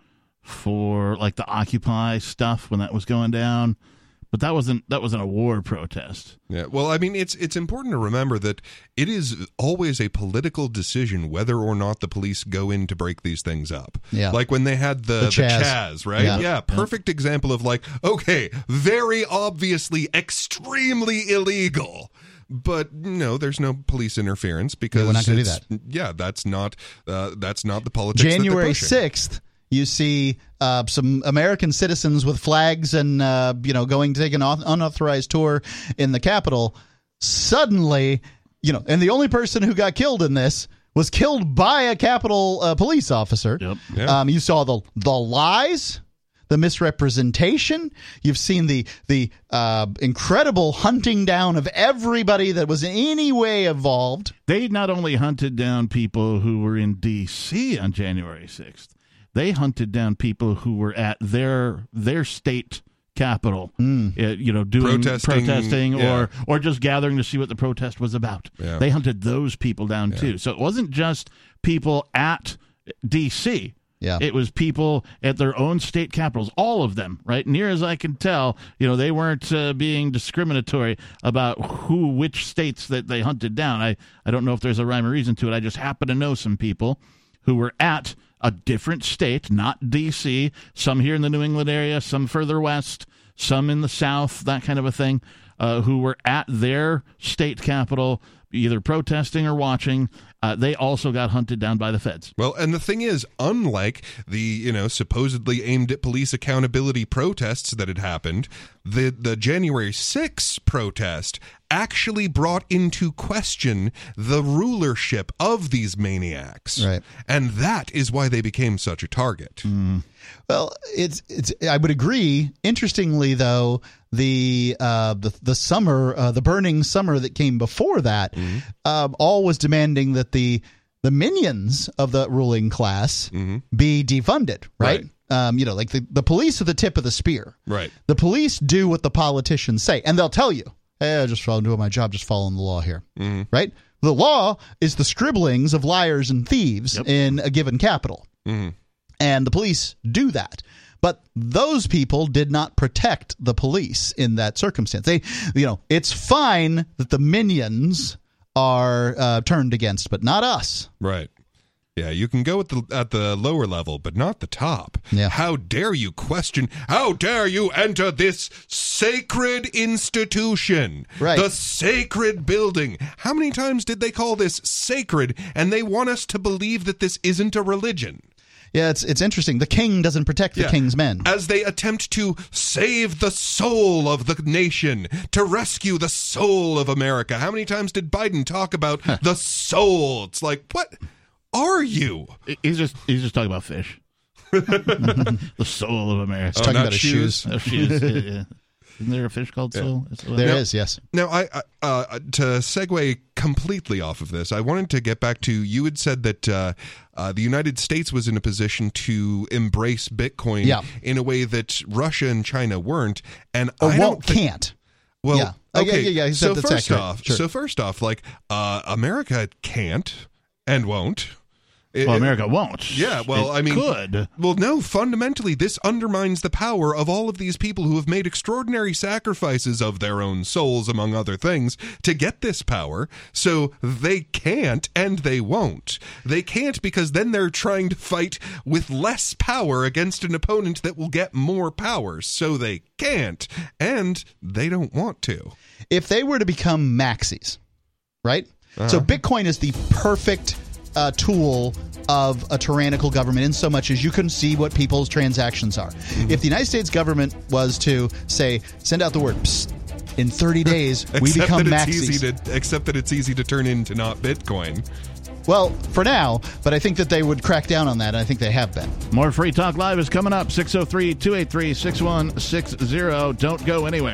for, like, the Occupy stuff when that was going down. But that wasn't that wasn't a war protest. Yeah, well, I mean, it's it's important to remember that it is always a political decision whether or not the police go in to break these things up. Yeah. Like when they had the, The the Chaz. Chaz, right? Yeah. Yeah, perfect yeah. example of like, okay, very obviously extremely illegal. But no, there's no police interference because yeah, we're not going to do it's- that. Yeah, that's not uh, that's not the politics. January sixth. sixth, you see uh, some American citizens with flags and uh, you know going to take an unauthorized tour in the Capitol. Suddenly, you know, and the only person who got killed in this was killed by a Capitol uh, police officer. Yep. Yeah. Um, you saw the the lies, the misrepresentation. You've seen the the uh, incredible hunting down of everybody that was in any way involved. They not only hunted down people who were in D C on January sixth, they hunted down people who were at their their state capital, mm. uh, you know, doing protesting, protesting yeah. or or just gathering to see what the protest was about. Yeah. They hunted those people down yeah. too. So it wasn't just people at D C. Yeah. It was people at their own state capitals, all of them, right? Near as I can tell, you know, they weren't uh, being discriminatory about who, which states that they hunted down. I, I don't know if there's a rhyme or reason to it. I just happen to know some people who were at a different state, not D C, some here in the New England area, some further west, some in the South, that kind of a thing, uh, who were at their state capital either protesting or watching. Uh, they also got hunted down by the feds. Well, and the thing is, unlike the, you know, supposedly aimed at police accountability protests that had happened, the, the January sixth protest actually brought into question the rulership of these maniacs. Right. And that is why they became such a target. Mm. Well, it's it's. I would agree. Interestingly, though, the uh, the the summer, uh, the burning summer that came before that, mm-hmm. um, all was demanding that the the minions of the ruling class mm-hmm. be defunded. Right. right. Um, you know, like the, the police are the tip of the spear. Right. The police do what the politicians say, and they'll tell you, "Hey, I just following doing my job, just following the law here." Mm-hmm. Right. The law is the scribblings of liars and thieves yep. in a given capital. Mm-hmm. And the police do that. But those people did not protect the police in that circumstance. They, you know, it's fine that the minions are uh, turned against, but not us. Right. Yeah, you can go at the at the lower level, but not the top. Yeah. How dare you question? How dare you enter this sacred institution? Right. The sacred building. How many times did they call this sacred? And they want us to believe that this isn't a religion. Yeah, it's it's interesting. The king doesn't protect the yeah. king's men. As they attempt to save the soul of the nation, to rescue the soul of America. How many times did Biden talk about huh. the soul? It's like, what are you? He's just he's just talking about fish. The soul of America. He's talking oh, about his shoes. Oh, shoes. yeah, yeah. Isn't there a fish called yeah. soul? There now, is, yes. Now, I uh, uh, to segue completely off of this, I wanted to get back to, you had said that uh, uh, the United States was in a position to embrace Bitcoin yeah. in a way that Russia and China weren't. And or I well, don't think, can't. Well, yeah. Oh, okay. yeah, yeah, yeah. So that's first accurate. off, Sure. so first off, like uh, America can't and won't. It, well, America won't. Yeah, well, It I mean, could. Well, no, fundamentally, this undermines the power of all of these people who have made extraordinary sacrifices of their own souls, among other things, to get this power. So they can't and they won't. They can't because then they're trying to fight with less power against an opponent that will get more power. So they can't and they don't want to. If they were to become maxis, right? Uh-huh. So Bitcoin is the perfect uh, tool of a tyrannical government in so much as you can see what people's transactions are. Mm-hmm. If the United States government was to say, send out the word, psst, in thirty days, we become that it's maxis. Easy to, except that it's easy to turn into not Bitcoin. Well, for now, but I think that they would crack down on that, and I think they have been. More Free Talk Live is coming up, six oh three, two eight three, six one six zero. Don't go anywhere.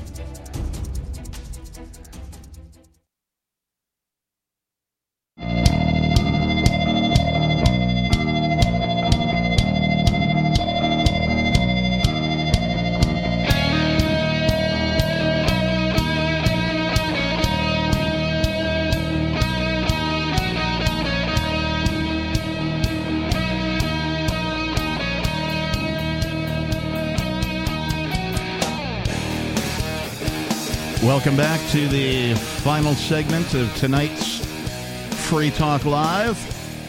Welcome back to the final segment of tonight's Free Talk Live.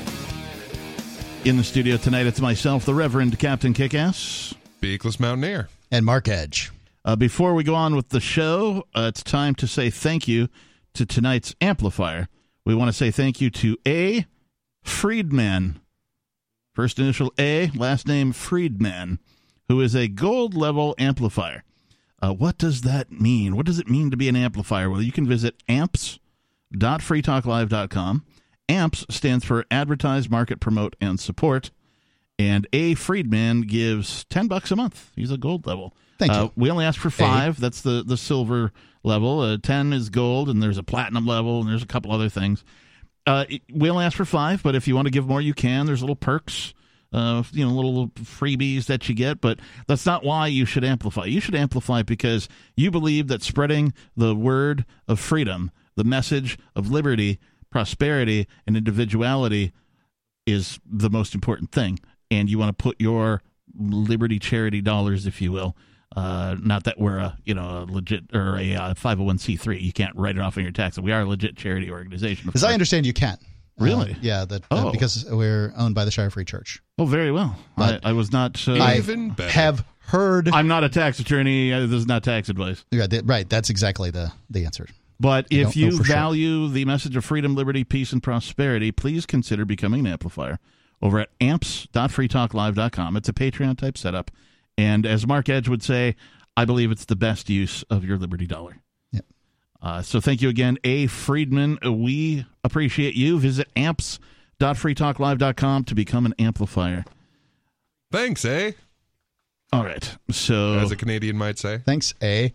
In the studio tonight, it's myself, the Reverend Captain Kickass. Beakless Mountaineer. And Mark Edge. Uh, before we go on with the show, uh, it's time to say thank you to tonight's amplifier. We want to say thank you to A. Friedman. First initial A, last name Friedman, who is a gold level amplifier. Uh, what does that mean? What does it mean to be an amplifier? Well, you can visit amps dot free talk live dot com. AMPS stands for Advertise, Market, Promote, and Support. And A. Friedman gives ten bucks a month. He's a gold level. Thank uh, you. We only ask for five. A. That's the, the silver level. Uh, ten is gold, and there's a platinum level, and there's a couple other things. Uh, we only ask for five, but if you want to give more, you can. There's little perks. Uh, you know, little freebies that you get, but that's not why you should amplify. You should amplify because you believe that spreading the word of freedom, the message of liberty, prosperity, and individuality is the most important thing. And you want to put your liberty charity dollars, if you will. Uh, not that we're a you know a legit or a uh, five oh one c three. You can't write it off on your taxes. We are a legit charity organization. As I understand, you can't. Really? Uh, yeah, that oh. uh, because we're owned by the Shire Free Church. Oh, very well. I, I was not. Uh, I Even better. have heard. I'm not a tax attorney. Uh, this is not tax advice. Yeah, th- right. That's exactly the, the answer. But I if don't know you for sure. value the message of freedom, liberty, peace, and prosperity, please consider becoming an amplifier over at amps dot free talk live dot com. It's a Patreon type setup. And as Mark Edge would say, I believe it's the best use of your liberty dollar. Yep. Uh, so thank you again, A. Friedman. We appreciate you. Visit amps dot free talk live dot com to become an amplifier. Thanks, eh? All right. So as a Canadian might say. Thanks, eh?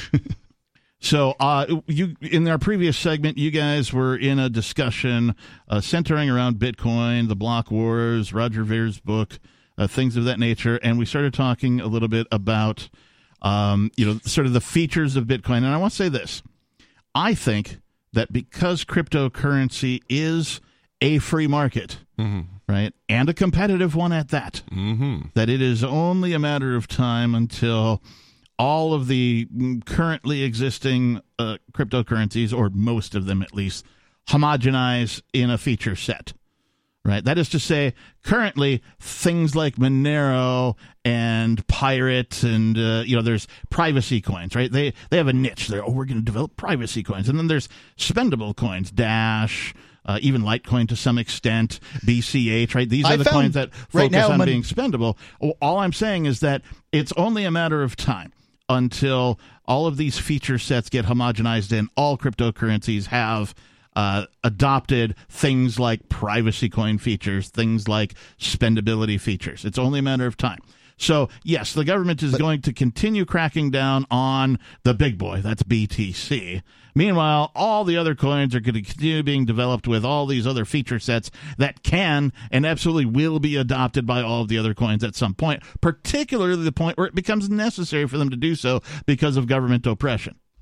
So, uh, you in our previous segment, you guys were in a discussion uh, centering around Bitcoin, the block wars, Roger Vere's book, uh, things of that nature, and we started talking a little bit about, um, you know, sort of the features of Bitcoin. And I want to say this: I think that because cryptocurrency is a free market, mm-hmm. right, and a competitive one at that, mm-hmm. that it is only a matter of time until all of the currently existing uh, cryptocurrencies, or most of them at least, homogenize in a feature set, right? That is to say, currently, things like Monero and Pirate and, uh, you know, there's privacy coins, right? They they have a niche. They're, oh, we're going to develop privacy coins. And then there's spendable coins, Dash, uh, even Litecoin to some extent, B C H, right? These are I the found coins that focus right now on mon- being spendable. All I'm saying is that it's only a matter of time until all of these feature sets get homogenized and all cryptocurrencies have uh, adopted things like privacy coin features, things like spendability features. It's only a matter of time. So, yes, the government is but, going to continue cracking down on the big boy. That's B T C. Meanwhile, all the other coins are going to continue being developed with all these other feature sets that can and absolutely will be adopted by all of the other coins at some point, particularly the point where it becomes necessary for them to do so because of government oppression.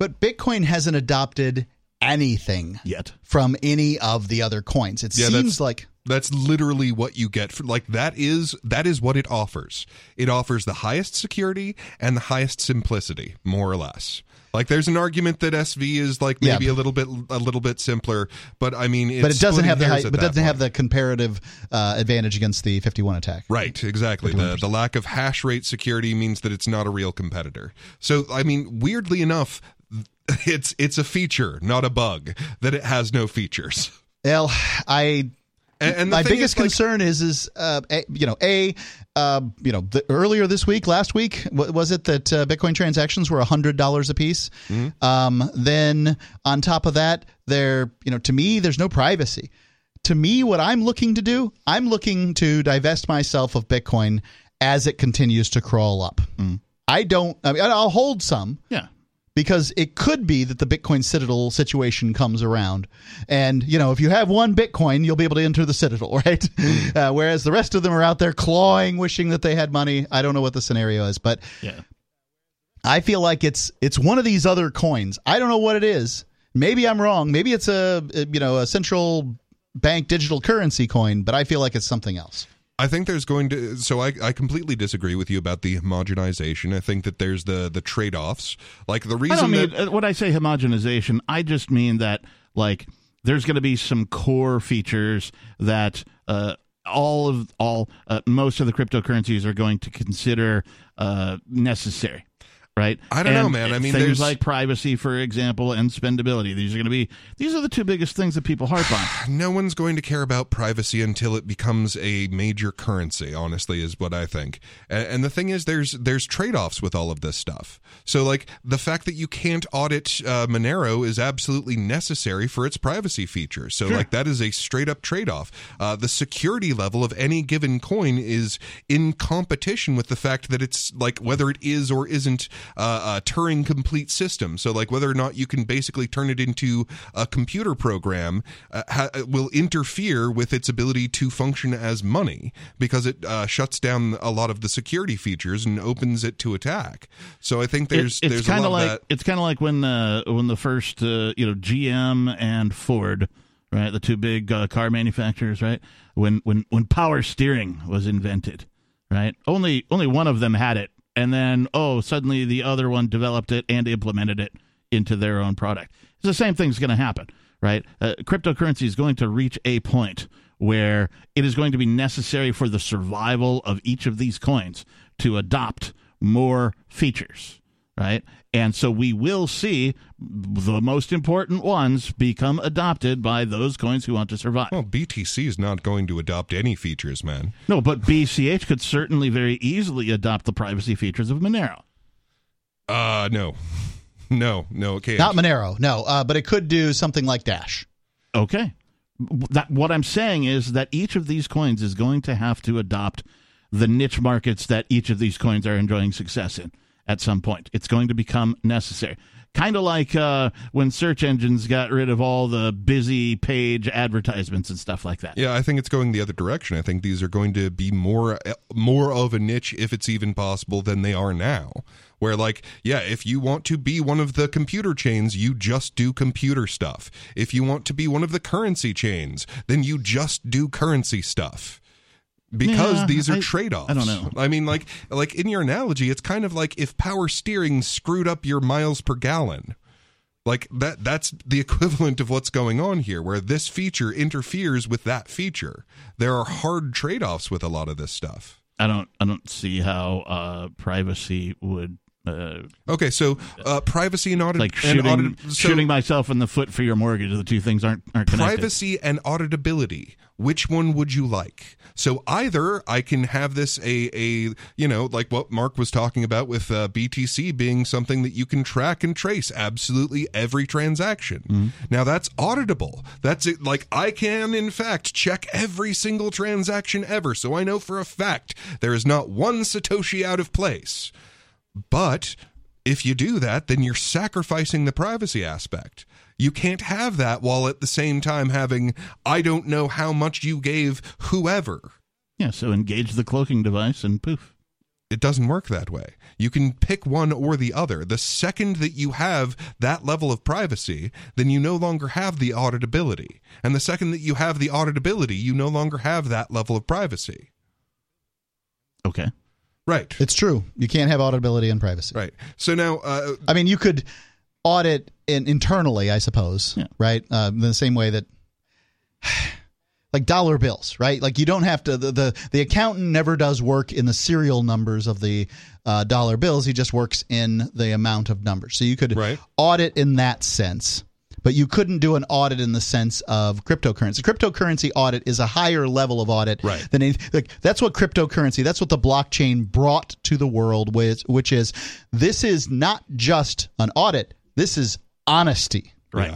But Bitcoin hasn't adopted anything yet from any of the other coins. It Yeah, seems that's- like That's literally what you get. For, like that is that is what it offers. It offers the highest security and the highest simplicity, more or less. Like there's an argument that S V is like maybe Yeah. a little bit a little bit simpler, but I mean, it's but it doesn't have the high, high, but doesn't have the comparative uh, advantage against the fifty-one attack. Right, exactly. The the lack of hash rate security means that it's not a real competitor. So I mean, weirdly enough, it's it's a feature, not a bug, that it has no features. Well, I. And, and the my thing biggest is, like, concern is is uh, a, you know a uh, you know the, earlier this week, last week, w- was it that uh, Bitcoin transactions were a hundred dollars a piece? Mm-hmm. Um, then on top of that, there you know to me, there's no privacy. To me, what I'm looking to do, I'm looking to divest myself of Bitcoin as it continues to crawl up. Mm. I don't. I mean, I'll hold some. Yeah. Because it could be that the Bitcoin Citadel situation comes around. And, you know, if you have one Bitcoin, you'll be able to enter the Citadel, right? Mm. Uh, whereas the rest of them are out there clawing, wishing that they had money. I don't know what the scenario is, but yeah. I feel like it's it's one of these other coins. I don't know what it is. Maybe I'm wrong. Maybe it's a, you know, a central bank digital currency coin, but I feel like it's something else. I think there's going to so I, I completely disagree with you about the homogenization. I think that there's the the trade-offs. Like the reason I don't mean, that when I say homogenization, I just mean that like there's going to be some core features that uh, all of all uh, most of the cryptocurrencies are going to consider uh, necessary. Right? I don't and know, man. I mean, things there's like privacy, for example, and spendability. These are going to be these are the two biggest things that people harp on. No one's going to care about privacy until it becomes a major currency, honestly, is what I think. And, and the thing is, there's there's trade-offs with all of this stuff. So, like, the fact that you can't audit uh, Monero is absolutely necessary for its privacy features. So, Sure. like, that is a straight-up trade-off. Uh, the security level of any given coin is in competition with the fact that it's, like, whether it is or isn't Uh, a Turing complete system. So like whether or not you can basically turn it into a computer program uh, ha- will interfere with its ability to function as money because it uh, shuts down a lot of the security features and opens it to attack. So I think there's It- it's there's kind a of lot like of that. it's kind of like when uh, when the first uh, you know G M and Ford, right, the two big uh, car manufacturers, right, when when when power steering was invented, right, only only one of them had it. And then, oh, suddenly the other one developed it and implemented it into their own product. It's the same thing's going to happen, right? Uh, cryptocurrency is going to reach a point where it is going to be necessary for the survival of each of these coins to adopt more features, right? And so we will see the most important ones become adopted by those coins who want to survive. Well, B T C is not going to adopt any features, man. No, but B C H could certainly very easily adopt the privacy features of Monero. Uh, no. No, no, it can't. Not Monero, no, uh, but it could do something like Dash. Okay. That, what I'm saying is that each of these coins is going to have to adopt the niche markets that each of these coins are enjoying success in at some point. It's going to become necessary. Kind of like uh, when search engines got rid of all the busy page advertisements and stuff like that. Yeah, I think it's going the other direction. I think these are going to be more more of a niche, if it's even possible, than they are now. Where, like, yeah, if you want to be one of the computer chains, you just do computer stuff. If you want to be one of the currency chains, then you just do currency stuff. Because Yeah, these are I- trade-offs. I don't know. I mean, like, like in your analogy, it's kind of like if power steering screwed up your miles per gallon. Like that that's the equivalent of what's going on here, where this feature interferes with that feature. There are hard trade-offs with a lot of this stuff. I don't I don't see how uh, privacy would uh, Okay, so uh, privacy and audit like and shooting audit, so shooting myself in the foot for your mortgage. The two things aren't aren't connected. privacy and auditability. Which one would you like? So either I can have this a a you know like what Mark was talking about with uh, B T C being something that you can track and trace absolutely every transaction. Mm-hmm. Now that's auditable. That's it. Like I can in fact check every single transaction ever, so I know for a fact there is not one Satoshi out of place. But if you do that, then you're sacrificing the privacy aspect. You can't have that while at the same time having, I don't know how much you gave whoever. Yeah, so engage the cloaking device and poof. It doesn't work that way. You can pick one or the other. The second that you have that level of privacy, then you no longer have the auditability. And the second that you have the auditability, you no longer have that level of privacy. Okay. Right. It's true. You can't have auditability and privacy. Right. So now... Uh, I mean, you could audit in, internally, I suppose, yeah. right? Uh, in the same way that... Like dollar bills, right? Like you don't have to, the, the, the accountant never does work in the serial numbers of the uh, dollar bills. He just works in the amount of numbers. So you could right. audit in that sense, but you couldn't do an audit in the sense of cryptocurrency. Cryptocurrency audit is a higher level of audit right. than anything. Like, that's what cryptocurrency, that's what the blockchain brought to the world, with, which is this is not just an audit. This is honesty. Right. Yeah.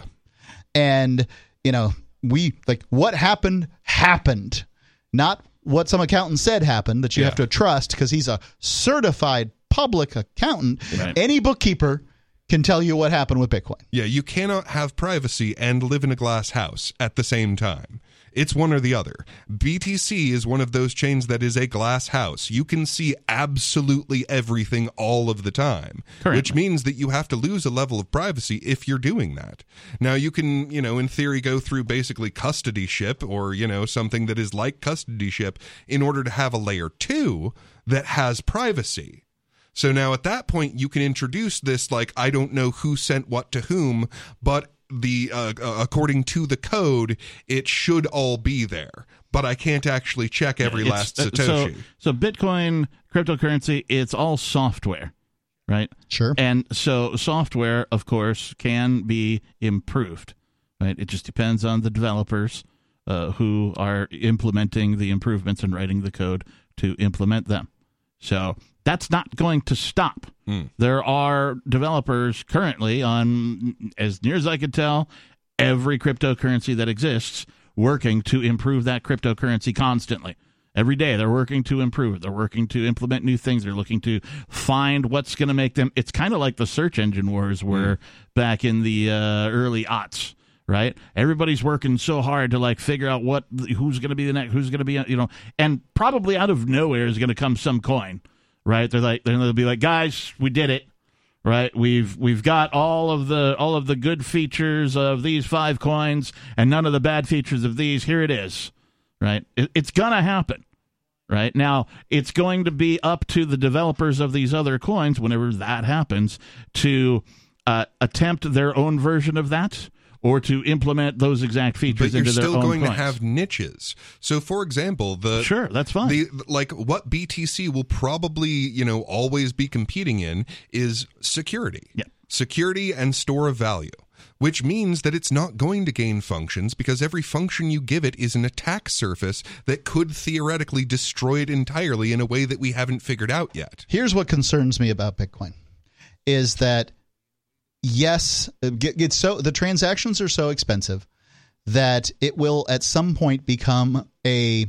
And, you know, we like what happened happened, not what some accountant said happened that you yeah. have to trust because he's a certified public accountant. Right. Any bookkeeper can tell you what happened with Bitcoin. Yeah, you cannot have privacy and live in a glass house at the same time. It's one or the other. B T C is one of those chains that is a glass house. You can see absolutely everything all of the time, Currently. which means that you have to lose a level of privacy if you're doing that. Now, you can, you know, in theory, go through basically custodyship or, you know, something that is like custodyship in order to have a layer two that has privacy. So now at that point, you can introduce this, like, I don't know who sent what to whom, but the uh, uh, according to the code, it should all be there, but I can't actually check every yeah, last uh, Satoshi. So, so Bitcoin, cryptocurrency, it's all software, right? Sure. And so software, of course, can be improved, right? It just depends on the developers uh, who are implementing the improvements and writing the code to implement them. So that's not going to stop. Mm. There are developers currently on, as near as I could tell, every cryptocurrency that exists working to improve that cryptocurrency constantly. Every day they're working to improve it. They're working to implement new things. They're looking to find what's going to make them. It's kind of like the search engine wars were mm. back in the uh, early aughts. Right, everybody's working so hard to like figure out what who's going to be the next, who's going to be, you know, and probably out of nowhere is going to come some coin. Right, they're like, they'll be like, guys, we did it. Right, we've we've got all of the all of the good features of these five coins and none of the bad features of these. Here it is. Right, it, it's gonna happen. Right now, it's going to be up to the developers of these other coins, whenever that happens, to uh, attempt their own version of that, or to implement those exact features but into their own You're still going coins. to have niches. So, for example, the sure, that's fine. The, like what B T C will probably, you know, always be competing in is security. Yeah. Security and store of value, which means that it's not going to gain functions because every function you give it is an attack surface that could theoretically destroy it entirely in a way that we haven't figured out yet. Here's what concerns me about Bitcoin is that yes, it's so the transactions are so expensive that it will at some point become a,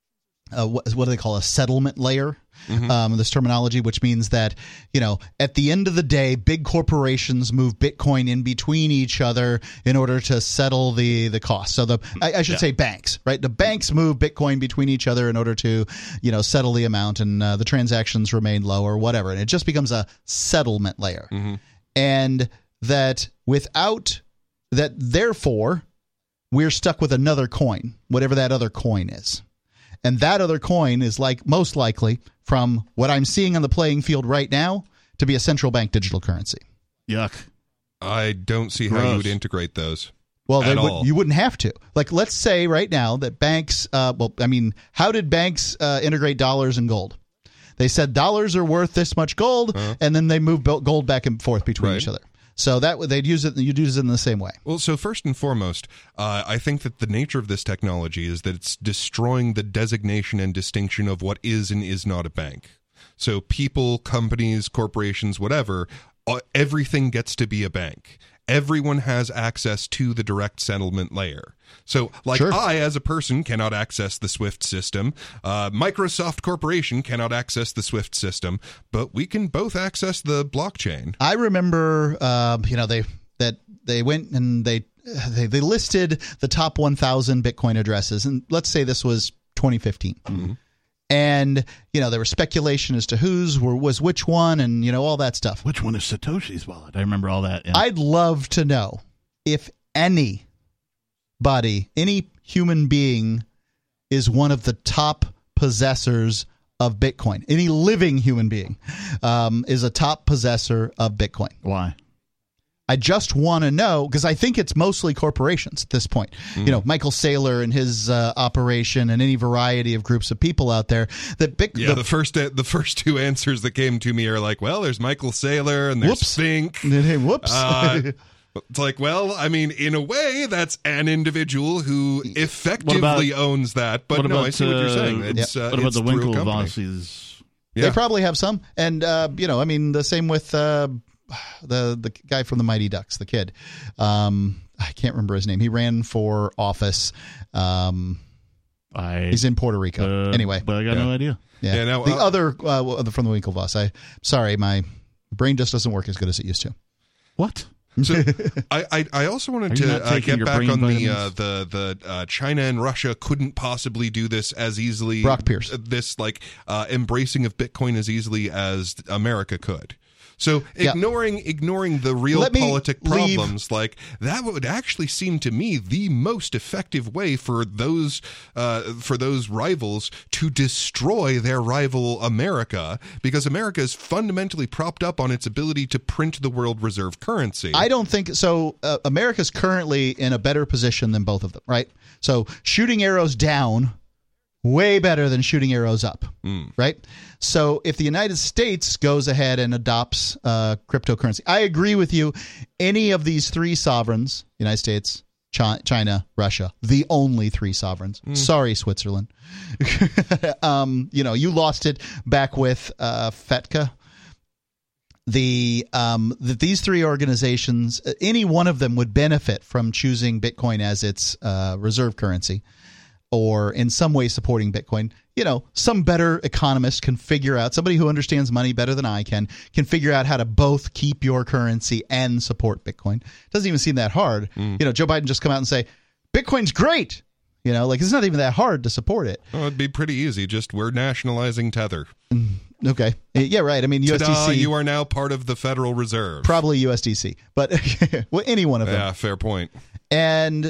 a what, what do they call a settlement layer? Mm-hmm. Um, this terminology, which means that, you know, at the end of the day, big corporations move Bitcoin in between each other in order to settle the the cost. So the I, I should yeah. say banks, right? The banks move Bitcoin between each other in order to, you know, settle the amount, and uh, the transactions remain low or whatever, and it just becomes a settlement layer. Mm-hmm. And that without that, therefore, we're stuck with another coin, whatever that other coin is. And that other coin is like most likely, from what I'm seeing on the playing field right now, to be a central bank digital currency. Yuck. I don't see Gross. how you would integrate those. Well, they at would, all. you wouldn't have to. Like, let's say right now that banks, uh, well, I mean, how did banks uh, integrate dollars and gold? They said dollars are worth this much gold, uh-huh. and then they move gold back and forth between right. each other. So that they'd use it. You'd use it in the same way. Well, so first and foremost, uh, I think that the nature of this technology is that it's destroying the designation and distinction of what is and is not a bank. So people, companies, corporations, whatever, uh, everything gets to be a bank. Everyone has access to the direct settlement layer. So, like, sure. I, as a person, cannot access the SWIFT system. Uh, Microsoft Corporation cannot access the SWIFT system, but we can both access the blockchain. I remember, uh, you know, they that they went and they they, they listed the top one thousand Bitcoin addresses, and let's say this was twenty fifteen. Mm-hmm. And, you know, there was speculation as to whose were, was which one and, you know, all that stuff. Which one is Satoshi's wallet? I remember all that. Yeah. I'd love to know if anybody, any human being is one of the top possessors of Bitcoin. Any living human being um, is a top possessor of Bitcoin. Why? I just want to know, because I think it's mostly corporations at this point. Mm. You know, Michael Saylor and his uh, operation and any variety of groups of people out there. That Bic- Yeah, the, the first uh, the first two answers that came to me are like, well, there's Michael Saylor and there's whoops. Fink. Whoops. Uh, it's like, well, I mean, in a way, that's an individual who effectively about, owns that. But no, about, I see what you're saying. Uh, it's, uh, what about it's the Winklevosses? Yeah. They probably have some. And, uh, you know, I mean, the same with... Uh, the the guy from the Mighty Ducks, the kid. Um, I can't remember his name. He ran for office. Um, I, he's in Puerto Rico. Uh, anyway. But I got yeah. no idea. Yeah. yeah no, the uh, other uh, from the Winklevoss. I sorry, my brain just doesn't work as good as it used to. What? So I, I I also wanted to uh, get back on the uh, the the uh, China and Russia couldn't possibly do this as easily. Brock Pierce. Uh, this like uh, embracing of Bitcoin as easily as America could. So ignoring yeah. ignoring the real politic problems, leave. like that would actually seem to me the most effective way for those uh, for those rivals to destroy their rival America, because America is fundamentally propped up on its ability to print the world reserve currency. I don't think so. Uh, America's currently in a better position than both of them, right? So shooting arrows down. Way better than shooting arrows up, mm. right? So if the United States goes ahead and adopts uh, cryptocurrency, I agree with you. Any of these three sovereigns, United States, Chi- China, Russia, the only three sovereigns. Mm. Sorry, Switzerland. um, you know, you lost it back with uh, FATCA. The um, that these three organizations, any one of them would benefit from choosing Bitcoin as its uh, reserve currency, or in some way supporting Bitcoin. You know, some better economist can figure out, somebody who understands money better than I can, can figure out how to both keep your currency and support Bitcoin. It doesn't even seem that hard. Mm. You know, Joe Biden just come out and say, Bitcoin's great. You know, like it's not even that hard to support it. Oh, it'd be pretty easy. Just we're nationalizing Tether. Mm, okay. Yeah, right. I mean, U S D C. Ta-da, you are now part of the Federal Reserve. Probably U S D C, but well, any one of them. Yeah, fair point. And,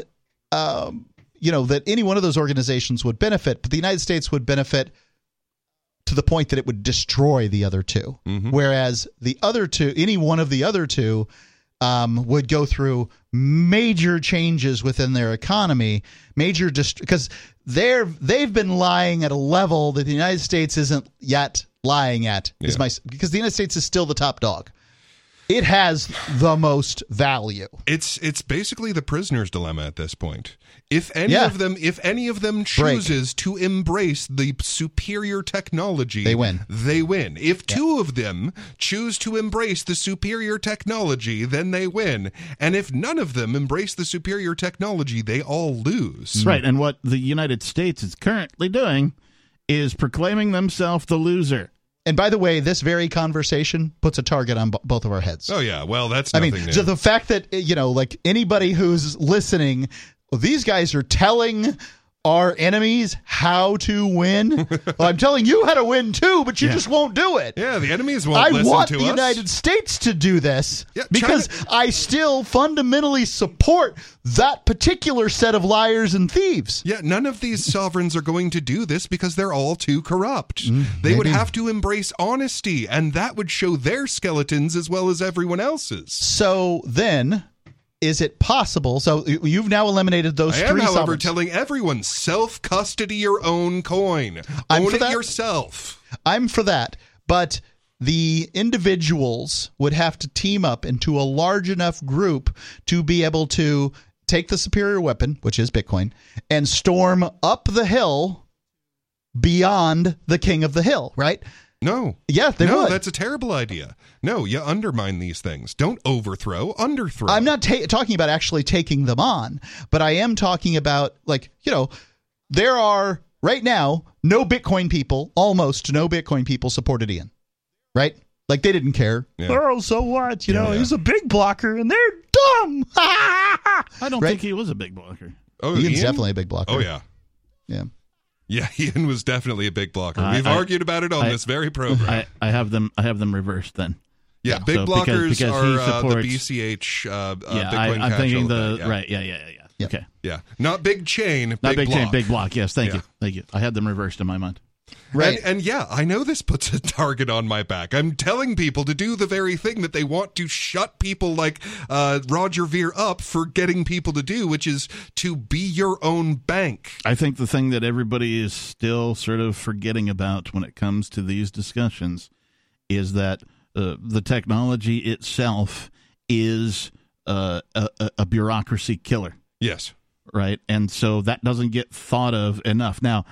um, you know, that any one of those organizations would benefit, but the United States would benefit to the point that it would destroy the other two. Mm-hmm. Whereas the other two, any one of the other two um, would go through major changes within their economy, major dist- because they're they've been lying at a level that the United States isn't yet lying at. Yeah. Is my because the United States is still the top dog. It has the most value. It's it's basically the prisoner's dilemma at this point. If any yeah. of them if any of them chooses Break. to embrace the superior technology, they win. They win. If yeah. two of them choose to embrace the superior technology, then they win. And if none of them embrace the superior technology, they all lose. Right. And what the United States is currently doing is proclaiming themselves the loser. And by the way, this very conversation puts a target on b- both of our heads. Oh, yeah. Well, that's I nothing mean, new. So the fact that, you know, like anybody who's listening, well, these guys are telling our enemies how to win. Well, I'm telling you how to win, too, but you yeah. just won't do it. Yeah, the enemies won't I listen want to the us. United States to do this yeah, because China- I still fundamentally support that particular set of liars and thieves. Yeah, none of these sovereigns are going to do this because they're all too corrupt. Mm, they maybe. would have to embrace honesty, and that would show their skeletons as well as everyone else's. So then, is it possible? So you've now eliminated those I three am, however, sovereigns. telling everyone, self-custody your own coin. I'm Own for it that. yourself. I'm for that, but the individuals would have to team up into a large enough group to be able to take the superior weapon, which is Bitcoin, and storm up the hill beyond the king of the hill, right? No. Yeah, they no, would. That's a terrible idea. No, you undermine these things. Don't overthrow, underthrow. I'm not ta- talking about actually taking them on, but I am talking about, like, you know, there are, right now, no Bitcoin people, almost no Bitcoin people supported Ian, right? Like, they didn't care. Yeah. Oh, so what? You yeah, know, yeah. he's a big blocker, and they're dumb. I don't right? think he was a big blocker. Oh, Ian's Ian? definitely a big blocker. Oh, yeah. Yeah. Yeah, Ian was definitely a big blocker. Uh, We've I, argued about it on I, this very program. I, I have them. I have them reversed then. Yeah, yeah. big so blockers because, because are supports, uh, the B C H. Uh, uh, yeah, Bitcoin I, I'm Cash, thinking all the that, yeah. right. Yeah, yeah, yeah, yeah. Yeah. Okay. Yeah, not big chain, big not big block. chain, big block. Yes, thank Yeah. you, thank you. I had them reversed in my mind. Right. And, and yeah, I know this puts a target on my back. I'm telling people to do the very thing that they want to shut people like uh, Roger Ver up for getting people to do, which is to be your own bank. I think the thing that everybody is still sort of forgetting about when it comes to these discussions is that uh, the technology itself is uh, a, a bureaucracy killer. Yes. Right? And so that doesn't get thought of enough. Now,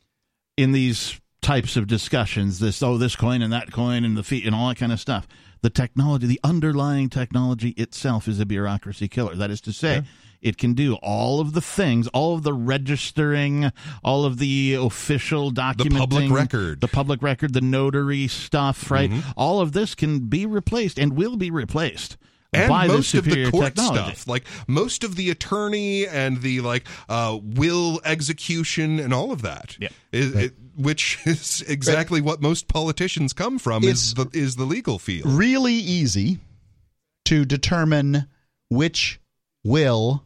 in these types of discussions, this, oh, this coin and that coin and the fee and all that kind of stuff, the technology, the underlying technology itself is a bureaucracy killer. That is to say, yeah. It can do all of the things, all of the registering, all of the official documenting. The public record. The public record, the notary stuff, right? Mm-hmm. All of this can be replaced and will be replaced. And by most the of the court technology. stuff, like most of the attorney and the like uh, will execution and all of that, yeah. is, right. it, which is exactly right. what most politicians come from it's is the is the legal field. Really easy to determine which will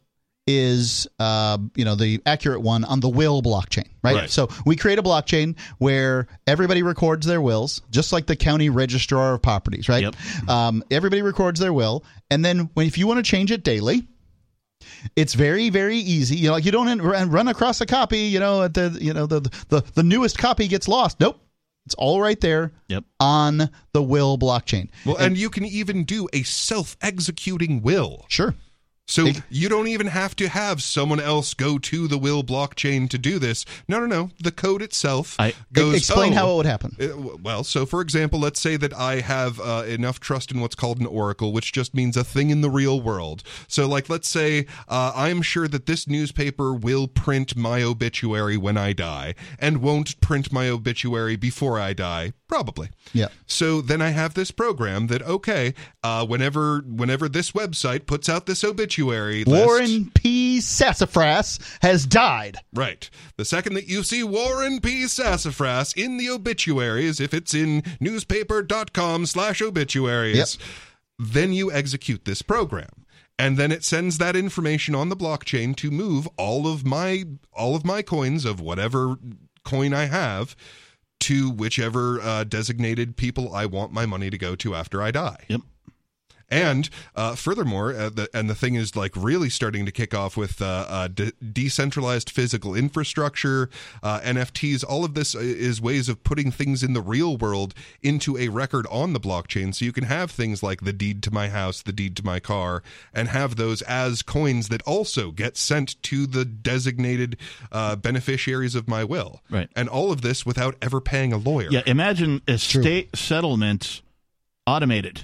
is uh, you know the accurate one on the will blockchain, right? right? So we create a blockchain where everybody records their wills, just like the county registrar of properties, right? Yep. Um, everybody records their will, and then when if you want to change it daily, it's very very easy. You know, like you don't run across a copy. You know, at the you know the the the newest copy gets lost. Nope. It's all right there yep. on the will blockchain. Well, and, and you can even do a self-executing will. Sure. So you don't even have to have someone else go to the will blockchain to do this. No, no, no. The code itself I, goes. Explain oh, how it would happen. It, well, so for example, let's say that I have uh, enough trust in what's called an oracle, which just means a thing in the real world. So, like, let's say uh, I'm sure that this newspaper will print my obituary when I die, and won't print my obituary before I die, probably. Yeah. So then I have this program that okay, uh, whenever whenever this website puts out this obituary. Warren list, P. Sassafras has died. Right. The second that you see Warren P. Sassafras in the obituaries, if it's in newspaper.com slash obituaries, yep. then you execute this program. And then it sends that information on the blockchain to move all of my all of my coins of whatever coin I have to whichever uh, designated people I want my money to go to after I die. Yep. And uh, furthermore, uh, the, and the thing is like really starting to kick off with uh, uh, de- decentralized physical infrastructure, uh, N F Ts. All of this is ways of putting things in the real world into a record on the blockchain. So you can have things like the deed to my house, the deed to my car, and have those as coins that also get sent to the designated uh, beneficiaries of my will. Right. And all of this without ever paying a lawyer. Yeah. Imagine estate settlements automated.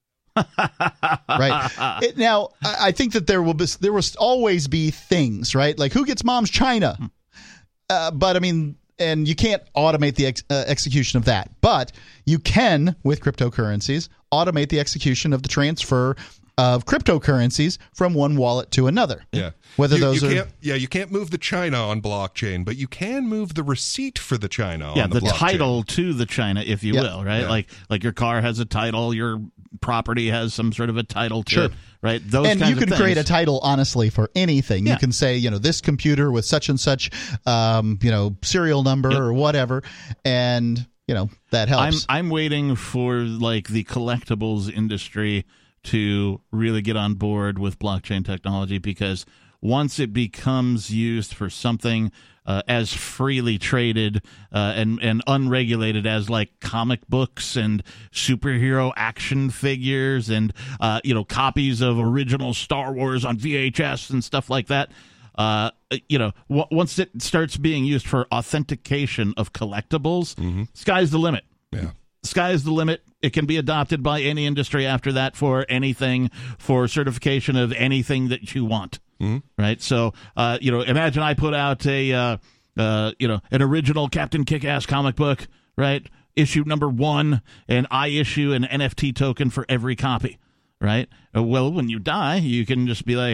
Right. It, now, I think that there will be, there will always be things, right? Like who gets mom's china? Uh, but I mean, and you can't automate the ex, uh, execution of that. But you can, with cryptocurrencies, automate the execution of the transfer of cryptocurrencies from one wallet to another. Yeah. Whether you, those you are can't, yeah, you can't move the china on blockchain, but you can move the receipt for the china yeah, on the, the blockchain. title to the china, if you yeah. will, right? Yeah. Like like your car has a title, your property has some sort of a title to sure. it, right? Those and kinds you can of create a things. title honestly for anything. Yeah. You can say, you know, this computer with such and such, um, you know, serial number yep. or whatever, and you know that helps. I'm I'm waiting for like the collectibles industry to really get on board with blockchain technology, because once it becomes used for something uh, as freely traded uh, and, and unregulated as like comic books and superhero action figures and, uh, you know, copies of original Star Wars on V H S and stuff like that, uh, you know, w- once it starts being used for authentication of collectibles, mm-hmm. sky's the limit. Yeah. Sky's the limit. It can be adopted by any industry after that for anything, for certification of anything that you want. Mm-hmm. Right. So, uh, you know, imagine I put out a, uh, uh, you know, an original Captain Kick-Ass comic book, right? Issue number one, and I issue an N F T token for every copy. Right. Uh, well, when you die, you can just be like, hey,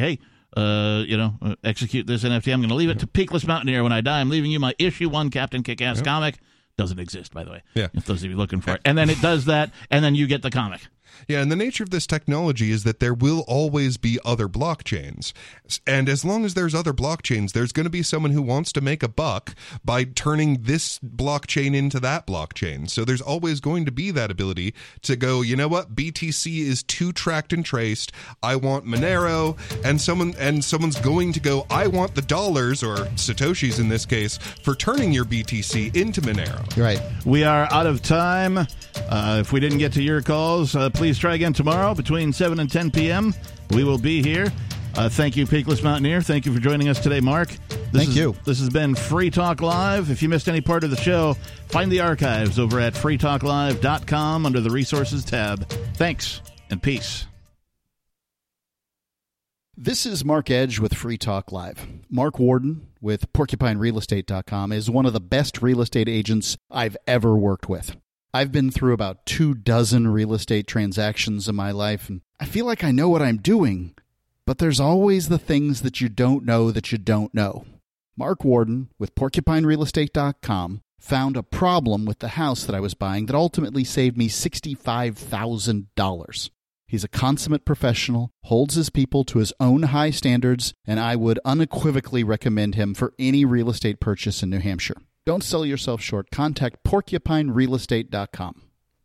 uh, you know, uh, execute this N F T. I'm going to leave it to Peakless Mountaineer when I die. I'm leaving you my issue one Captain Kick-Ass Yep. comic. Doesn't exist, by the way. Yeah. If those of you looking for it. And then it does that, and then you get the comic. Yeah, and the nature of this technology is that there will always be other blockchains. And as long as there's other blockchains, there's going to be someone who wants to make a buck by turning this blockchain into that blockchain. So there's always going to be that ability to go, you know what, B T C is too tracked and traced. I want Monero, and someone and someone's going to go, I want the dollars, or Satoshis in this case, for turning your B T C into Monero. Right. We are out of time. Uh, if we didn't get to your calls, uh, please try again tomorrow between seven and ten p.m. We will be here. Uh, thank you, Peakless Mountaineer. Thank you for joining us today, Mark. This Thank is, you. This has been Free Talk Live. If you missed any part of the show, find the archives over at free talk live dot com under the Resources tab. Thanks, and peace. This is Mark Edge with Free Talk Live. Mark Warden with porcupine real estate dot com is one of the best real estate agents I've ever worked with. I've been through about two dozen real estate transactions in my life, and I feel like I know what I'm doing, but there's always the things that you don't know that you don't know. Mark Warden with porcupine real estate dot com found a problem with the house that I was buying that ultimately saved me sixty-five thousand dollars. He's a consummate professional, holds his people to his own high standards, and I would unequivocally recommend him for any real estate purchase in New Hampshire. Don't sell yourself short. Contact porcupine real estate dot com.